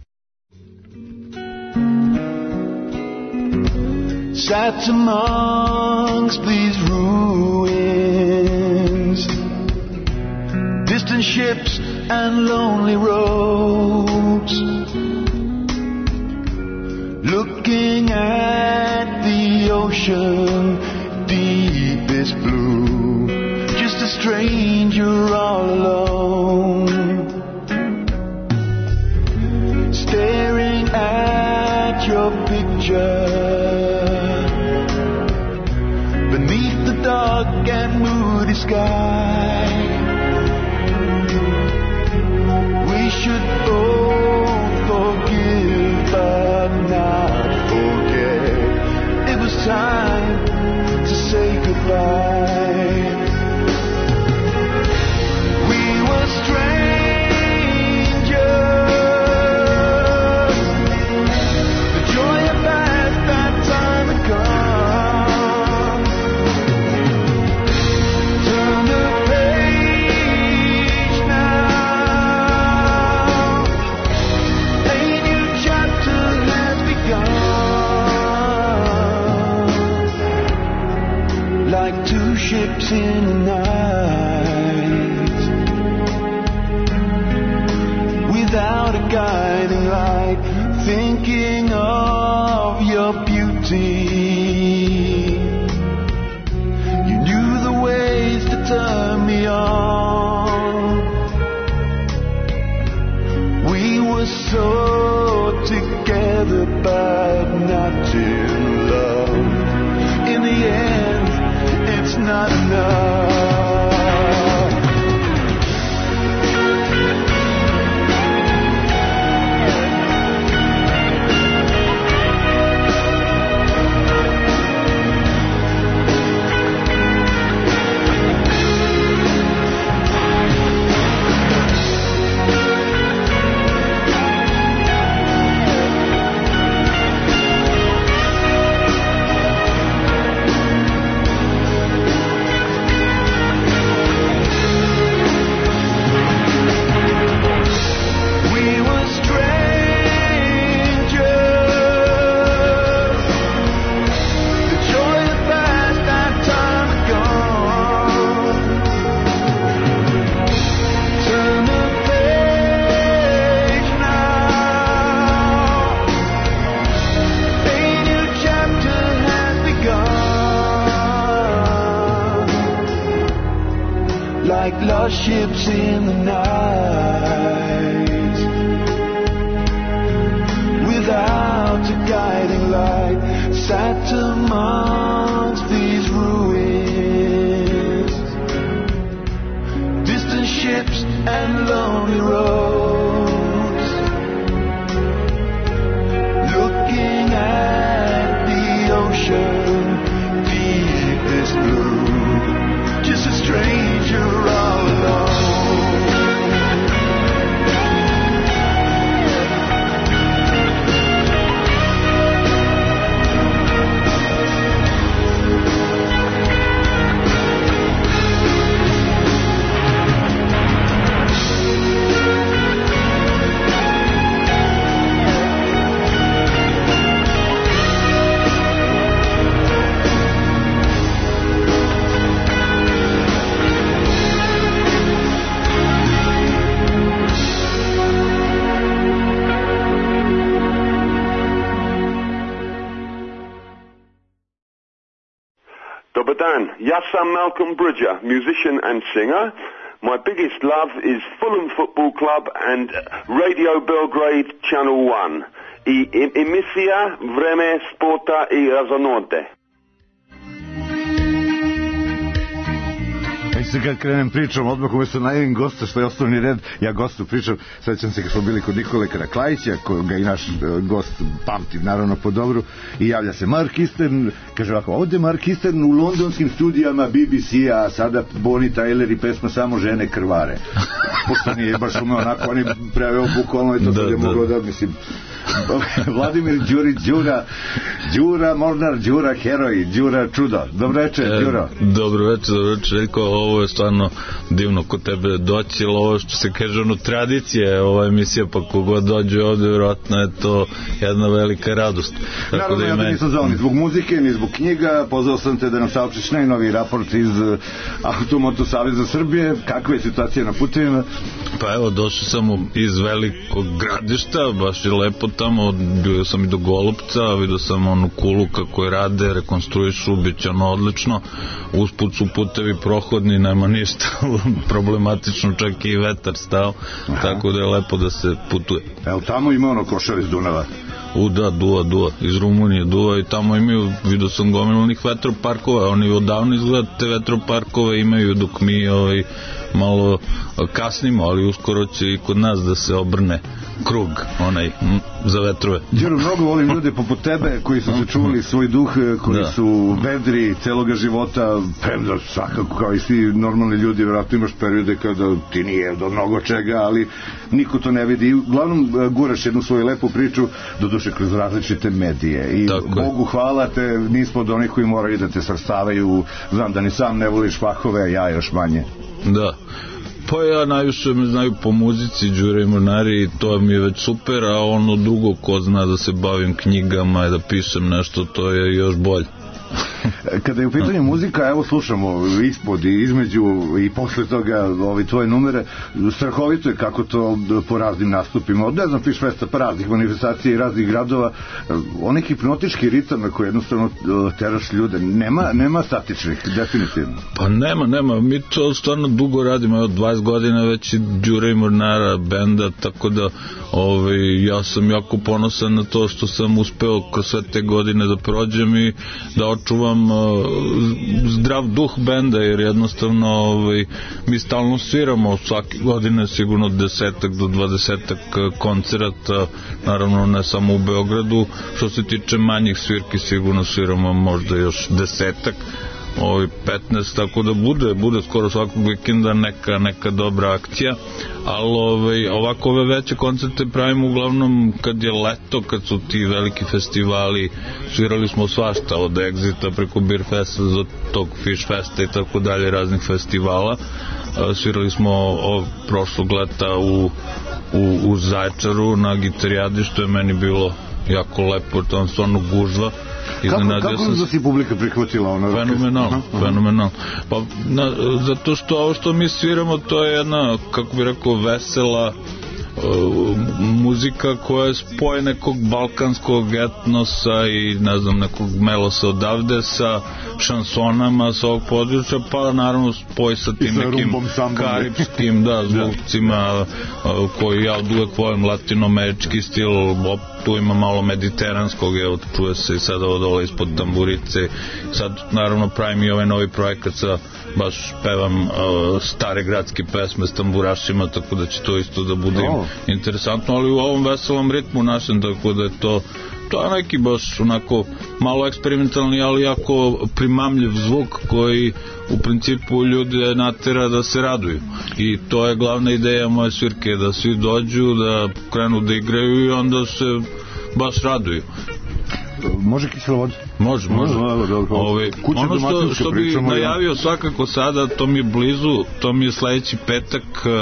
Sat amongst these ruins, distant ships and lonely roads, looking at the ocean, deepest blue, just a stranger all alone, staring at your picture, beneath the dark and moody sky. We should both forgive, but not forget. It was time to say goodbye. We were strangers. The joy of that, that time had come. Turn the page now. A new chapter has begun. Like two ships in the night, without a guiding light, thinking of your beauty. You knew the ways to turn me on. We were so together, but not in love. In the end, it's not enough. ships and lonely roads, looking at the ocean deep as blue, just a stranger all alone. Dobar dan, ja sam Malcolm Bridger, musician and singer. My biggest love is Fulham Football Club and Radio Belgrade Channel one. I emisija Vreme sporta I razonode. Sad kad krenem pričam, odmah umjesto najavim gosta, što je osnovni red, ja gostu pričam, sećam se kad smo bili kod Nikole Karaklajića, koga i naš gost pamti naravno po dobru, i javlja se Mark Eastern, kaže ovako, ovdje Mark Eastern u londonskim studijama B B C-a, a sada Bonnie Tyler I pesma Samo žene krvare. Pošto nije baš umeo onako, on je preveo bukvalno i to da, je moglo da, mislim, Vladimir Đurić, Đura, Đura Mornar, Đura heroj, Đura čudo. Dobro večer, Đuro. E, dobro večer, dobro večer, Riko, ovo je stvarno divno kod tebe doći, ili ovo što se kaže, ono, tradicije, ova emisija, pa kogod dođe ovde, vjerojatno je to jedna velika radost. Tako naravno, da ja da nisam zvao ni zbog muzike, ni zbog knjiga, pozvao sam te da nam saopštiš najnoviji raport iz Automoto Saveza Srbije, kakva je situacija na putevima? Pa evo, došao sam iz Velikog Gradišta, baš je lepo tamo, bio sam I do Golupca, vidio sam onu kulu kako je rade, rekonstruišu, bit će ono odlično, usput su putevi prohodni, nema ništa problematično, čak I vetar stao. Aha. Tako da je lepo da se putuje. Evo tamo ima ono košar iz Dunava? U da, duva, duva, iz Rumunije duva I tamo imaju, vidio sam gomilanih vetroparkova, oni odavno izgleda te vetroparkove imaju dok mi ovaj, malo kasnimo, ali uskoro će I kod nas da se obrne krug onaj m, za vetrove. Đuro, mnogo volim ljude poput tebe koji su sačuvali svoj duh, koji da. Su vedri celoga života, premda svakako kao I svi normalni ljudi, vjerojatno imaš periode kada ti nije do mnogo čega, ali niko to ne vidi. Uglavnom guraš jednu svoju lepu priču, doduše kroz različite medije. I tako Bogu je. Hvala te, nismo od onih koji moraju da te svrstavaju, znam da ni sam ne voliš fahove, ja još manje. Da. Pa ja najviše me znaju po muzici, Đure I Mornari, I to mi je već super, a ono drugo ko zna da se bavim knjigama I da pišem nešto, to je još bolje. Kada je u pitanju muzika, evo slušamo ispod I između I posle toga ovi tvoje numere, strahovito je kako to po raznim nastupima, ne znam, Fish Festa, pa raznih manifestacija I raznih gradova, onih hipnotički ritam na koje jednostavno teraš ljude, nema, nema statičnih, definitivno. Pa nema, nema, mi to stvarno dugo radimo, evo dvadeset godina već I Đure I Mornara benda, tako da ovaj, ja sam jako ponosan na to što sam uspeo kroz sve te godine da prođem I da očuvam uh, zdrav duh benda, jer jednostavno ovaj, mi stalno sviramo svake godine sigurno desetak do dvadesetak koncerata, naravno ne samo u Beogradu, što se tiče manjih svirki sigurno sviramo možda još desetak, ovaj petnaest, tako da bude bude skoro svakog vikenda neka neka dobra akcija, ali ovaj ovako ove veće koncerte pravimo uglavnom kad je leto, kad su ti veliki festivali, svirali smo svašta od Exita preko Beer Festa do tog Fish Festa I tako dalje, raznih festivala. Svirali smo o, prošlog leta u, u, u Zaječaru na gitarijadi, što je meni bilo jako lepo, tam stvarno gužva. Kako, kako sam... da si publika prihvatila ono? Fenomenalno, fenomenalno. Pa, na, zato što ovo što mi sviramo, to je jedna, kako bi rekao, vesela, muzika koja je spoj nekog balkanskog etnosa i ne znam nekog melosa odavde sa šansonama sa ovog područja, pa naravno spoj sa tim sa nekim karipskim da, zvukcima koji ja od uvek volim, latinoamerički stil, tu ima malo mediteranskog, evo čuje se i sada od dole ispod tamburice. Sad naravno pravim i ovaj novi projekat sa baš pevam uh, stare gradske pesme s tamburašima, tako da će to isto da bude oh. interesantno, ali u ovom veselom ritmu našem, tako da je to to je neki baš onako malo eksperimentalni, ali jako primamljiv zvuk koji u principu ljude natera da se raduju, i to je glavna ideja moje svirke, da svi dođu, da krenu da igraju i onda se baš raduju. Može kisela voda? Može, može. Ove, ono što, što bi najavio svakako sada, to mi je blizu, to mi je sledeći petak,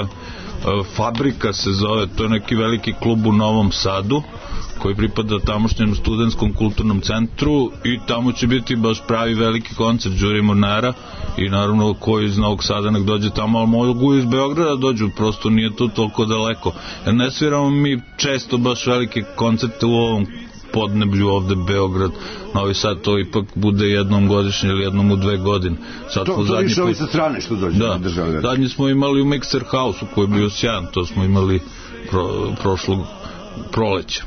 Fabrika se zove, to je neki veliki klub u Novom Sadu koji pripada tamošnjem studentskom kulturnom centru, i tamo će biti baš pravi veliki koncert Đure Mornara, i naravno koji iz Novog Sada nek dođe tamo, ali mogu iz Beograda dođu, prosto nije to toliko daleko, jer ne sviramo mi često baš velike koncerte u ovom podneblju ovde, Beograd, Novi Sad, to ipak bude jednom godišnje ili jednom u dve godine. Sad to to više ovi sa strane što dođe da, države. Zadnji smo imali u Mixer House-u koji je bio sjajan, to smo imali pro, prošlog proleća.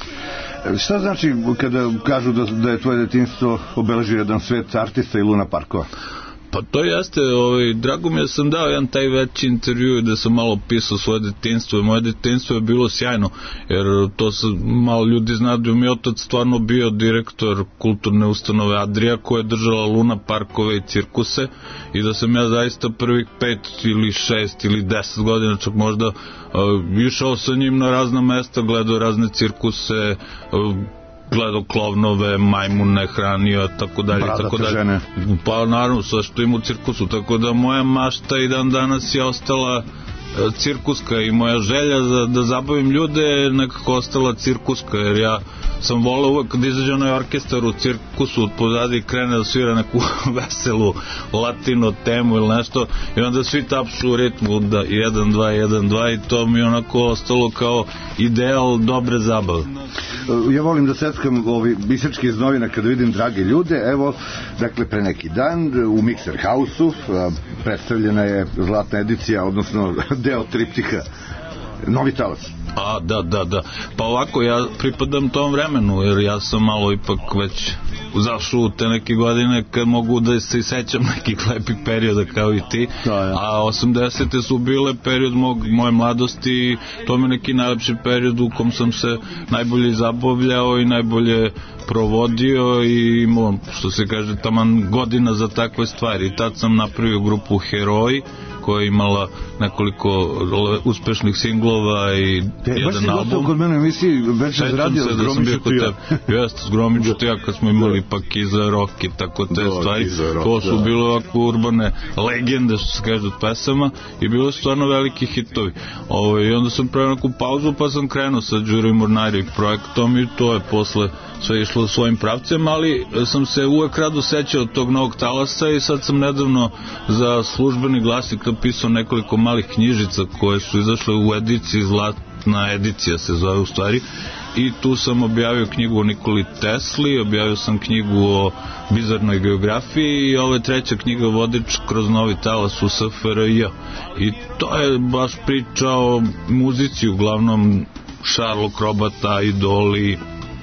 Šta znači kada kažu da, da je tvoje detinjstvo obeležio jedan svet artista i Luna Parkova? Pa to jeste, ovaj, drago mi je sam dao jedan taj veći intervju da sam malo pisao svoje detinjstvo, i moje detinjstvo je bilo sjajno, jer to se malo ljudi zna da je mi otac stvarno bio direktor kulturne ustanove Adria koja je držala Luna Parkove i cirkuse, i da sam ja zaista prvih pet ili šest ili deset godina čak možda uh, išao sa njim na razna mesta, gledao razne cirkuse, uh, gledao klovnove, majmune, hranio, tako dalje, tako dalje. Pa naravno, sve što ima u cirkusu, tako da moja mašta i dan danas je ostala cirkuska, i moja želja da, da zabavim ljude je nekako ostala cirkuska, jer ja sam volao uvek kad izađe onaj orkestar u cirkusu od pozadi i krene da svira neku veselu latino temu ili nešto, i onda svi tapšu u ritmu da jedan, dva, jedan, dva, i to mi je onako ostalo kao ideal dobre zabave. Ja volim da seckam ovi bisečki iz novina kada vidim drage ljude. Evo, dakle, pre neki dan u Mixer House-u predstavljena je zlatna edicija, odnosno deo triptiha Novi talas. A, da, da, da. Pa ovako, ja pripadam tom vremenu, jer ja sam malo ipak već zašao u te neke godine kad mogu da se sećam nekih lepih perioda kao i ti, da, ja. A osamdesete su bile period mog, moje mladosti, to mi je neki najlepši period u kom sam se najbolje zabavljao i najbolje provodio i imao, što se kaže, taman godina za takve stvari. I tad sam napravio grupu Heroji, koja je imala nekoliko uspešnih singlova i Te, jedan album. Baš si kod mene emisiji već radio s Gromiću Tija. Jeste, s Gromiću Tija, kad smo imali pa Kiza Rock i tako te da, stvari. Rock, to su da. Bile ovako urbane legende, što se kaže, od pesama, i bilo su stvarno veliki hitovi. Ove, I onda sam pravio neku pauzu, pa sam krenuo sa Đure Mornari projektom, i to je posle sve išlo svojim pravcem, ali sam se uvek rado sećao tog Novog talasa, i sad sam nedavno za Službeni glasnik napisao nekoliko malih knjižica koje su izašle u ediciji, zlatna edicija se zove u stvari, i tu sam objavio knjigu o Nikoli Tesli, objavio sam knjigu o bizarnoj geografiji, i ova treća knjiga Vodič kroz Novi talas u S F R J. I to je baš priča o muzici, uglavnom Šarlo Krobata, Idoli,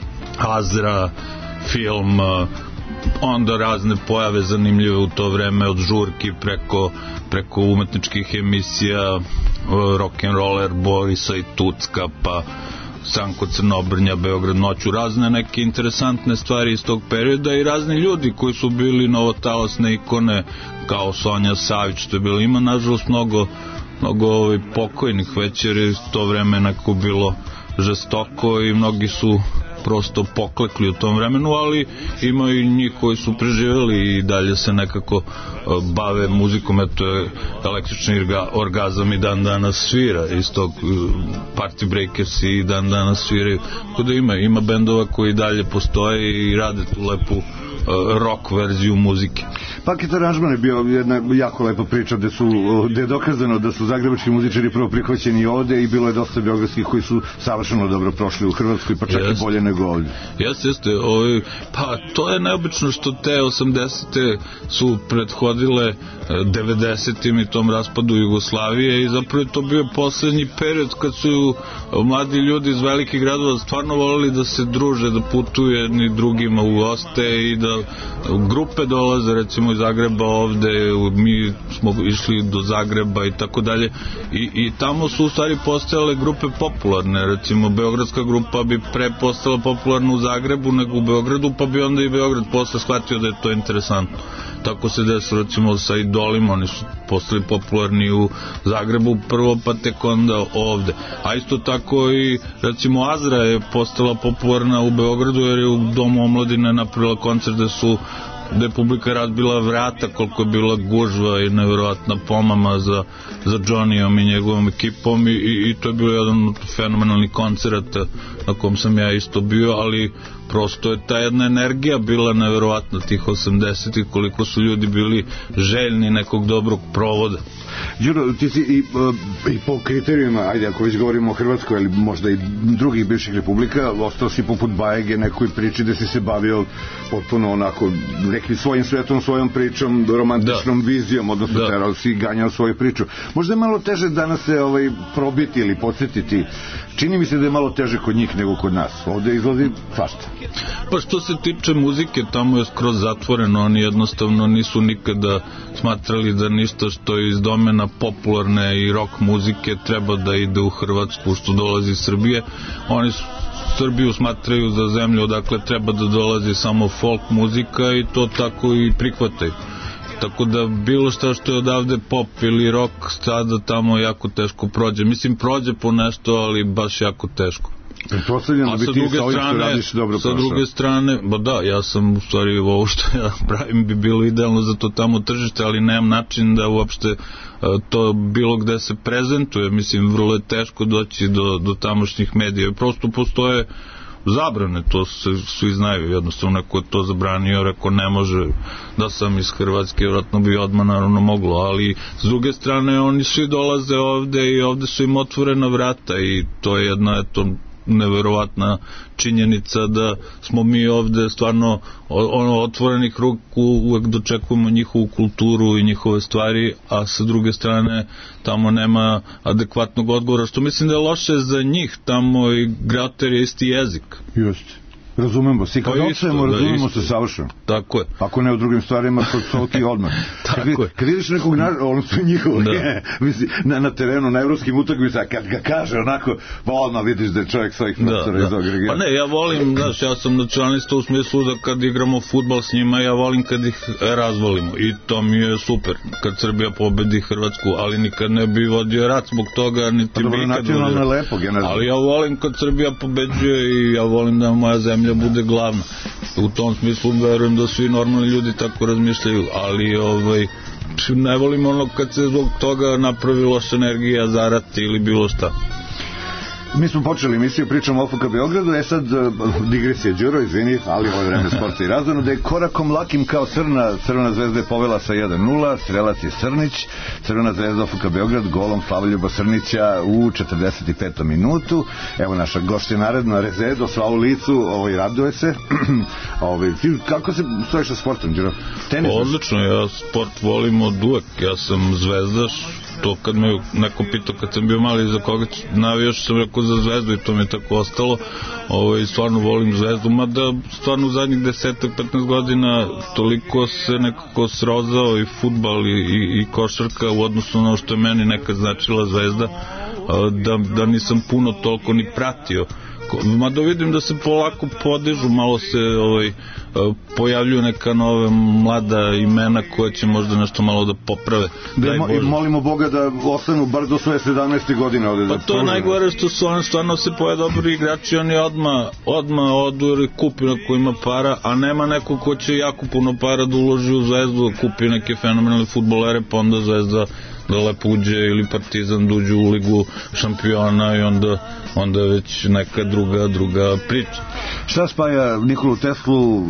Azra, film, onda razne pojave zanimljive u to vreme, od žurki preko, preko umetničkih emisija, rock'n'roller Borisa i Tucka, pa Sanko Crnobrnja, Beograd noću, razne neke interesantne stvari iz tog perioda, i razni ljudi koji su bili novotalasne ikone, kao Sonja Savić, što je bilo, ima nažalost mnogo, mnogo ovaj, pokojnih već, jer je to vreme neko bilo žestoko i mnogi su prosto poklekli u tom vremenu, ali ima i njih koji su preživjeli i dalje se nekako bave muzikom. Eto je Električni orgazam i dan danas svira, iz tog Party Breakers i dan danas sviraju, tako da ima, ima bendova koji dalje postoje i rade tu lepu rock verziju muzike. Paket aranžman je bio jedna jako lepa priča gde, su, gde je dokazano da su zagrebački muzičari prvo prihvaćeni ovde i bilo je dosta beogradskih koji su savršeno dobro prošli u Hrvatskoj, pa čak yes. i bolje nego ovde. Jeste, jeste. Ovaj, pa to je neobično što te osamdesete su prethodile devedesetim i tom raspadu Jugoslavije i zapravo je to bio poslednji period kad su mladi ljudi iz velikih gradova stvarno voleli da se druže, da putuju jedni drugima u goste i da grupe dolaze recimo iz Zagreba ovde, mi smo išli do Zagreba i tako dalje i, i tamo su u stvari postojale grupe popularne, recimo beogradska grupa bi pre postala popularna u Zagrebu nego u Beogradu, pa bi onda i Beograd posle shvatio da je to interesantno. Tako se desilo recimo sa Idolima, oni su postali popularni u Zagrebu prvo, pa tek onda ovde. A isto tako i recimo Azra je postala popularna u Beogradu jer je u Domu omladine napravila koncert gde su gde je publika razbila vrata koliko je bila gužva i nevjerojatna pomama za, za Johnnyom i njegovom ekipom i, i, i to je bio jedan od fenomenalnih koncerata na kom sam ja isto bio, ali prosto je ta jedna energija bila nevjerojatna tih osamdesetih, koliko su ljudi bili željni nekog dobrog provoda. Đuro, ti si i, i po kriterijima, ajde, ako već govorimo o Hrvatskoj, ali možda i drugih bivših republika, ostao si poput Bajege nekoj priči da si se bavio potpuno onako nekim svojim svetom, svojom pričom, romantičnom da. vizijom, odnosno da. terao si ganjao svoju priču. Možda je malo teže danas se ovaj, probiti ili podsjetiti. Čini mi se da je malo teže kod njih nego kod nas. Ovde izlazi svašta. Pa što se tiče muzike, tamo je skroz zatvoreno, oni jednostavno nisu nikada smatrali da ništa što je iz domena popularne i rock muzike treba da ide u Hrvatsku, što dolazi iz Srbije. Oni su Srbiju smatraju za zemlju odakle treba da dolazi samo folk muzika i to tako i prihvataju. Tako da bilo šta što je odavde pop ili rock sada tamo jako teško prođe. Mislim prođe po nešto, ali baš jako teško. A sa druge strane, sa druge strane, ba da, ja sam u stvari ovo što ja pravim bi bilo idealno za to tamo tržište, ali nemam način da uopšte to bilo gde se prezentuje. Mislim, vrlo je teško doći do, do tamošnjih medija. Prosto postoje zabrane, to se svi znaju, jednostavno neko je to zabranio, rekao ne može, da sam iz Hrvatske, vjerojatno bi odmah naravno moglo, ali s druge strane oni svi dolaze ovde i ovde su im otvorena vrata i to je jedna, eto, neverovatna činjenica da smo mi ovde stvarno ono otvorenih ruku, uvek dočekujemo njihovu kulturu i njihove stvari, a sa druge strane tamo nema adekvatnog odgovora, što mislim da je loše za njih, tamo i grater je isti jezik. Just. Razumemo se, i kad odsajemo, da, razumemo isto. se savršeno. Tako je. Ako ne u drugim stvarima, kod solki odmah. Tako kad, je. Kad vidiš nekog, na, ono su njihovo, da. misli, na, na terenu, na evropskim utakmicama, kad ga kaže onako, pa odmah vidiš da je čovjek svojih prostora iz ovog regiona. Pa ne, ja volim, znaš, ja sam nacionalista u smislu da kad igramo fudbal s njima, ja volim kad ih razvolimo i to mi je super, kad Srbija pobedi Hrvatsku, ali nikad ne bi vodio rat zbog toga, niti pa, dobro, bi ikad vodio. Lepo, ali ja volim kad Srbija pobeđuje i ja volim da moja zemlja bude glavna. U tom smislu verujem da svi normalni ljudi tako razmišljaju, ali ovaj, ne volim ono kad se zbog toga napravi loša energija za rat ili bilo šta. Mi smo počeli emisiju, pričamo o F K Beogradu, e sad digresija Đuro, izvini, ali ovo je vreme sporta i razvojno, da je korakom lakim kao Crna, Crvena zvezda je povela sa jedan nula, strelac je Srnić, Crvena zvezda F K Beograd golom Slavoljuba Srnića u četrdeset petom minutu. Evo naša gošća naredna Rezedo, sva u licu, ovaj, raduje se. ovaj, kako se stojiš sa sportom, Đuro? Tenis? Odlično, ja sport volim od uvek, ja sam zvezdaš, to kad me neko pitao kad sam bio mali za koga navijaš, sam rekao za Zvezdu i to mi je tako ostalo. Ovaj, stvarno volim Zvezdu, mada stvarno u zadnjih deset do petnaest godina toliko se nekako srozao i fudbal i, i, i košarka u odnosu na ono što je meni nekad značila Zvezda, da, da nisam puno toliko ni pratio. Mada vidim da se polako podižu, malo se ovaj, pojavljuju neka nove mlada imena koje će možda nešto malo da poprave. Da, mo, i molimo Boga da ostanu bar do svoje sedamnaeste godine ovde. Pa to je najgore što su oni stvarno se poje dobri igrači, oni odmah odmah odu i kupi neko ima para, a nema neko ko će jako puno para da uloži u Zvezdu, kupi neke fenomenalne fudbalere, pa onda Zvezda da lepo uđe ili Partizan da uđe u ligu šampiona i onda onda već neka druga druga priča. Šta spaja Nikolu Teslu,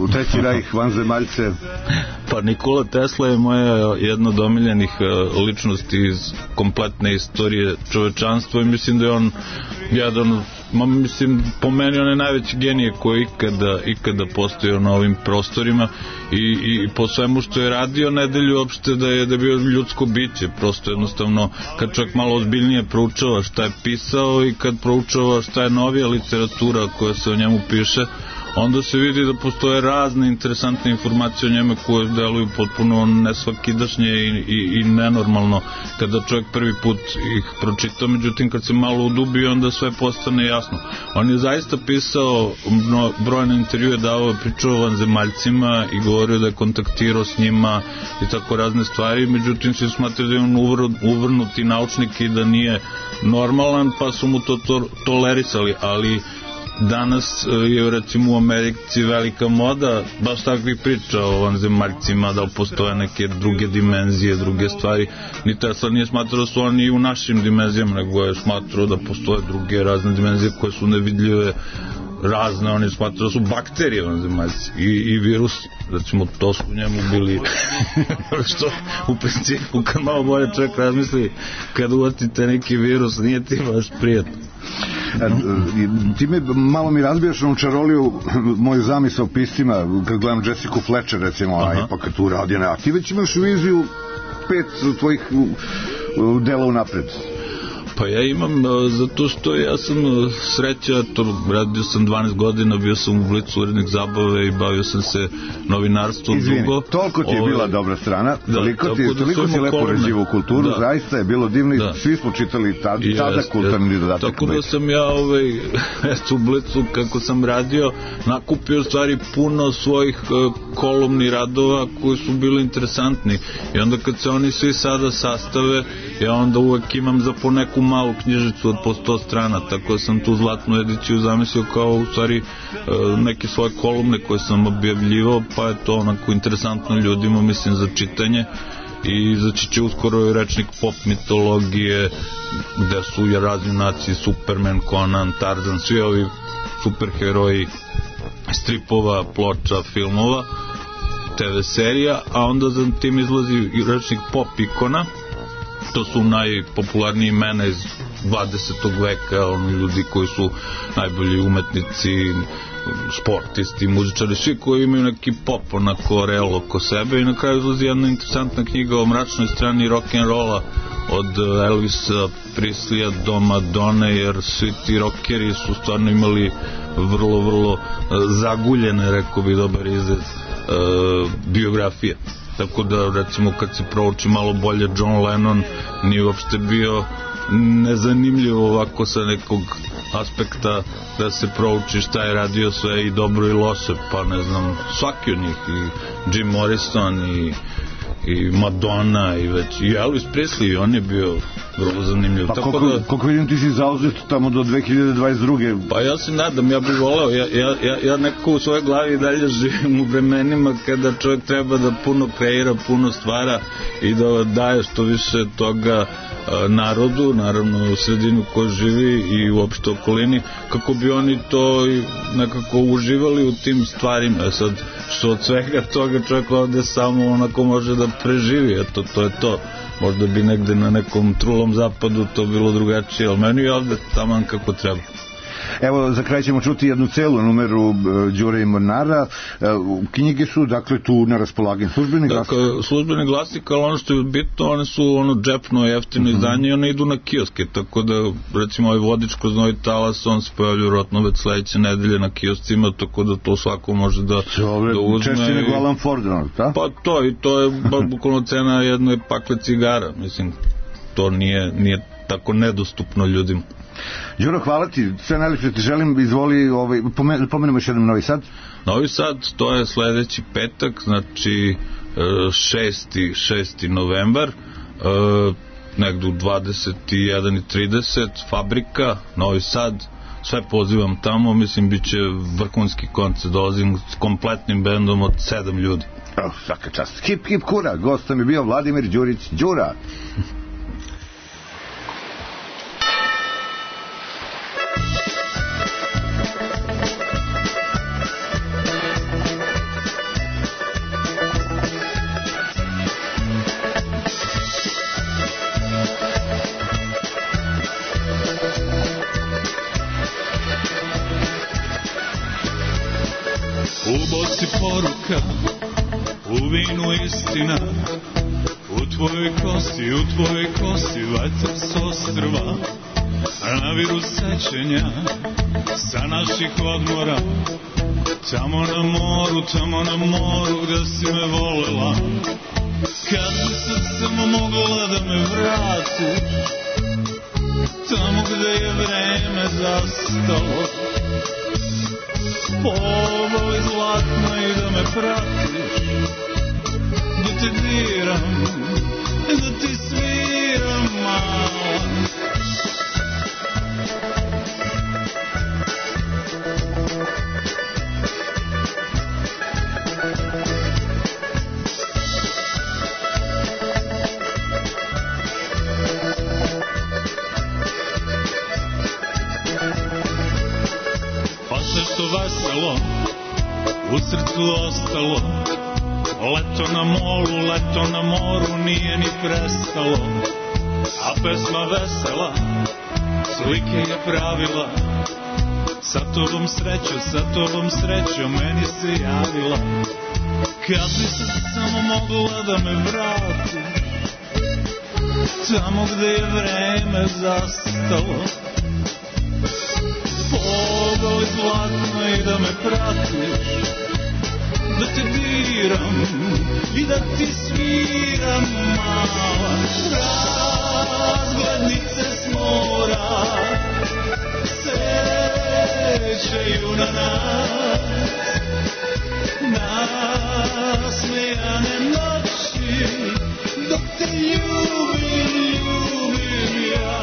Treći rajh, vanzemaljce. Pa Nikola Tesla je moja jedna od omiljenih ličnosti iz kompletne istorije čovečanstva i mislim da je on jedan, ma, mislim, po meni on je najveći genije koji ikada, ikada postojao na ovim prostorima i, i po svemu što je radio nedelju uopšte da je, da je bio ljudsko biće, prosto jednostavno kad čovjek malo ozbiljnije proučava šta je pisao i kad proučava šta je novija literatura koja se o njemu piše, onda se vidi da postoje razne interesantne informacije o njemu koje deluju potpuno nesvakidašnje i, i, i nenormalno kada čovjek prvi put ih pročita, međutim kad se malo udubi onda sve postane jasno. On je zaista pisao mno, brojne intervjue, davao, pričao o vanzemaljcima i govorio da je kontaktirao s njima i tako razne stvari, međutim svi smatraju da je on uvr, uvrnuti naučnik i da nije normalan, pa su mu to, to tolerisali, ali danas je recimo u Americi velika moda baš takvih priča o vanzemaljcima, da postoje neke druge dimenzije, druge stvari. Ni Tesla nije smatrao da su oni u našim dimenzijama, nego je smatrao da postoje druge razne dimenzije koje su nevidljive, razne, oni smatrao da su bakterije vanzemaljci i, i virusi. Recimo, to su njemu bili što u principu kad malo bolje čovjek razmisli, kad uvatite neki virus nije ti baš prijatno. Ti me malo mi razbijaš na čaroliju moju zamisao piscima kad gledam Jessica Fletcher recimo, ona ipak tu radi, a ti već imaš viziju pet tvojih dela unapred. Pa ja imam, zato što ja sam sreća, to radio sam dvanaest godina, bio sam u Blicu urednik zabave i bavio sam se novinarstvom Izvini, dugo. Toliko ti je Ove, bila dobra strana, da, toliko ti, da toliko si lepo reživo kulturu, da. Zaista je bilo divno i da. Svi smo čitali tada, I tada jest, kulturni jest. dodatak. Tako da sam ja ovaj, u Blicu, kako sam radio, nakupio stvari puno svojih uh, kolumni radova koji su bili interesantni i onda kad se oni svi sada sastave, ja onda uvek imam za po neku malu knjižicu od po sto strana, tako da sam tu zlatnu ediciju zamislio kao u stvari neke svoje kolumne koje sam objavljivao, pa je to onako interesantno ljudima, mislim, za čitanje i izaći će uskoro i rečnik pop mitologije gde su i razni naci, Superman, Conan, Tarzan, svi ovi superheroji stripova, ploča, filmova, te ve serija, a onda za tim izlazi i rečnik pop ikona. To su najpopularniji imena iz dvadesetog veka, oni ljudi koji su najbolji umetnici, sportisti, muzičari, svi koji imaju neki pop onako real oko sebe i na kraju izlazi jedna interesantna knjiga o mračnoj strani rock'n'rolla od Elvisa Presleya do Madone, jer svi ti rockeri su stvarno imali vrlo, vrlo zaguljene, rekao bi dobar izraz, biografije. Tako da, recimo, kad se prouči malo bolje, John Lennon nije uopšte bio nezanimljivo ovako sa nekog aspekta da se prouči šta je radio sve i dobro i loše, pa ne znam, svaki od njih, i Jim Morrison i i Madonna i već i Elvis Presley, on je bio vrlo zanimljiv. Pa tako koliko, da, koliko vidim ti si zauzet tamo do dve hiljade dvadeset druge. Pa ja se nadam, ja bih voleo, ja, ja, ja, ja nekako u svojoj glavi dalje živim u vremenima kada čovjek treba da puno kreira, puno stvara i da daje što više toga a, narodu, naravno u sredinu ko živi i uopšte okolini, kako bi oni to nekako uživali u tim stvarima. E sad, što od svega toga čovjek ovde samo onako može da preživi, eto, to je to. Možda bi negde na nekom trulom zapadu to bilo drugačije, ali meni je ovde taman kako treba. Evo, za kraj ćemo čuti jednu celu numeru Đure i Mornara. Knjige su, dakle, tu na raspolaganju. Službeni glasnik? Dakle, službeni glasnik, ali ono što je bitno, one su ono džepno, jeftino mm-hmm. izdanje i one idu na kioske, tako da, recimo, ovaj vodič kroz Novi talas, on se pojavlja vjerojatno već sledeće nedelje na kioscima, tako da to svako može da, Ove, da uzme. Češće nego Alan Ford, ta? Pa to, i to je bukvalno cena jedne pakle cigara, mislim, to nije, nije tako nedostupno ljudima. Đuro, hvala ti, sve najlepše ti želim, izvoli, ovaj, pomenemo još jednom Novi Sad. Novi Sad, to je sledeći petak, znači šesti novembar, negde u dvadeset jedan i trideset, fabrika, Novi Sad, sve pozivam tamo, mislim, bit će vrhunski koncert, dolazim s kompletnim bendom od sedam ljudi. Oh, svaka čast. Hip, hip, kura, gostom je bio Vladimir Đurić, Đura. si poruka, u vinu istina, u tvojoj kosi, u tvojoj kosi vetar s ostrva, naviru sećenja sa naših odmora, tamo na moru, tamo na moru gde si me volela. Kad bi sad samo mogla da me vrati tamo gde je vreme zastalo, po obali zlatno i da me pratiš, da te diram, da ti sviram mala. Veselo, u srcu ostalo, leto na molu, leto na moru nije ni prestalo, a pesma vesela, slike je pravila, sa tobom srećo, sa tobom srećo, meni se javila. Kad bi se samo mogla da me vrati tamo gde je vreme zastalo, poboj zlatno i da me pratiš, da te diram i da ti sviram mala. Razglednice s mora sećaju na nas, nasmejane noći dok te ljubim, ljubim ja.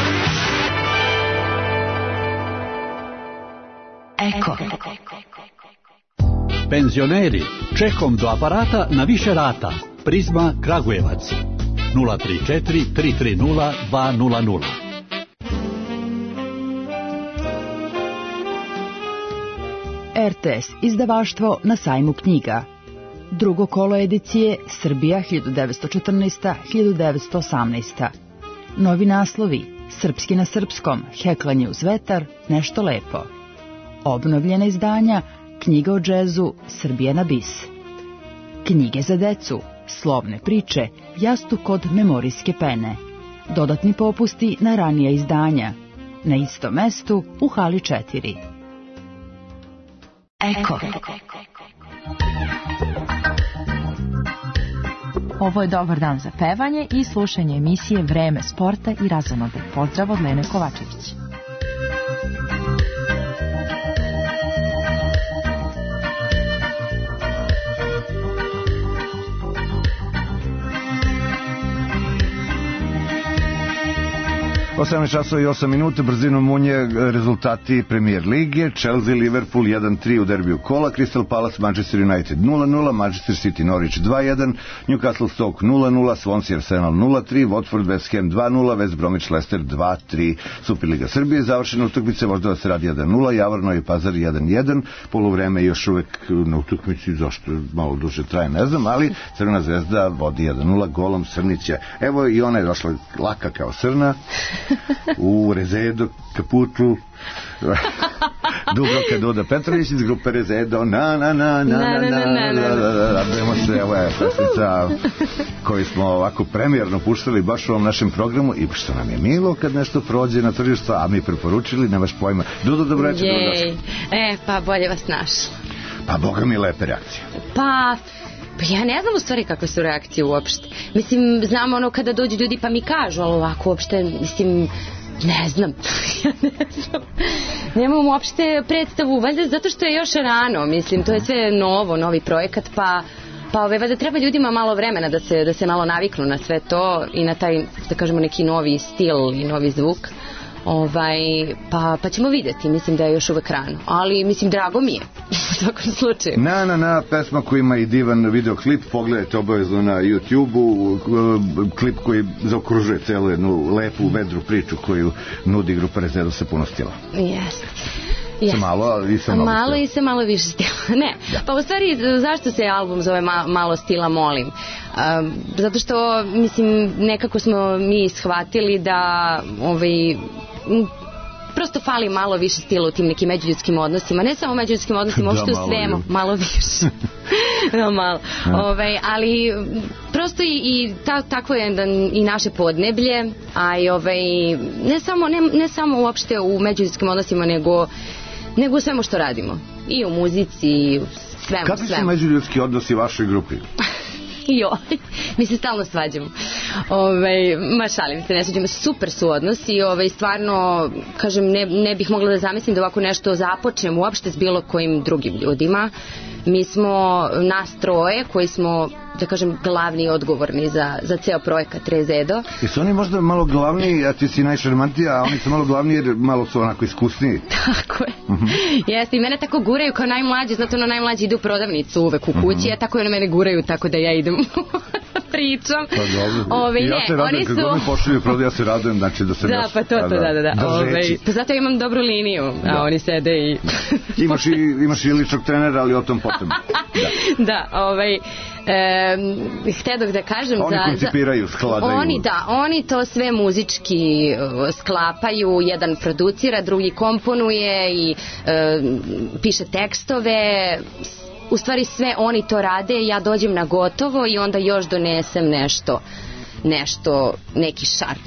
Eko. Penzioneri, čekom do aparata na više rata. Prizma Kragujevac. nula tri četiri tri tri nula dva nula nula. R T S izdavaštvo na sajmu knjiga. Drugo kolo edicije Srbija hiljadu devetsto četrnaesta do hiljadu devetsto osamnaesta. Novi naslovi Srpski na srpskom, Heklanje uz vetar, Nešto lepo. Obnovljena izdanja Knjiga o džezu, Srbija na bis. Knjige za decu, Slovne priče, Jastuk od memorijske pene. Dodatni popusti na ranija izdanja. Na istom mestu u hali četiri. Eko. Ovo je dobar dan za pevanje i slušanje emisije Vreme sporta i razonode. Pozdrav od Lene Kovačević. osamnaest časova i osam minuta, brzinom munje rezultati Premier Lige. Chelsea, Liverpool jedan tri u derbiju kola, Crystal Palace, Manchester United nula nula, Manchester City, Norwich dva jedan, Newcastle Stoke nula nula, Swansea Arsenal nula tri, Watford West Ham dva nula, West Bromwich Leicester dva tri. Superliga Srbije, završena utakmice, Voždovac se radi jedan nula, Javorno i Pazar jedan jedan, poluvreme još uvek na utakmici, zašto malo duže traje, ne znam, ali Crvena zvezda vodi jedan nula golom Srnića. Evo i ona je došla laka kao srna, u Rezedo, Kaputu, Dubrovka Duda Petrović iz grupe Rezedo, na na na na na na na. Radujemo se, evo je pesmica koju smo ovako premijerno puštali baš u ovom našem programu i što nam je milo kad nešto prođe na tržištu, a mi preporučili, nemaš pojma. Dudo, dobro večer, dobrodošli. E, pa bolje vas našla. Pa boga mi lepe reakcije. Pa... Pa ja ne znam u stvari kakve su reakcije uopšte. Mislim, znam ono kada dođu ljudi pa mi kažu, ali ovako uopšte, mislim, ne znam. Ja ne znam. Nemam uopšte predstavu, valjda zato što je još rano, mislim, to je sve novo, novi projekat, pa... Pa ove, valjda treba ljudima malo vremena da se, da se malo naviknu na sve to i na taj, da kažemo, neki novi stil i novi zvuk. Ovaj, pa, pa ćemo vidjeti, mislim da je još uvek rano, ali mislim drago mi je u svakom slučaju. Na na na pesma koja ima i divan videoklip, pogledajte obavezno na YouTube-u, klip koji zaokružuje celu jednu lepu vedru priču koju nudi grupa Rezedo se puno stila. Jeste. Yes. Sa malo i sa malo, malo i sa malo više stila. Ne, da. Pa u stvari zašto se album zove ma, Malo stila molim? Um, zato što mislim nekako smo mi shvatili da ovaj m, prosto fali malo više stila u tim nekim međuljudskim odnosima, ne samo međuljudskim odnosima, uopšte u svemu, malo više. No, malo. Ja. Ovaj, ali prosto i, i ta, takvo je i naše podneblje, a i ovaj, ne samo, ne, ne samo uopšte u međuljudskim odnosima, nego nego u svemu što radimo. I u muzici, i u svemu. Kakvi su međuljudski odnosi u vašoj grupi? Joj, mi se stalno svađamo. Ove, ma šalim se, ne svađamo. Super su odnosi. Ove, stvarno, kažem, ne, ne bih mogla da zamislim da ovako nešto započnem uopšte s bilo kojim drugim ljudima. Mi smo nas troje koji smo, da kažem, glavni i odgovorni za, za ceo projekat Rezedo. Jesu oni možda malo glavni, a ti si najšarmantija, a oni su malo glavni jer malo su onako iskusniji? Tako je. Uh-huh. Jeste, i mene tako guraju kao najmlađi, zato ono najmlađi idu u prodavnicu uvek u kući, uh-huh. a tako i na mene guraju tako da ja idem pričam. Pa dobro. Ove, I ja se radujem, kad su... god mi pošalju prodaju, ja se radujem, znači da se... Da, baš, pa to, to, da, da, da. da Ove, pa zato imam dobru liniju, a da. Oni sede i... imaš, i, imaš i ličnog trenera, ali o tom potom. Da, da ovaj... E, htedog da kažem oni za, koncipiraju, skladaju oni, da, oni to sve muzički sklapaju, jedan producira, drugi komponuje i e, piše tekstove, u stvari sve oni to rade, ja dođem na gotovo i onda još donesem nešto nešto, neki šarm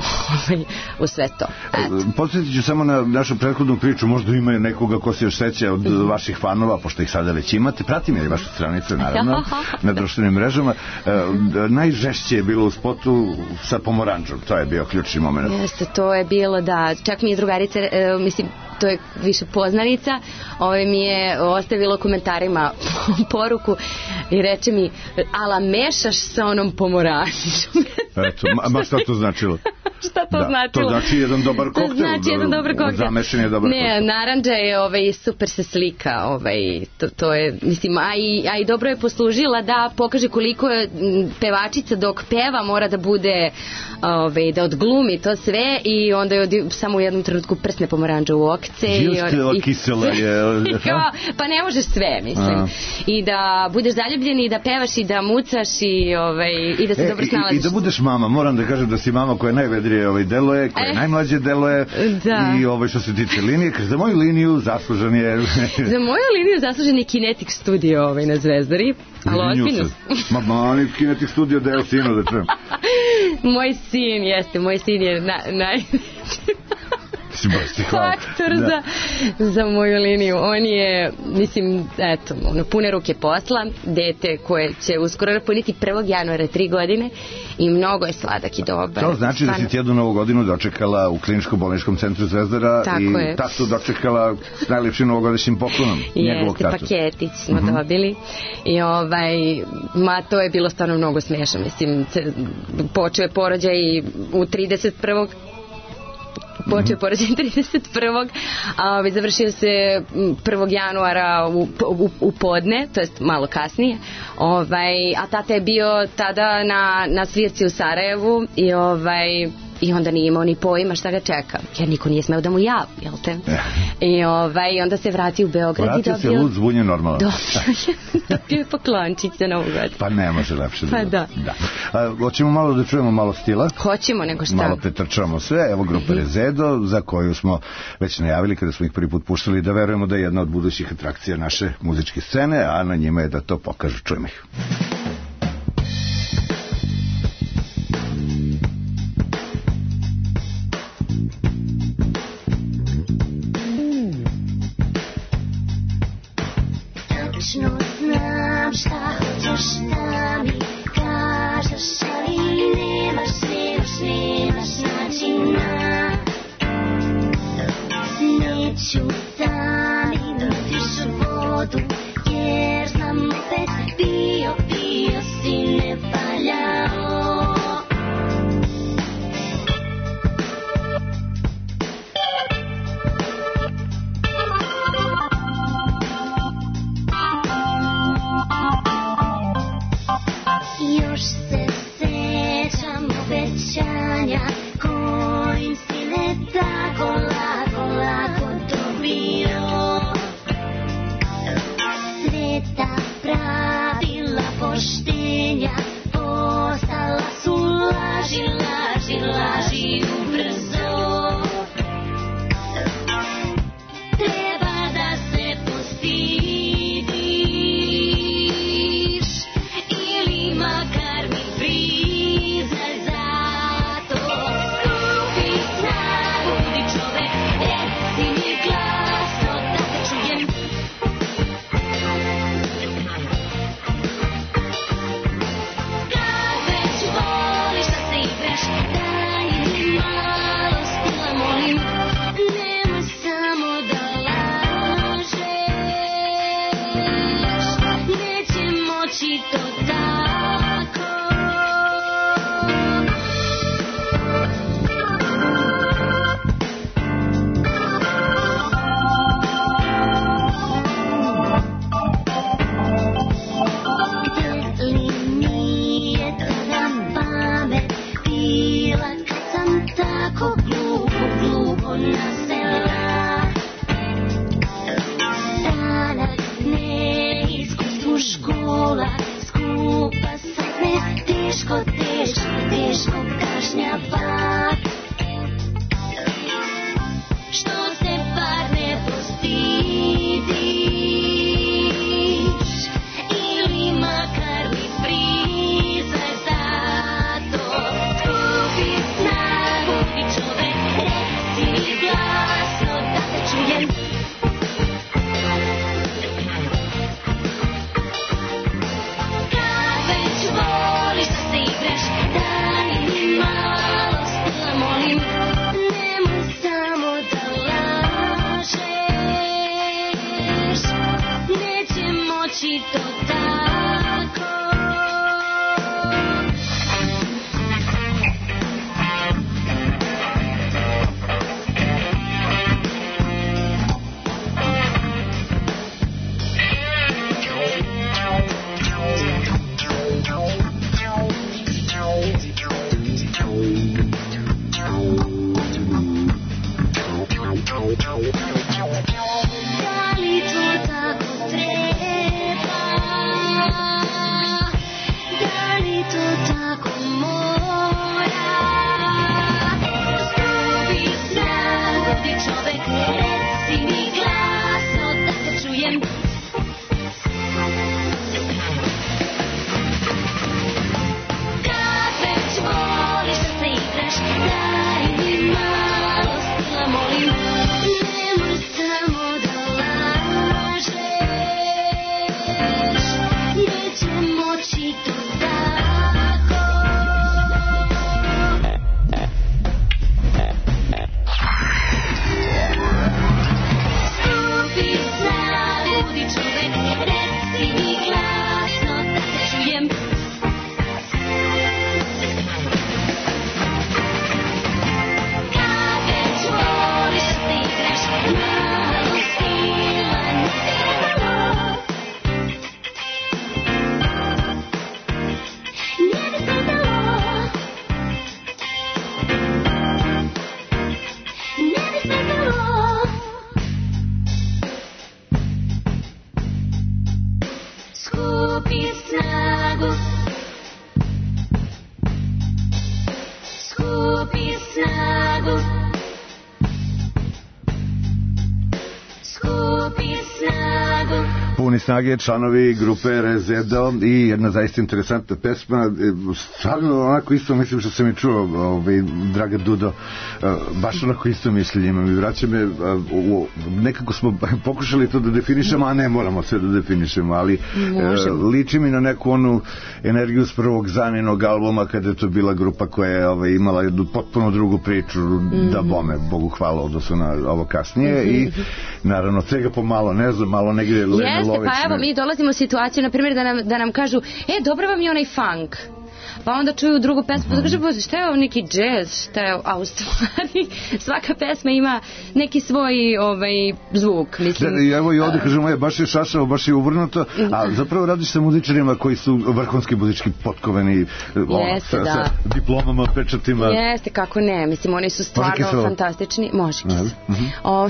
u sve to. Podsjetit ću samo na našu prethodnu priču, možda ima nekoga ko se još seća od mm-hmm. vaših fanova, pošto ih sada već imate, pratim je vašu stranicu naravno na društvenim mrežama. E, najžešće je bilo u spotu sa pomoranđom, to je bio ključni moment. Jeste, to je bilo, da, čak mi je drugarica, e, mislim, to je više poznanica, ovaj mi je ostavilo komentarima poruku i reče mi, ala mešaš sa onom pomoranđom. Eto, ma, ma šta to značilo? šta to da, značilo. To znači jedan dobar koktel. To znači jedan dobar koktel. Zamešan je dobar ne, koktel. narandža je ovaj, super se slika. Ovaj, to, to je, mislim, a i, a i dobro je poslužila da pokaže koliko je pevačica dok peva mora da bude, ovaj, da odglumi to sve i onda je samo u jednom trenutku prsne pomoranđa u okce. Just kisela je. Kao, pa ne možeš sve, mislim. A. I da budeš zaljubljen i da pevaš i da mucaš i, ovaj, i da se e, dobro snalaziš. I, I da budeš mama, moram da kažem da si mama koja najvedrije ovaj, deluje, koja e. najmlađe deluje da. I ovaj, što se tiče linije, za moju liniju zaslužen je... za moju liniju zaslužen je Kinetic Studio ovaj, na Zvezdari. Ali ozbiljno. Ma, mani Kinetic Studio deo sinu da čujem. Moj sin, jeste, moj sin je na, naj... faktor za, za moju liniju. On je, mislim, eto, ono, pune ruke posla, dete koje će uskoro napuniti prvog januara tri godine i mnogo je sladak i dobar. To znači Stvarno. Da si ti jednu novu godinu dočekala u kliničko-bolničkom centru Zvezdara. Tako i je. Tatu dočekala s najlepšim novogodišnjim poklonom. Jeste, paketić smo uh-huh. dobili i ovaj, ma to je bilo stvarno mnogo smiješno, mislim, počeo je porođaj u trideset prvog počeo porođaj trideset prvog a ovaj, završio se prvog januara u, u, u podne, to jest malo kasnije, ovaj, a tata je bio tada na, na svirci u Sarajevu i ovaj i onda nije imao ni pojma šta ga čeka, jer niko nije smeo da mu javi, jel te? I ovaj, onda se vrati u Beograd Vratio i dobio... se lud zbunjen normalno. Dobio je poklončić za Novu godinu. Pa ne može lepše. Pa da. da. A, hoćemo malo da čujemo malo stila? Hoćemo, nego šta? Malo pretrčamo sve. Evo grupa mm-hmm. Rezedo, za koju smo već najavili kada smo ih prvi put puštali, da verujemo da je jedna od budućih atrakcija naše muzičke scene, a na njima je da to pokažu. Čujemo ih. Tačno znam šta hoćeš da mi kažeš, ali nemaš, nemaš, nemaš načina. Neću da mi nudiš vodu, jer sam opet bio, bio si ne valjao. Još se sećam obećanja kojim si me tako lako, lako dobio. Sveta pravila poštenja postala su laži, laži, laži ubrzo. Treba da se postidiš ili makar mi priznaj za to. Skupi snagu, budi čovek, reci mi glasno da te čujem. Kad već voliš da se igraš, daj mi malo stila, molim. Nemoj samo da lažeš, neće moći to tako. Da li mi je tada pamet bila kad sam tako glupo, glupo nasela? Ranak neiskustvo škola, skupa sad me teško, teško, teško kažnjava. Što se bar ne postidiš ili makar mi priznaj za to. Skupi snagu, budi čovek, reci mi glasno da te čujem. Kad već voliš da se igraš, daj mi malo stila, molim. Nemoj samo da lažeš, Puni snage, članovi grupe Rezedo i jedna zaista interesantna pesma, stvarno onako isto mislim što sam i čuo, ovaj, Draga Dudo, baš onako isto mišljenje imam i vraća me, nekako smo pokušali to da definišemo, a ne moramo sve da definišemo, ali Možemo. liči mi na neku onu energiju s prvog Zaninog albuma kada je to bila grupa koja je ovaj, imala jednu potpuno drugu priču, mm-hmm. da bome, Bogu hvala, odnosno na ovo kasnije mm-hmm. i naravno svega pomalo, ne znam, malo negdje Jeste, lovične. Pa evo, mi dolazimo u situaciju, na primjer, da nam, da nam kažu, e, dobro vam je onaj funk. Pa onda čuju drugu pesmu, pa da kaže, bože, šta je ovo neki džez, šta je, a u stvari svaka pesma ima neki svoj ovaj, zvuk, mislim. Da, evo i ovdje kažemo, je, baš je šašao, baš je uvrnuto, a zapravo radiš sa muzičarima koji su vrhunski muzički potkovani, ono, sa, da. sa diplomama, pečatima. Jeste, kako ne, mislim, oni su stvarno fantastični, može kisa. Uh,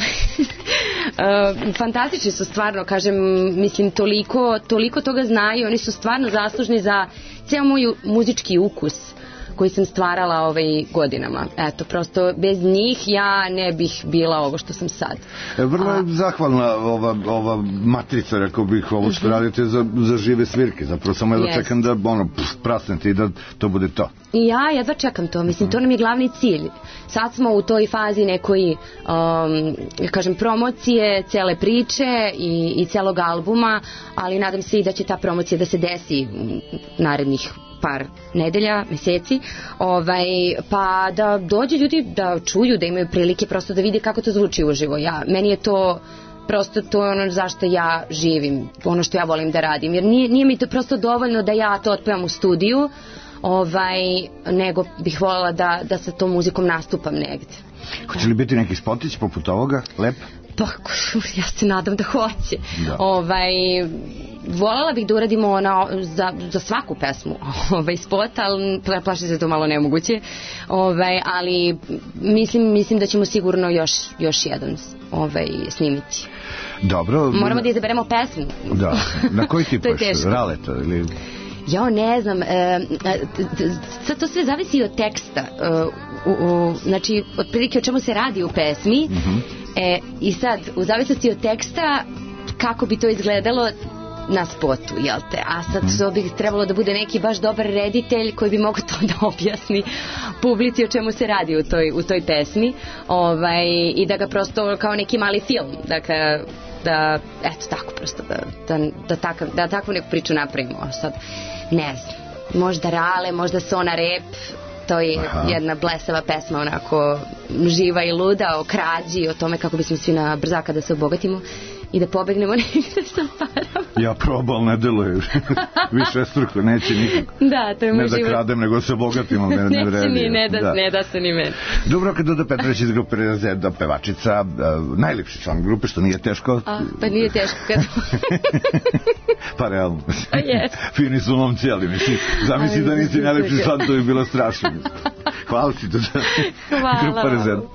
fantastični su stvarno, kažem, mislim, toliko, toliko toga znaju, oni su stvarno zaslužni za ceo moj muzički ukus koji sam stvarala ovaj godinama. Eto, prosto bez njih ja ne bih bila ovo što sam sad. E, vrlo je zahvalna ova, ova matrica, rekao bih, ovo što uh-huh. radite za, za žive svirke. Zapravo samo jedva yes. čekam da ono, pff, prasnete i da to bude to. I ja jedva čekam to. Mislim, to nam je glavni cilj. Sad smo u toj fazi nekoj, um, kažem, promocije, cele priče i, i celog albuma, ali nadam se i da će ta promocija da se desi narednih par nedelja, meseci, ovaj, pa da dođe ljudi da čuju, da imaju prilike prosto da vide kako to zvuči uživo. Ja, meni je to prosto to je ono zašto ja živim, ono što ja volim da radim, jer nije, nije mi to prosto dovoljno da ja to otpevam u studiju, ovaj, nego bih voljela da, da sa tom muzikom nastupam negde. Hoće li biti neki spotić poput ovoga? Lep? Pa, ja se nadam da hoće. Da. Ovaj, voljela bih da uradimo ona, za, za svaku pesmu ovaj, spot, ali plašim se to malo nemoguće. Ovaj, ali mislim, mislim da ćemo sigurno još, još jedan ovaj, snimiti. Dobro. Moramo da izaberemo pesmu. Da. Na koji ti peš? Raleta ili... Ja ne znam, e, sad to sve zavisi od teksta, e, u, u, znači otprilike o čemu se radi u pesmi, mm-hmm. e, i sad u zavisnosti od teksta kako bi to izgledalo na spotu, jel te? A sad to bi trebalo da bude neki baš dobar reditelj koji bi mogao to da objasni publici o čemu se radi u toj, u toj pesmi, ovaj, i da ga prosto kao neki mali film, dakle, da, eto tako prosto, da, da, da, takav, da takvu neku priču napravimo. Sad, ne znam, možda Rale, možda Sona Rep, to je Aha. jedna blesava pesma, onako živa i luda, o krađi, o tome kako bismo svi na brzaka da se obogatimo i da pobegnemo negde sa parama. Ja probal, ne deluje. Više struko, neće nikako. Da, to je moj ne život. Ne da kradem, nego se obogatimo. Ne, ne neće ni, ne da, da. ne da se ni meni. Dubravka Duda Petrović iz grupe Rezedo, pevačica, uh, najljepši član grupe, što nije teško. A, pa nije teško kad... Pa realno. A jes. Fini su momci, ali mislim, zamisli da nisi najljepši član, to bi bilo strašno. Hvala ti, Duda. Hvala. Grupa Rezedo.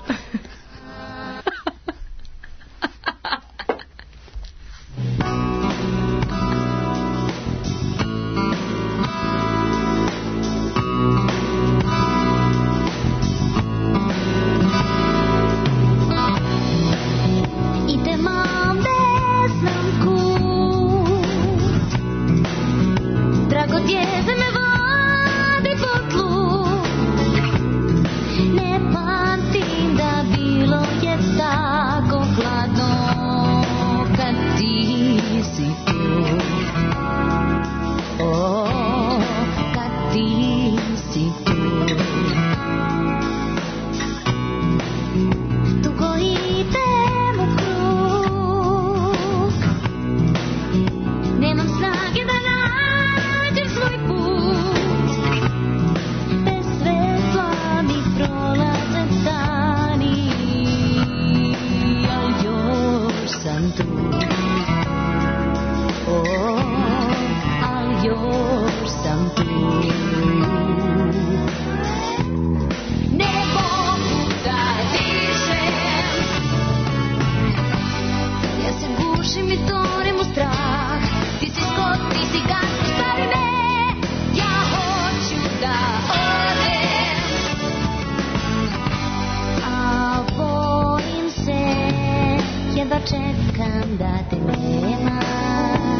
Čekam da te nema.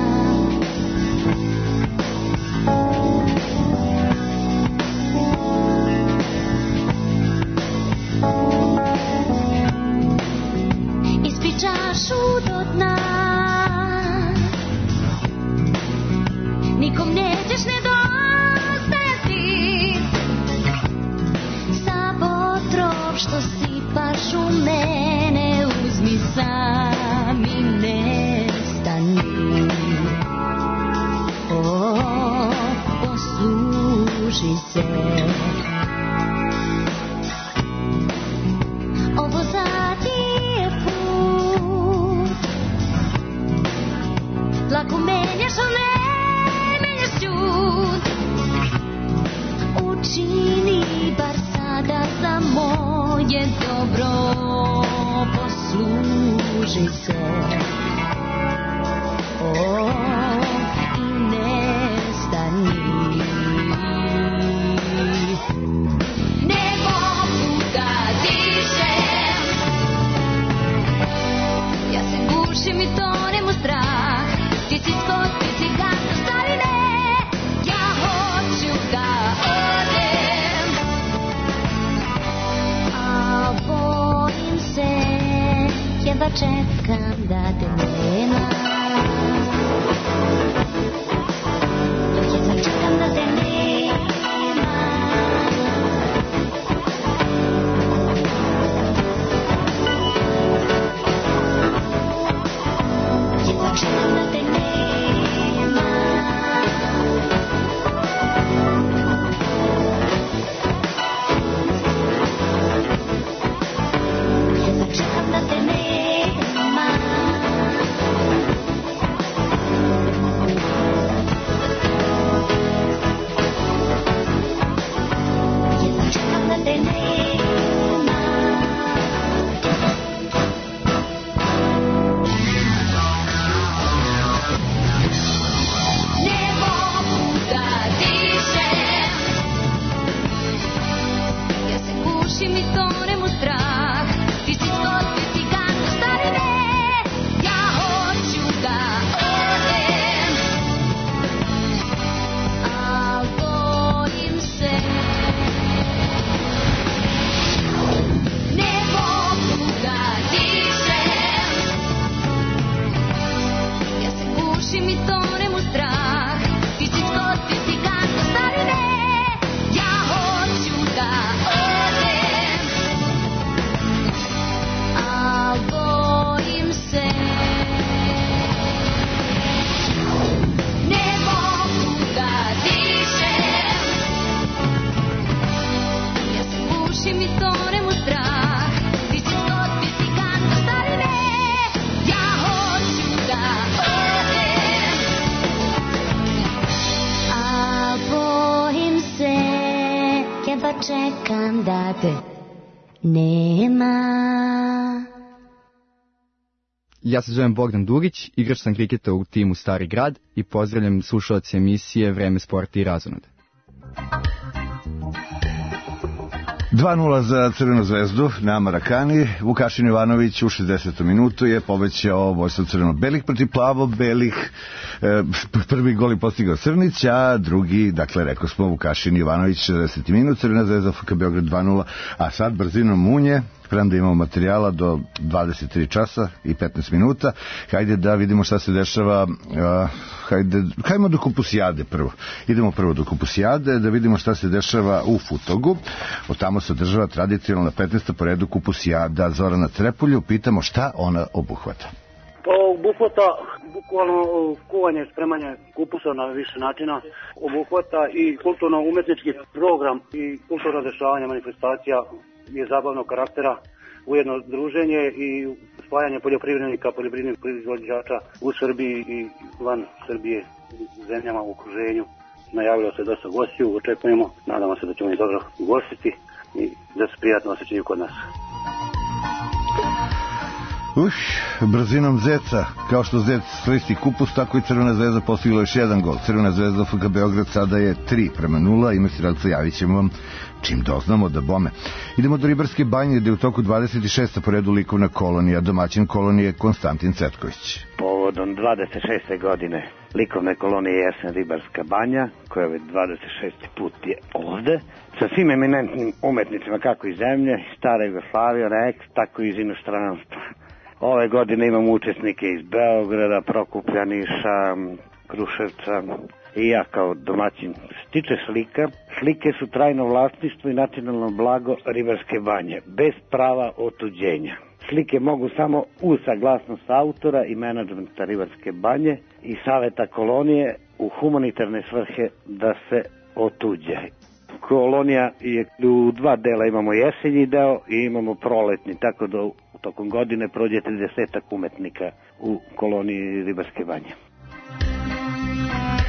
uči se. O, i nestani. Nebo puta diše, ja se gušim i tonem u strah. Ti si skot, ti si gazda starine, ja hoću da odem. A bojim se, jedva čekam da te nema. Jedva čekam da te nema. Jedva čekam da te nema. Jedva čekam da te nema. Jedva čekam da te nema. Nebo puta diše, ja se gušim i tonem u strah. Ti si skot, ti si gazda starine, ja hoću da odem. A bojim se, nebo puta diše, ja se gušim i tonem u strah. Ti si skot, ti si gazda starine, ja hoću da odem. A bojim se, nebo puta diše, ja se gušim i tonem u strah. Ti si skot, ti si gazda starine, ja hoću da odem. A bojim se, jedva čekam da te nema. Ja se zovem Bogdan Durić, igrač sam kriketa u timu Stari grad i pozdravljam slušalce emisije Vreme sporta i razonode. dva nula za Crvenu zvezdu na Marakani. Vukašin Jovanović u šezdesetom minutu je povećao vojstvo crveno-belih protiv plavo-belih. E, prvi gol je postigao Srnić, a drugi, dakle, rekao smo, Vukašin Jovanović, šezdeseti minut, Crvena zvezda F K Beograd dva nula, a sad brzinom munje, premda imamo materijala do dvadeset tri časa i petnaest minuta. Hajde da vidimo šta se dešava. Uh, hajde, hajdemo do Kupusijade prvo. Idemo prvo do Kupusijade da vidimo šta se dešava u Futogu. Od tamo se održava tradicionalna petnaesta po redu Kupusijada. Zorana Trepulju pitamo šta ona obuhvata. Pa obuhvata bukvalno kuvanje, spremanje kupusa na više načina, obuhvata i kulturno-umetnički program i kulturno dešavanje manifestacija je zabavnog karaktera, ujedno druženje i spajanje poljoprivrednika, poljoprivrednih proizvođača u Srbiji i van Srbije, zemljama u okruženju. Najavilo se dosta gostiju, očekujemo, nadamo se da ćemo ih dobro ugostiti i da se prijatno osjećaju kod nas. Uš, brzinom zeca, kao što zec slisti kupus, tako i Crvena zvezda postigla još jedan gol. Crvena zvezda F K Beograd sada je tri prema nula, ima si radca, javit ćemo vam čim doznamo da bome. Idemo do Ribarske banje, gde je u toku dvadeset šesta po redu likovna kolonija, domaćin kolonije Konstantin Cetković. Povodom dvadeset šeste godine likovne kolonije Jesen Ribarska banja, koja već dvadeset šesti put je ovde, sa svim eminentnim umetnicima kako iz zemlje, stare Jugoslavije, tako i iz inostranstva. Ove godine imamo učesnike iz Beograda, Prokuplja, Niša, Kruševca i ja kao domaćin. Što se tiče slika, slike su trajno vlasništvo i nacionalno blago Ribarske banje, bez prava otuđenja. Slike mogu samo uz saglasnost autora i menadžmenta Ribarske banje i saveta kolonije u humanitarne svrhe da se otuđe. Kolonija je u dva dela, imamo jesenji deo i imamo proletni, tako da tokom godine prođe tridesetak umetnika u koloniji Ribarske banje.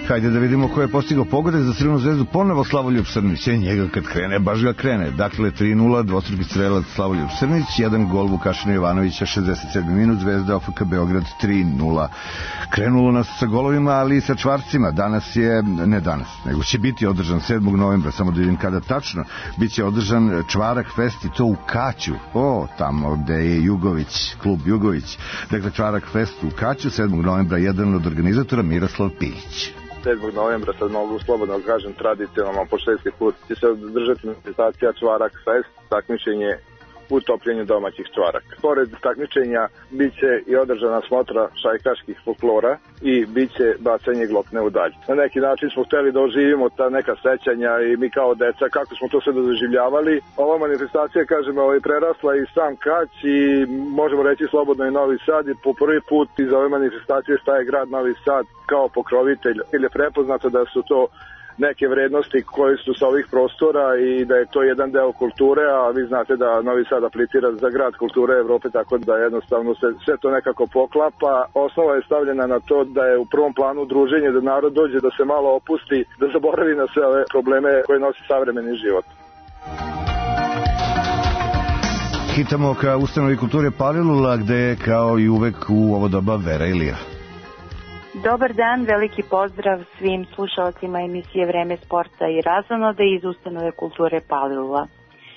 Hajde da vidimo ko je postigao pogodak za Crvenu zvezdu, ponovo Slavoljub Srnić, je njega kad krene, baš ga krene. Dakle, tri nula, dvostruki strelac Slavoljub Srnić, jedan gol Vukašina Jovanovića, šezdeset sedmi minut, Zvezda O F K Beograd tri nula. Krenulo nas sa golovima, ali i sa čvarcima. Danas je, ne danas, nego će biti održan sedmog novembra, samo da vidim kada tačno, bit će održan Čvarak Fest i to u Kaću, o, tamo gde je Jugović, klub Jugović. Dakle, Čvarak Fest u Kaću, sedmog novembra, jedan od organizatora Miroslav Pilić. sedmog novembra, sad mogu slobodno kažem, tradicionalno po šesti put će se održati manifestacija Čvarak Fest, takmičenje u topljenju domaćih čvaraka. Pored takmičenja bit će i održana smotra šajkaških folklora i bit će bacanje glokne u dalj. Na neki način smo hteli da oživimo ta neka sećanja i mi kao deca kako smo to sve doživljavali. Ova manifestacija, kažemo, je prerasla i sam Kać i možemo reći slobodno i Novi Sad i po prvi put iz ove manifestacije staje grad Novi Sad kao pokrovitelj. Ili je prepoznato da su to neke vrednosti koje su sa ovih prostora i da je to jedan deo kulture, a vi znate da Novi Sad aplicira za grad kulture Evrope, tako da jednostavno se sve to nekako poklapa. Osnova je stavljena na to da je u prvom planu druženje, da narod dođe, da se malo opusti, da zaboravi na sve ove probleme koje nosi savremeni život. Hitamo ka ustanovi kulture Palilula, gde je kao i uvek u ovo doba Vera Ilija. Dobar dan, veliki pozdrav svim slušalcima emisije Vreme sporta i razonode iz ustanove kulture Palilula.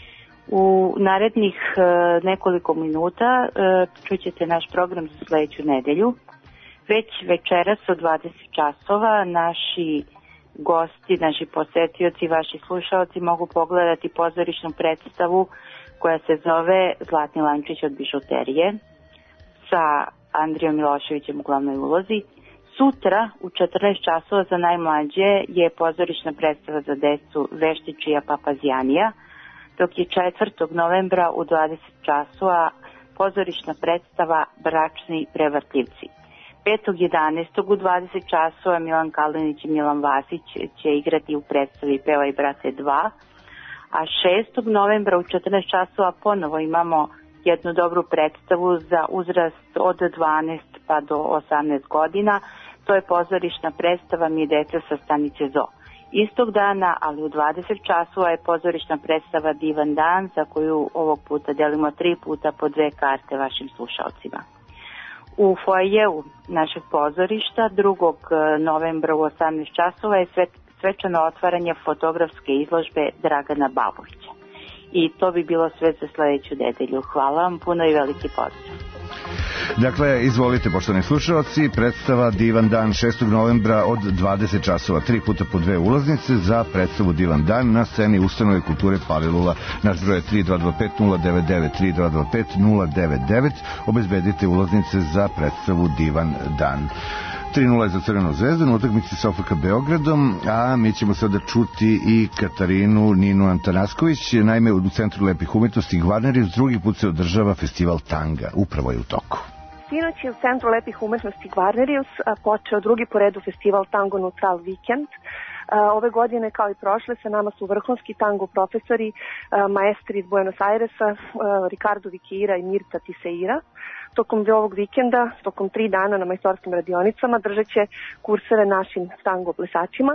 U narednih e, nekoliko minuta e, čućete naš program za sledeću nedelju. Već večeras od dvadeset časova naši gosti, naši posetioci, vaši slušalci mogu pogledati pozorišnu predstavu koja se zove Zlatni lančić od bižuterije sa Andrijom Miloševićem u glavnoj ulozi. Sutra u četrnaest časova za najmlađe je pozorišna predstava za decu Veštičija Papazijanija, dok je četvrtog novembra u dvadeset časova pozorišna predstava Bračni prevrtljivci. petog jedanaestog u dvadeset časova Milan Kalinić i Milan Vasić će igrati u predstavi Pevaj brate dva, a šestog novembra u četrnaest časova ponovo imamo jednu dobru predstavu za uzrast od dvanaest pa do osamnaest godina. To je pozorišna predstava Mi deca sa stanice Zoo. Istog dana, ali u dvadeset časova je pozorišna predstava Divan dan, za koju ovog puta delimo tri puta po dve karte vašim slušalcima. U foajeu našeg pozorišta drugog novembra u osamnaest časova je svečano otvaranje fotografske izložbe Dragana Babovića. I to bi bilo sve za sledeću nedelju. Hvala vam puno i veliki pozdrav. Dakle, izvolite, poštovani slušalci, predstava Divan dan šestog novembra od dvadeset časova, tri puta po dve ulaznice za predstavu Divan dan na sceni ustanove kulture Palilula. Naš broj je tri dva dva pet nula devet devet, tri dva dva pet nula devet devet. Obezbedite ulaznice za predstavu Divan dan. tri nula je za Crvenu zvezdu na utakmici sa O F K Beogradom, a mi ćemo sada čuti i Katarinu Ninu Antanasković. Naime, u Centru lepih umetnosti Gvarnerius drugi put se održava festival tanga, upravo je u toku. Sinoć je u Centru lepih umetnosti Gvarnerius počeo drugi po redu festival Tango Neutral Weekend. Ove godine, kao i prošle, sa nama su vrhunski tango profesori, maestri iz Buenos Airesa, Ricardo Viqueira i Mirta Tiseira. Tokom ovog vikenda, tokom tri dana na majstorskim radionicama, držat će kurseve našim tango plesačima.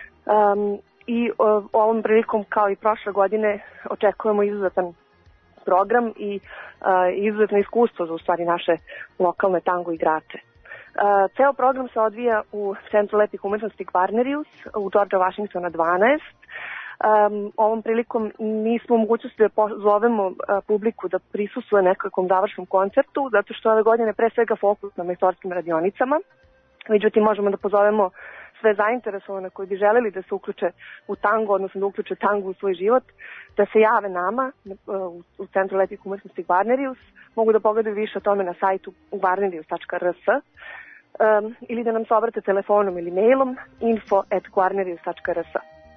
Um, I uh, ovom prilikom, kao i prošle godine, očekujemo izuzetan program i uh, izuzetno iskustvo za u stvari naše lokalne tango igrače. Uh, ceo program se odvija u Centru lepih umetnosti Gvarnerius u Georgea Washingtona dvanaest. Um, ovom prilikom nismo u mogućnosti da pozovemo uh, publiku da prisustvuje nekakvom završnom koncertu, zato što ove godine pre svega fokus na majstorskim radionicama. Međutim, možemo da pozovemo sve zainteresovane koji bi želeli da se uključe u tango, odnosno da uključe tango u svoj život, da se jave nama uh, u Centru lepih umetnosti Gvarnerius. Mogu da pogledaju više o tome na sajtu gvarnerius tačka r s um, ili da nam se obrate telefonom ili mailom info at gvarnerius tačka r s.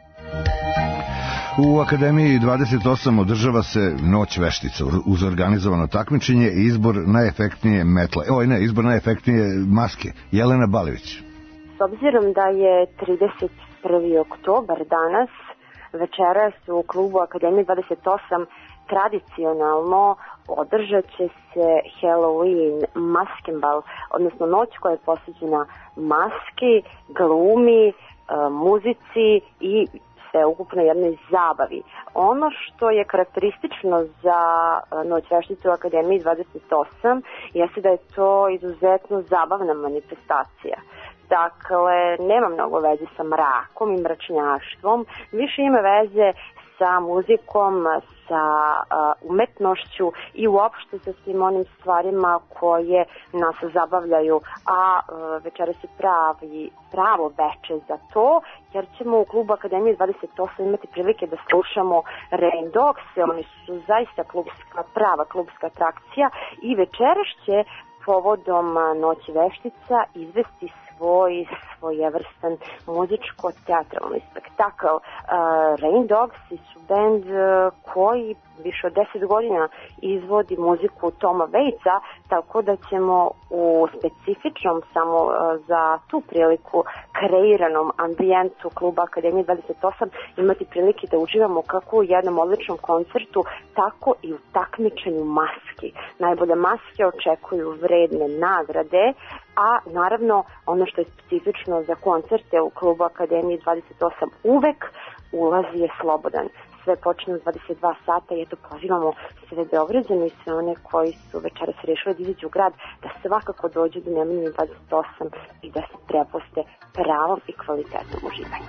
U Akademiji dvadeset osam održava se Noć veštica uz organizovano takmičenje i izbor najefektnije metle. Oj ne, izbor najefektnije maske. Jelena Balević. S obzirom da je trideset prvi oktobar danas, večeras u klubu Akademije dvadeset osam tradicionalno održat će se Halloween maskenbal, odnosno noć koja je posvećena maski, glumi, muzici i sveukupno jednoj zabavi. Ono što je karakteristično za Noć veštice u Akademiji dvadeset osam jeste da je to izuzetno zabavna manifestacija. Dakle, nema mnogo veze sa mrakom i mračnjaštvom, više ima veze sa muzikom, sa uh, umetnošću i uopšte sa svim onim stvarima koje nas zabavljaju, a uh, večeras je pravi, pravo veče za to, jer ćemo u klubu Akademije dvadeset osam imati prilike da slušamo Rain Dogs, oni su zaista klubska, prava klubska atrakcija i večeras će povodom Noći veštica izvesti svoj svojevrstan muzičko-teatralni spektakl. Uh, Rain Dogs su band uh, koji više od deset godina izvodi muziku Toma Waitsa, tako da ćemo u specifičnom samo uh, za tu priliku kreiranom ambijentu kluba Akademije dvadeset osam imati prilike da uživamo kako u jednom odličnom koncertu, tako i u takmičenju maski. Najbolje maske očekuju vredne nagrade, a naravno ono što je specifično za koncerte u klubu Akademije dvadeset osam uvek ulaz je slobodan. Sve počne u dvadeset dva sata i eto pozivamo sve Beograđane i sve one koji su večeras rešili da izađu u grad da svakako dođu do Nemanjine dvadeset osam i da se prepuste pravom i kvalitetnom uživanju.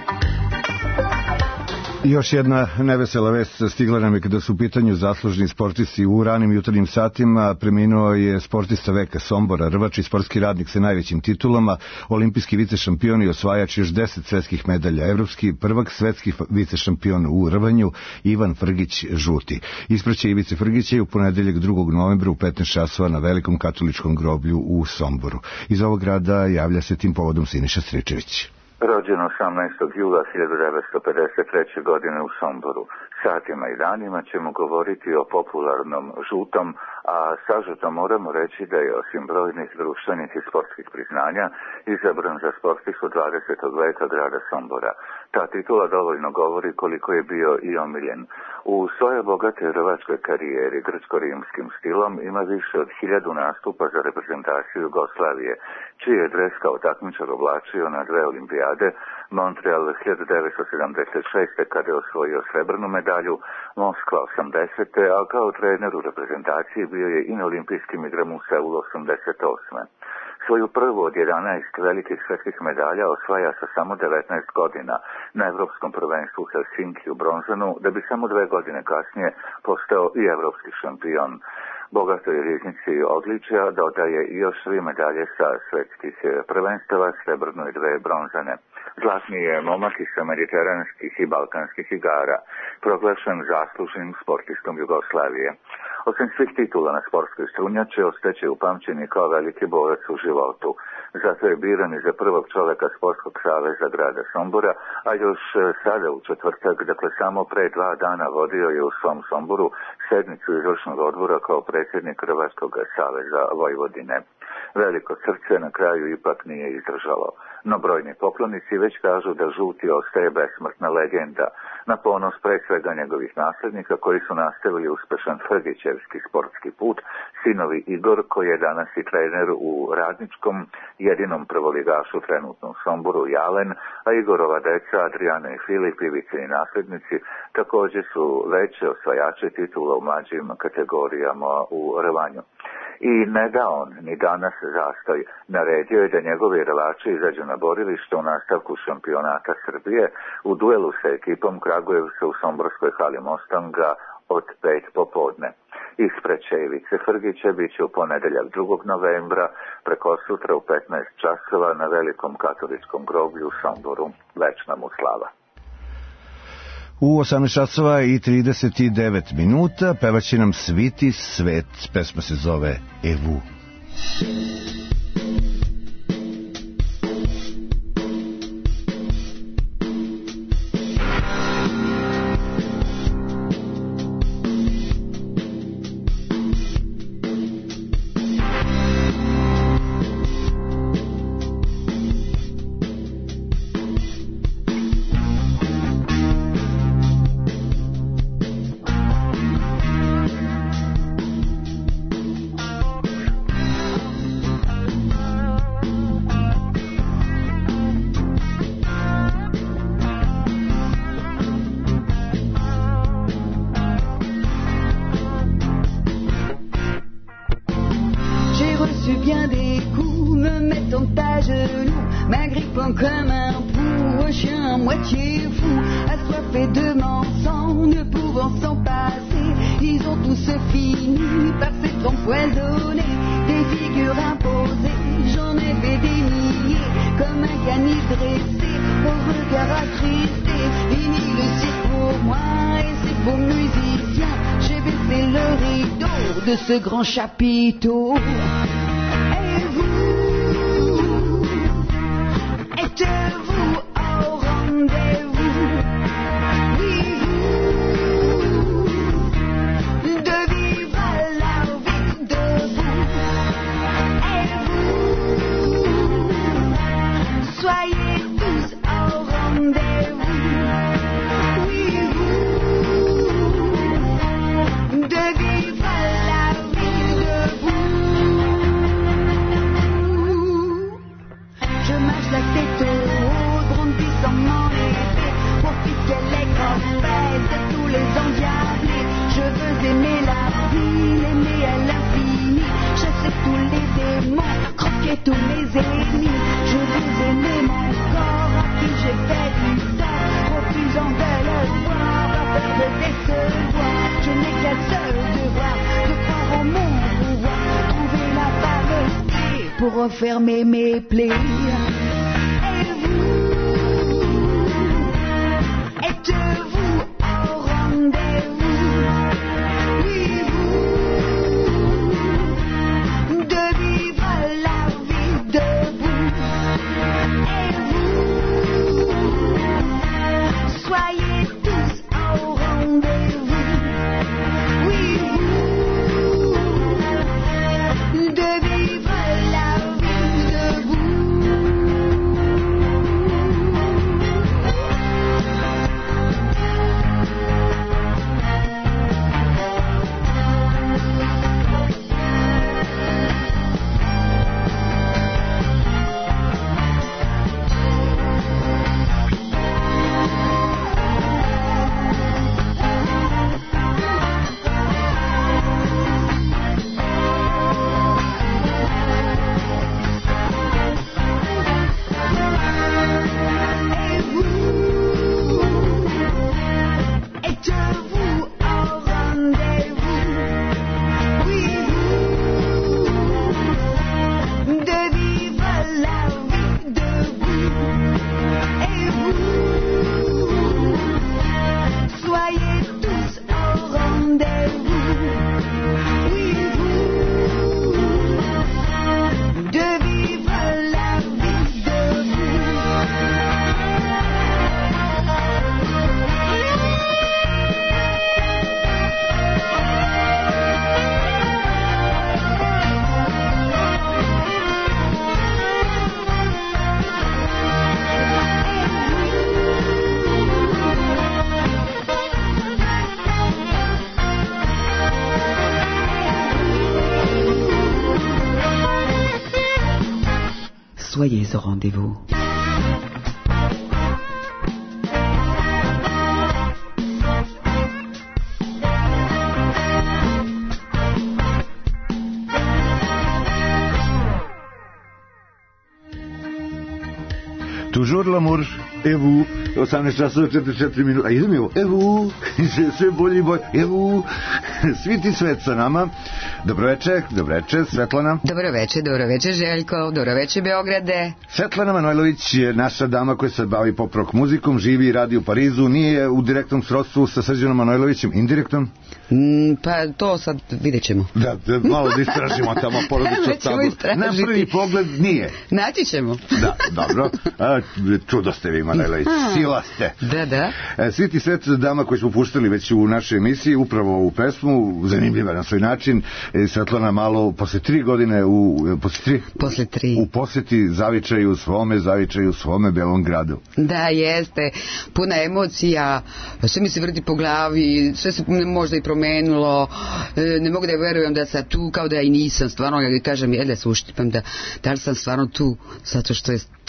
Još jedna nevesela vest stigla nam je kada su u pitanju zaslužni sportisti. U ranim jutarnjim satima preminuo je sportista veka Sombora, rvač i sportski radnik sa najvećim titulama, olimpijski vicešampion i osvajač još deset svetskih medalja, evropski prvak, svetski vicešampion u rvanju Ivan Frgić Žuti. Ispraće Ivice Frgića je u ponedeljak drugog novembra u petnaest časova na Velikom katoličkom groblju u Somboru. Iz ovog grada javlja se tim povodom Siniša Stričević. Rođen osamnaestog jula hiljadu devetsto pedeset treće. godine u Somboru. Satima i danima ćemo govoriti o popularnom Žutom, a sažeto moramo reći da je osim brojnih društvenih i sportskih priznanja izabran za sportistu dvadesetog veka grada Sombora. Ta titula dovoljno govori koliko je bio i omiljen. U svojoj bogate rvačkoj karijeri grčko-rimskim stilom ima više od hiljadu nastupa za reprezentaciju Jugoslavije, čiji je dres kao takmičar oblačio na dve olimpijade, Montreal hiljadu devetsto sedamdeset šeste. kada je osvojio srebrnu medalju, Moskva osamdesete. a kao trener u reprezentaciji bio je i na olimpijskim igrama u Seulu osamdeset osme. Svoju prvu od jedanaest velikih svetskih medalja osvaja sa samo devetnaest godina na Evropskom prvenstvu u Helsinki u bronzanu, da bi samo dve godine kasnije postao i evropski šampion. Bogatoj riznici odličja dodaje i još tri medalje sa svetskih prvenstava, srebrno i dve bronzane. Zlatni je momak iz mediteranskih i balkanskih igara, proglašen zaslužnim sportistom Jugoslavije. Osim svih titula na sportskoj strunjači, ostaće upamćeni kao veliki borac u životu. Zato je biran i za prvog čoveka Sportskog saveza grada Sombora, a još sada u četvrtak, dakle samo pre dva dana, vodio je u svom Somboru sednicu izvršnog odbora kao predsjednik Hrvatskog saveza Vojvodine. Veliko srce na kraju ipak nije izdržalo, no brojni poklonici već kažu da Žuti ostaje besmrtna legenda, na ponos pre svega njegovih nasljednika koji su nastavili uspešan Frgićevski sportski put, sinovi Igor koji je danas i trener u Radničkom, jedinom prvoligašu trenutno u Somboru, Jalen, a Igorova deca Adriana i Filip, Ivicini nasljednici, također su veće osvajače titula u mlađim kategorijama u rvanju. I ne da on ni danas zastoj, naredio je da njegovi rvači izađu na borilište u nastavku šampionata Srbije u duelu sa ekipom Kragujevca u Somborskoj hali Mostanga od pet popodne. Ispreće Ivice Frgića bit će u ponedeljak drugog novembra, preko sutra u petnaest časova na Velikom katoličkom groblju u Somboru. Večna mu slava. U osamnaest časova i trideset devet minuta pevaće nam Sviti svet, pesma se zove Evu. bien des coups, me mettant à genoux, m'agrippant comme un pou, un chien à moitié fou, assoiffé de mon sang, ne pouvant s'en passer. Ils ont tous fini par s'être empoisonnés, des figures imposées, j'en ai fait des milliers, comme un canis dressé, au regard attristé. Fini le cirque pour moi et ces beaux musiciens, j'ai baissé le rideau de ce grand chapiteau. Et vous, êtes-vous au rendez-vous? Oui, vous, de vivre la vie debout. Et vous, soyez tous au rendez-vous. Oui, vous, de vivre la vie debout. Je marche la tête haute, brandissant mon épée, pour piquer les grosses fesses de tous les endiablés. Je veux aimer la vie, l'aimer à l'infini, chasser tous les démons, croquer tous mes ennemis. Je veux aimer mon corps à qui j'ai fait du tort, refusant de le voir, par peur de décevoir. Je n'ai qu'un seul devoir, de croire en mon pouvoir, trouver la parenté pour refermer mes plaies. Et vous, êtes-vous au rendez-vous? Oui, vous, de vivre la vie debout. Et vous, soyez tous au rendez-vous. Oui, vous, de vivre la vie debout. Êtes-vous au rendez-vous? Oui, vous, de vivre la vie debout. Et vous, soyez tous au rendez-vous. Oui, vous, de vivre la vie debout. Soyez au rendez-vous. Toujours l'amour, et vous, osamnaest časova četrdeset četiri minuta, a idem evo, evo, sve bolje i bolje, evo, Sviti svet sa nama, dobroveče, dobroveče, Svetlana. Dobroveče, dobroveče Željko, dobroveče Beograde. Svetlana Manojlović je naša dama koja se bavi pop rock muzikom, živi i radi u Parizu, nije u direktnom srodstvu sa Srđanom Manojlovićem, indirektnom? Mm, pa to sad vidjet ćemo. Da, da malo da istražimo tamo porodično tabu. Na prvi pogled nije. Naći ćemo. Da, dobro. A, čudo ste vi, Manojlović, sila ste. Da, da. Sviti svet dama koji smo puštali već u našoj emisiji, upravo u pesmu, zanimljiva na svoj način. Svetlana malo posle tri godine u, posle tri, posle tri. u poseti zavičaju svome, zavičaju svome Belom gradu. Da, jeste. Puna emocija, sve mi se vrti po glavi, sve se možda i promenilo, ne mogu da verujem da sam tu, kao da ja i nisam, stvarno, ja kažem, jedne se uštipam da, da li sam stvarno tu, zato što je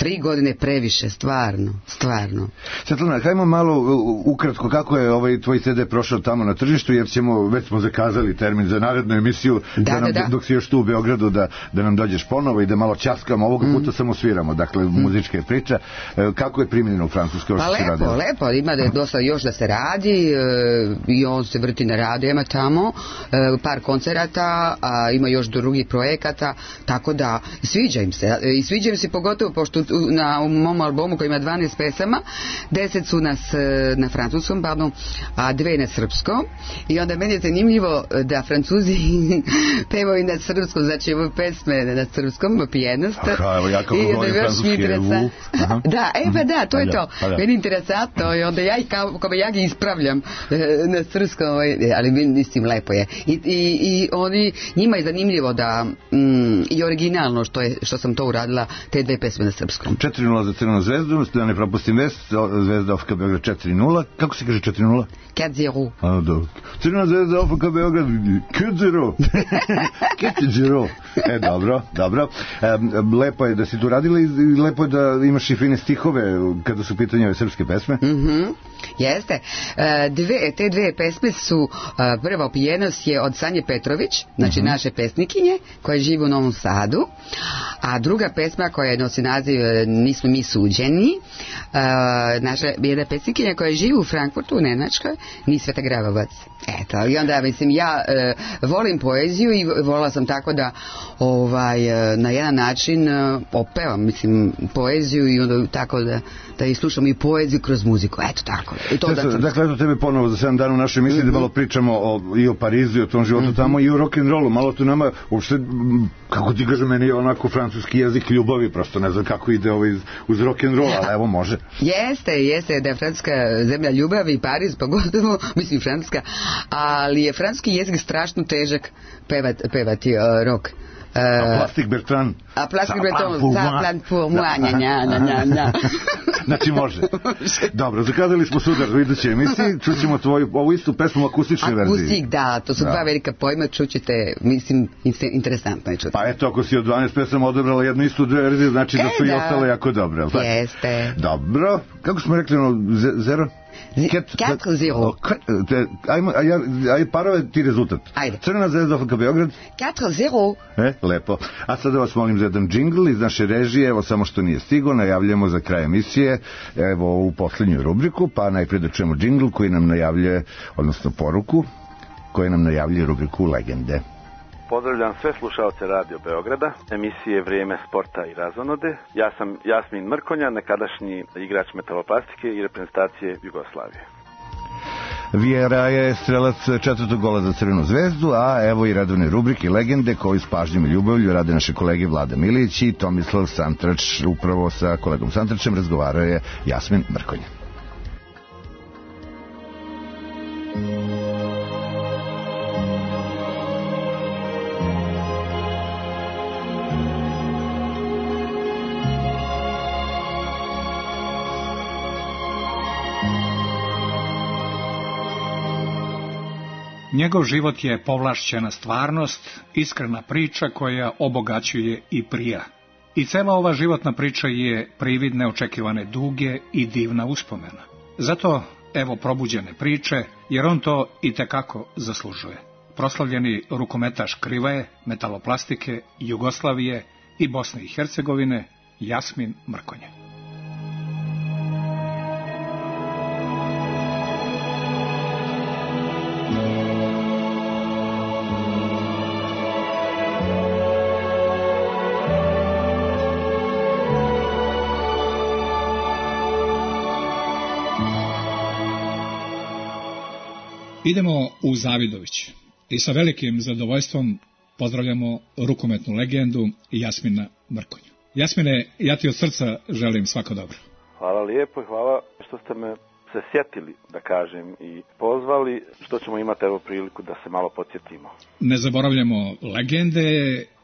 Tri godine previše, stvarno, stvarno. Svetlana, hajmo malo ukratko kako je ovaj tvoj C D prošao tamo na tržištu, jer ćemo, već smo zakazali termin za narednu emisiju, da, da nam, da, da. dok si još tu u Beogradu, da, da nam dođeš ponovo i da malo ćaskamo, ovoga puta mm. samo sviramo, dakle, mm. muzička je priča. Kako je primljeno u Francuskoj? Pa lepo, lepo, ima da je dosta još da se radi e, i on se vrti na radijama tamo, e, par koncerata, a ima još drugih projekata, tako da sviđa im se, i sviđa im se pogotovo pošto na u mom albumu koji ima dvanaest pesama, deset su nas na francuskom, pardon, a dve na srpskom, i onda meni je zanimljivo da Francuzi pevaju na srpskom, znači ove pesme na srpskom, pijenost. Aha, evo ja kako govorim francuski, evo. Da, e pa da, to je to. Meni je interesantno i onda ja ih kao, kao ja ga ispravljam na srpskom, ali mislim lepo je. I, i, i oni, njima je zanimljivo da mm, i originalno što, je, što sam to uradila, te dve pesme na srpskom. četiri nula za Crvenu zvezdu, da ne propustim vest, Zvezda O F K Beograd četiri nula. Kako se kaže četiri nula? četiri nula. A, dobro. Crvena zvezda O F K Beograd četiri nula. četiri nula. E, dobro, dobro. E, lepo je da si tu radila i lepo je da imaš i fine stihove kada su pitanje ove srpske pesme. Mhm. Jeste. E, dve, te dve pesme su, a, prva Opijenost je od Sanje Petrović, znači uh-huh. naše pesnikinje, koja živi u Novom Sadu, a druga pesma koja nosi naziv Nismo mi suđeni, a, naša jedna pesnikinja koja živi u Frankfurtu, u Nemačkoj, Ni Sveta Gravovac. Eto, i onda, mislim, ja e, volim poeziju i volila sam tako da ovaj, e, na jedan način e, opevam, mislim, poeziju i onda tako da, da i slušam i poeziju kroz muziku, eto tako. I to Eto, da dakle, eto tebe ponovo za sedam dana u našoj emisiji, mm-hmm. da malo pričamo o, i o Parizu, i o tom životu mm-hmm. tamo, i o rock'n'rollu, malo tu nama, uopšte, kako ti kažem, meni je onako francuski jezik ljubavi, prosto ne znam kako ide ovaj uz rock'n'roll, ali evo može. Jeste, jeste da je francuska zemlja ljubavi, Pariz, pogotovo, mislim francuska, ali je francuski jezik strašno težak pevat, pevati uh, rock. Uh, a Plastik Bertrand. A Plastik Bertrand, za plan pour moi, nja, nja, nja, nja. Znači može. Dobro, zakazali smo sudar u idućoj emisiji, čućemo tvoju, ovu istu pesmu u akustičnoj verziji. Akustik, da, to su da. dva velika pojma, čućete, mislim, interesantno je čuti. Pa eto, ako si od dvanaest pesama odebrala jednu istu verziju, znači da su e, da. i ostale jako dobre. Jeste. Dobro, kako smo rekli, ono, zero? četiri nula. Ajmo, aj parove ti rezultat. Ajde. Crvena zvezda O F K Beograd. četiri nula. E, lepo. A sada vas molim za jedan džingl iz naše režije, evo samo što nije stigo, najavljamo za kraj emisije, evo u poslednju rubriku, pa najprije da čujemo džingl koji nam najavljuje, odnosno poruku, koji nam najavljuje rubriku Legende. Pozdravljam sve slušaoce Radio Beograda, emisije Vrijeme sporta i razonode. Ja sam Jasmin Mrkonja, nekadašnji igrač metaloplastike i reprezentacije Jugoslavije. Vjera je strelac četvrtog gola za Crvenu zvezdu, a evo i redovne rubrike Legende koju s pažnjom i ljubavlju rade naše kolege Vlada Milić i Tomislav Santrač. Upravo sa kolegom Santračem razgovarao je Jasmin Mrkonja. Njegov život je povlašćena stvarnost, iskrena priča koja obogaćuje i prija. I cela ova životna priča je privid neočekivane duge i divna uspomena. Zato, evo probuđene priče, jer on to itekako zaslužuje. Proslavljeni rukometaš Krivaje, metaloplastike, Jugoslavije i Bosne i Hercegovine, Jasmin Mrkonja. Idemo u Zavidović i sa velikim zadovoljstvom pozdravljamo rukometnu legendu Jasmina Mrkonju. Jasmine, ja ti od srca želim svako dobro. Hvala lijepo i hvala što ste me se sjetili, da kažem, i pozvali, što ćemo imati evo priliku da se malo podsjetimo. Ne zaboravljamo legende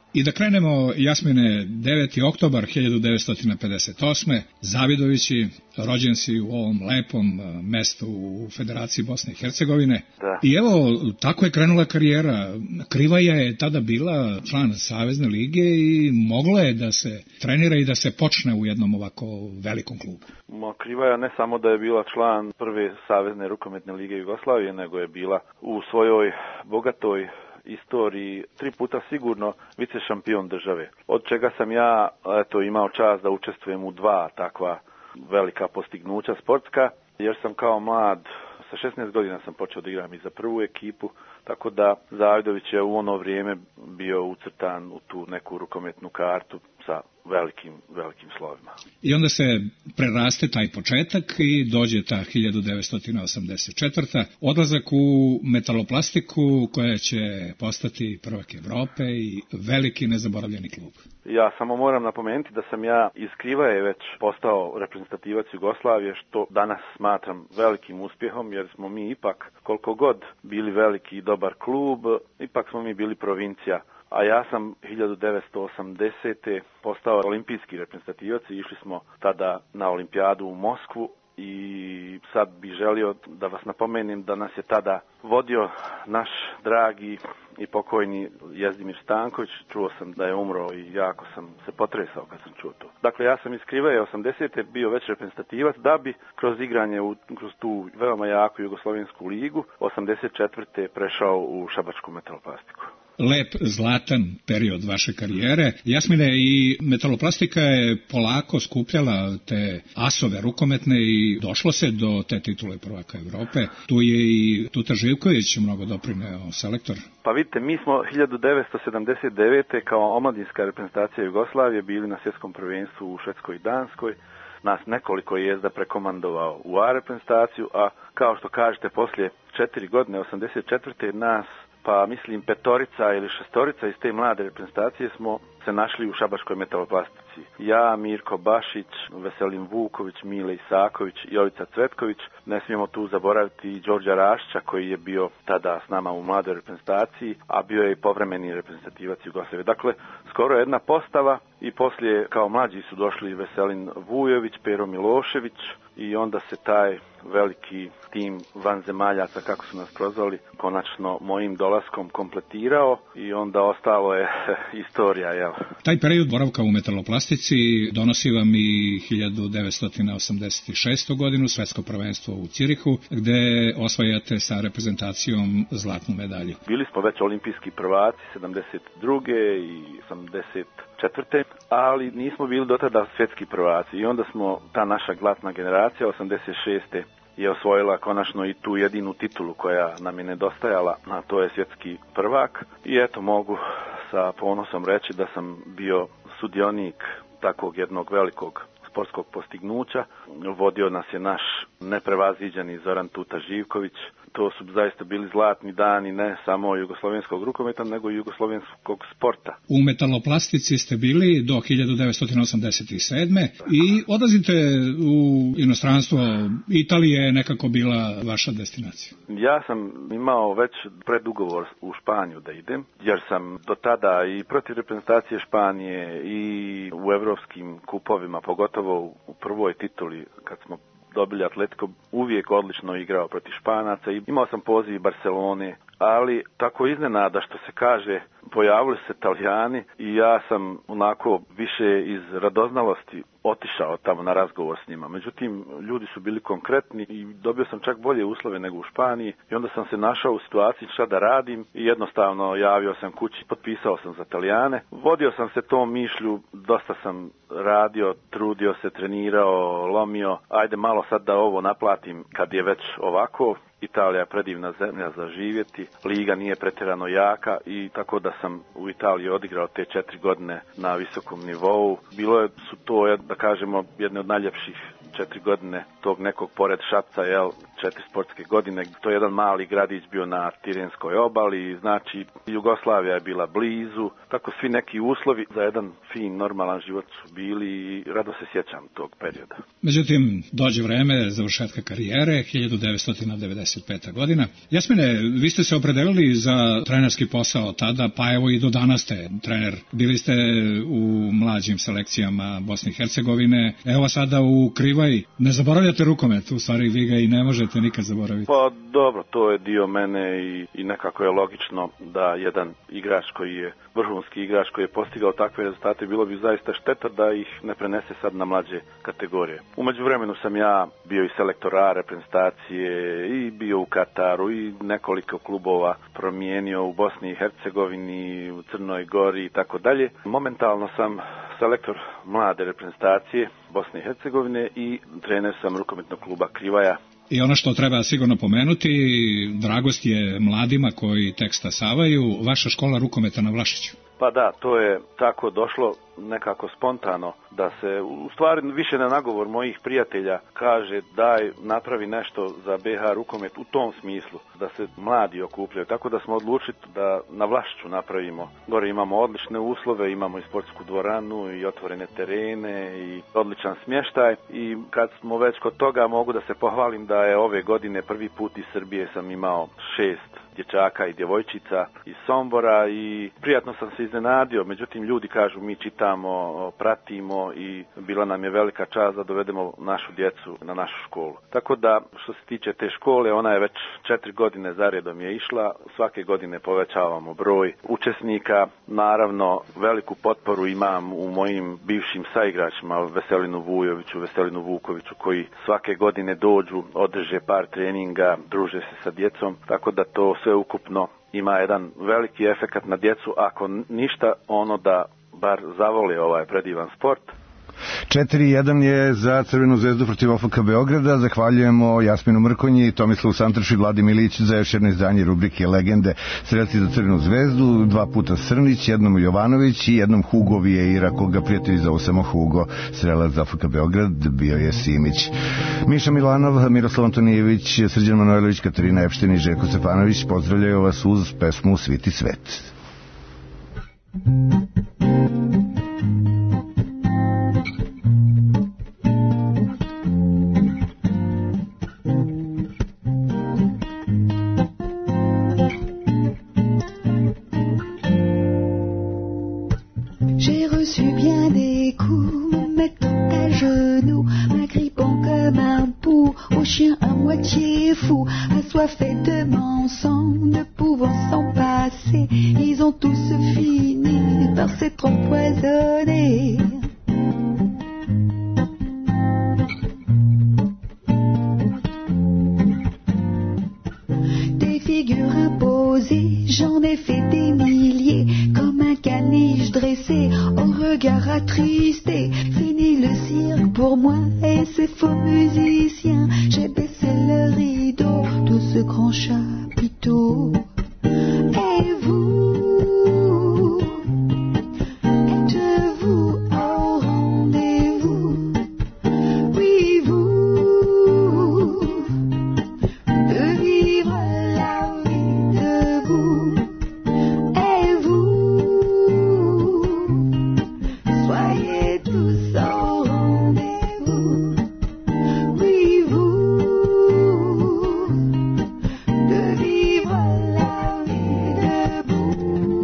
I da krenemo, Jasmine, deveti oktobar hiljadu devetsto pedeset osme. Zavidovići, rođen si u ovom lepom mestu u Federaciji Bosne i Hercegovine. Da. I evo, tako je krenula karijera. Krivaja je tada bila član Savezne lige i mogla je da se trenira i da se počne u jednom ovako velikom klubu. Ma, Krivaja ne samo da je bila član prve Savezne rukometne lige Jugoslavije, nego je bila u svojoj bogatoj istoriji tri puta sigurno vice šampion države. Od čega sam ja eto imao čast da učestvujem u dva takva velika postignuća sportska, jer sam kao mlad sa šesnaest godina sam počeo da igram i za prvu ekipu, tako da Zavidović je u ono vrijeme bio ucrtan u tu neku rukometnu kartu sa velikim, velikim slovima. I onda se preraste taj početak i dođe ta hiljadu devetsto osamdeset četvrta. Odlazak u Metaloplastiku koja će postati prvak Evrope i veliki nezaboravljeni klub. Ja samo moram napomenuti da sam ja iz Krivaje već postao reprezentativac Jugoslavije, što danas smatram velikim uspjehom, jer smo mi ipak, koliko god bili veliki i dobar klub, ipak smo mi bili provincija. A ja sam hiljadu devetsto osamdesete postao olimpijski reprezentativac i išli smo tada na olimpijadu u Moskvu. I sad bih želio da vas napomenem da nas je tada vodio naš dragi i pokojni Jezdimir Stanković. Čuo sam da je umro i jako sam se potresao kad sam čuo to. Dakle, ja sam iz Krivaje osamdesete bio već reprezentativac da bi kroz igranje u, kroz tu veoma jaku Jugoslovensku ligu osamdeset četvrte prešao u Šabačku Metaloplastiku. Lep, zlatan period vaše karijere. Jasmine, i Metaloplastika je polako skupljala te asove rukometne i došlo se do te titule prvaka Evrope. Tu je i Tuta Živković mnogo doprineo, selektor. Pa vidite, mi smo hiljadu devetsto sedamdeset devete kao omladinska reprezentacija Jugoslavije bili na svjetskom prvenstvu u Švedskoj i Danskoj. Nas nekoliko je jezda prekomandovao u A reprezentaciju, a kao što kažete, poslije četiri godine, osamdeset četvrte nas pa mislim petorica ili šestorica iz te mlade reprezentacije smo se našli u Šabačkoj Metaloplastici. Ja, Mirko Bašić, Veselin Vuković, Mile Isaković, Jovica Cvetković. Ne smijemo tu zaboraviti i Đorđa Rašća koji je bio tada s nama u mladoj reprezentaciji, a bio je i povremeni reprezentativac Jugoslavije. Dakle, skoro jedna postava i poslije kao mlađi su došli Veselin Vujović, Pero Milošević i onda se taj veliki tim vanzemaljaca, kako su nas prozvali, konačno mojim dolaskom kompletirao i onda ostalo je istorija, jel? Taj period boravka u Metaloplastici donosi vam i hiljadu devetsto osamdeset šeste. godinu svjetsko prvenstvo u Cirihu, gde osvajate sa reprezentacijom zlatnu medalju. Bili smo već olimpijski prvaci sedamdeset druge i osamdeset četvrte. ali nismo bili do tada svjetski prvaci i onda smo, ta naša glasna generacija osamdeset šeste je osvojila konačno i tu jedinu titulu koja nam je nedostajala, a to je svjetski prvak. I eto, mogu sa ponosom reći da sam bio sudionik takvog jednog velikog sportskog postignuća. Vodio nas je naš neprevaziđeni Zoran Tuta Živković. To su zaista bili zlatni dani ne samo jugoslovenskog rukometa, nego i jugoslovenskog sporta. U Metaloplastici ste bili do hiljadu devetsto osamdeset sedme. i odlazite u inostranstvo. Italija je nekako bila vaša destinacija. Ja sam imao već predugovor u Španiju da idem, jer sam do tada i protiv reprezentacije Španije i u evropskim kupovima, pogotovo u prvoj tituli kad smo dobili Atletico, uvijek odlično igrao protiv Španaca i imao sam poziv i Barcelone, ali tako iznenada što se kaže, pojavili se Italijani i ja sam onako više iz radoznalosti otišao tamo na razgovor s njima. Međutim, ljudi su bili konkretni i dobio sam čak bolje uslove nego u Španiji i onda sam se našao u situaciji šta da radim i jednostavno javio sam kući, potpisao sam za Italijane. Vodio sam se tom mišlju, dosta sam radio, trudio se, trenirao, lomio, ajde malo sad da ovo naplatim kad je već ovako. Italija je predivna zemlja za živjeti, liga nije pretjerano jaka i tako da sam u Italiji odigrao te četiri godine na visokom nivou. Bilo je, su to, da kažemo, jedne od najljepših četiri godine tog nekog pored Šapca, jel, četiri sportske godine. To je jedan mali gradić bio na Tirenskoj obali, znači Jugoslavija je bila blizu, tako svi neki uslovi za jedan fin, normalan život su bili i rado se sjećam tog perioda. Međutim, dođe vreme završetka karijere, hiljadu devetsto devedeset peta godina. Jasmine, vi ste se opredelili za trenerski posao tada, pa evo i do danas ste trener. Bili ste u mlađim selekcijama Bosne i Hercegovine, evo sada u Krivaj. Ne zaboravljate rukomet, u stvari vi ga i ne možete nikad zaboraviti. Pa dobro, to je dio mene i, i nekako je logično da jedan igrač koji je vrhunski igrač koji je postigao takve rezultate, bilo bi zaista šteta da ih ne prenese sad na mlađe kategorije. U međuvremenu sam ja bio i selektor A reprezentacije i bio u Kataru i nekoliko klubova promijenio u Bosni i Hercegovini, u Crnoj Gori i tako dalje. Momentalno sam selektor mlade reprezentacije Bosne i Hercegovine i trener sam rukometnog kluba Krivaja. I ono što treba sigurno pomenuti, dragost je mladima koji tek stasavaju, vaša škola rukometa na Vlašiću. Pa da, to je tako došlo nekako spontano, da se u stvari više na nagovor mojih prijatelja kaže daj napravi nešto za B H rukomet u tom smislu, da se mladi okupljaju. Tako da smo odlučili da na Vlašiću napravimo. Gore imamo odlične uslove, imamo i sportsku dvoranu i otvorene terene i odličan smještaj. I kad smo već kod toga mogu da se pohvalim da je ove godine prvi put iz Srbije sam imao šest dječaka i djevojčica iz Sombora i prijatno sam se iznenadio. Međutim, ljudi kažu mi čitamo, pratimo i bila nam je velika čast da dovedemo našu djecu na našu školu. Tako da što se tiče te škole, ona je već četiri godine zaredom je išla. Svake godine povećavamo broj učesnika. Naravno, veliku potporu imam u mojim bivšim saigračima Veselinu Vujoviću, Veselinu Vukoviću koji svake godine dođu, održe par treninga, druže se sa djecom. Tako da to sve ukupno ima jedan veliki efekat na djecu, ako ništa ono da bar zavole ovaj predivan sport. četiri jedan je za Crvenu zvezdu protiv O F K Beograda. Zahvaljujemo Jasminu Mrkonji, Tomislavu Santrašu i Vladi Milić za još jedno izdanje rubrike Legende. Strelci za Crvenu zvezdu, dva puta Srnić, jednom Jovanović i jednom Hugo Vieira, koga prijatelji zovu samo Hugo. Strelac za O F K Beograd bio je Simić. Miša Milanov, Miroslav Antonijević, Srđan Manojlović, Katarina Epštin i Željko Stefanović pozdravljaju vas uz pesmu Sviti svet. Assoiffés de mensonges, ne pouvant s'en passer, ils ont tous fini par s'être empoisonnés. Des figures imposées, j'en ai fait des milliers, comme un caniche dressé, au regard attristé. Fini le cirque pour moi et ces faux musiciens, j'ai baissé le rideau de ce grand chapiteau. Et vous, êtes-vous au rendez-vous? Oui, vous, de vivre la vie debout. Et vous, soyez tous au rendez-vous. Oui, vous, de vivre la vie debout.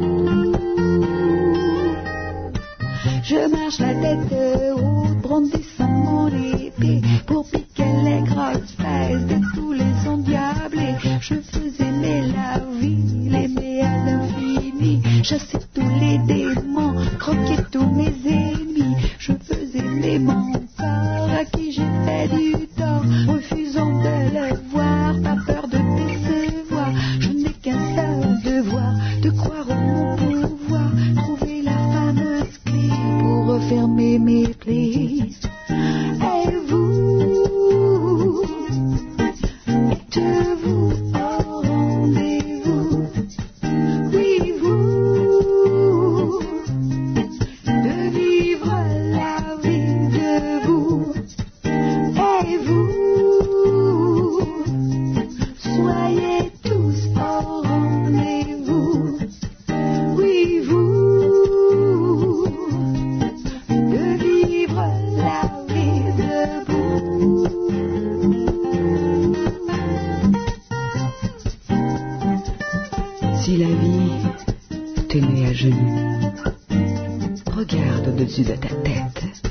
Je marche la tête haute, brandissant mon épée, pour piquer les grosses fesses de tous les endiablés. Je faisais aimer la vie, l'aimer à l'infini, chasser tous les démons, croquer tous mes ennemis. Je faisais aimer mon corps à qui j'ai fait du tort, refusant de le voir, pas peur de décevoir. Je n'ai qu'un seul devoir, de croire en mon pouvoir, trouver la fameuse clé pour refermer mes plaies. Et vous, êtes-vous au rendez-vous? Oui, vous, de vivre au-dessus de ta tête.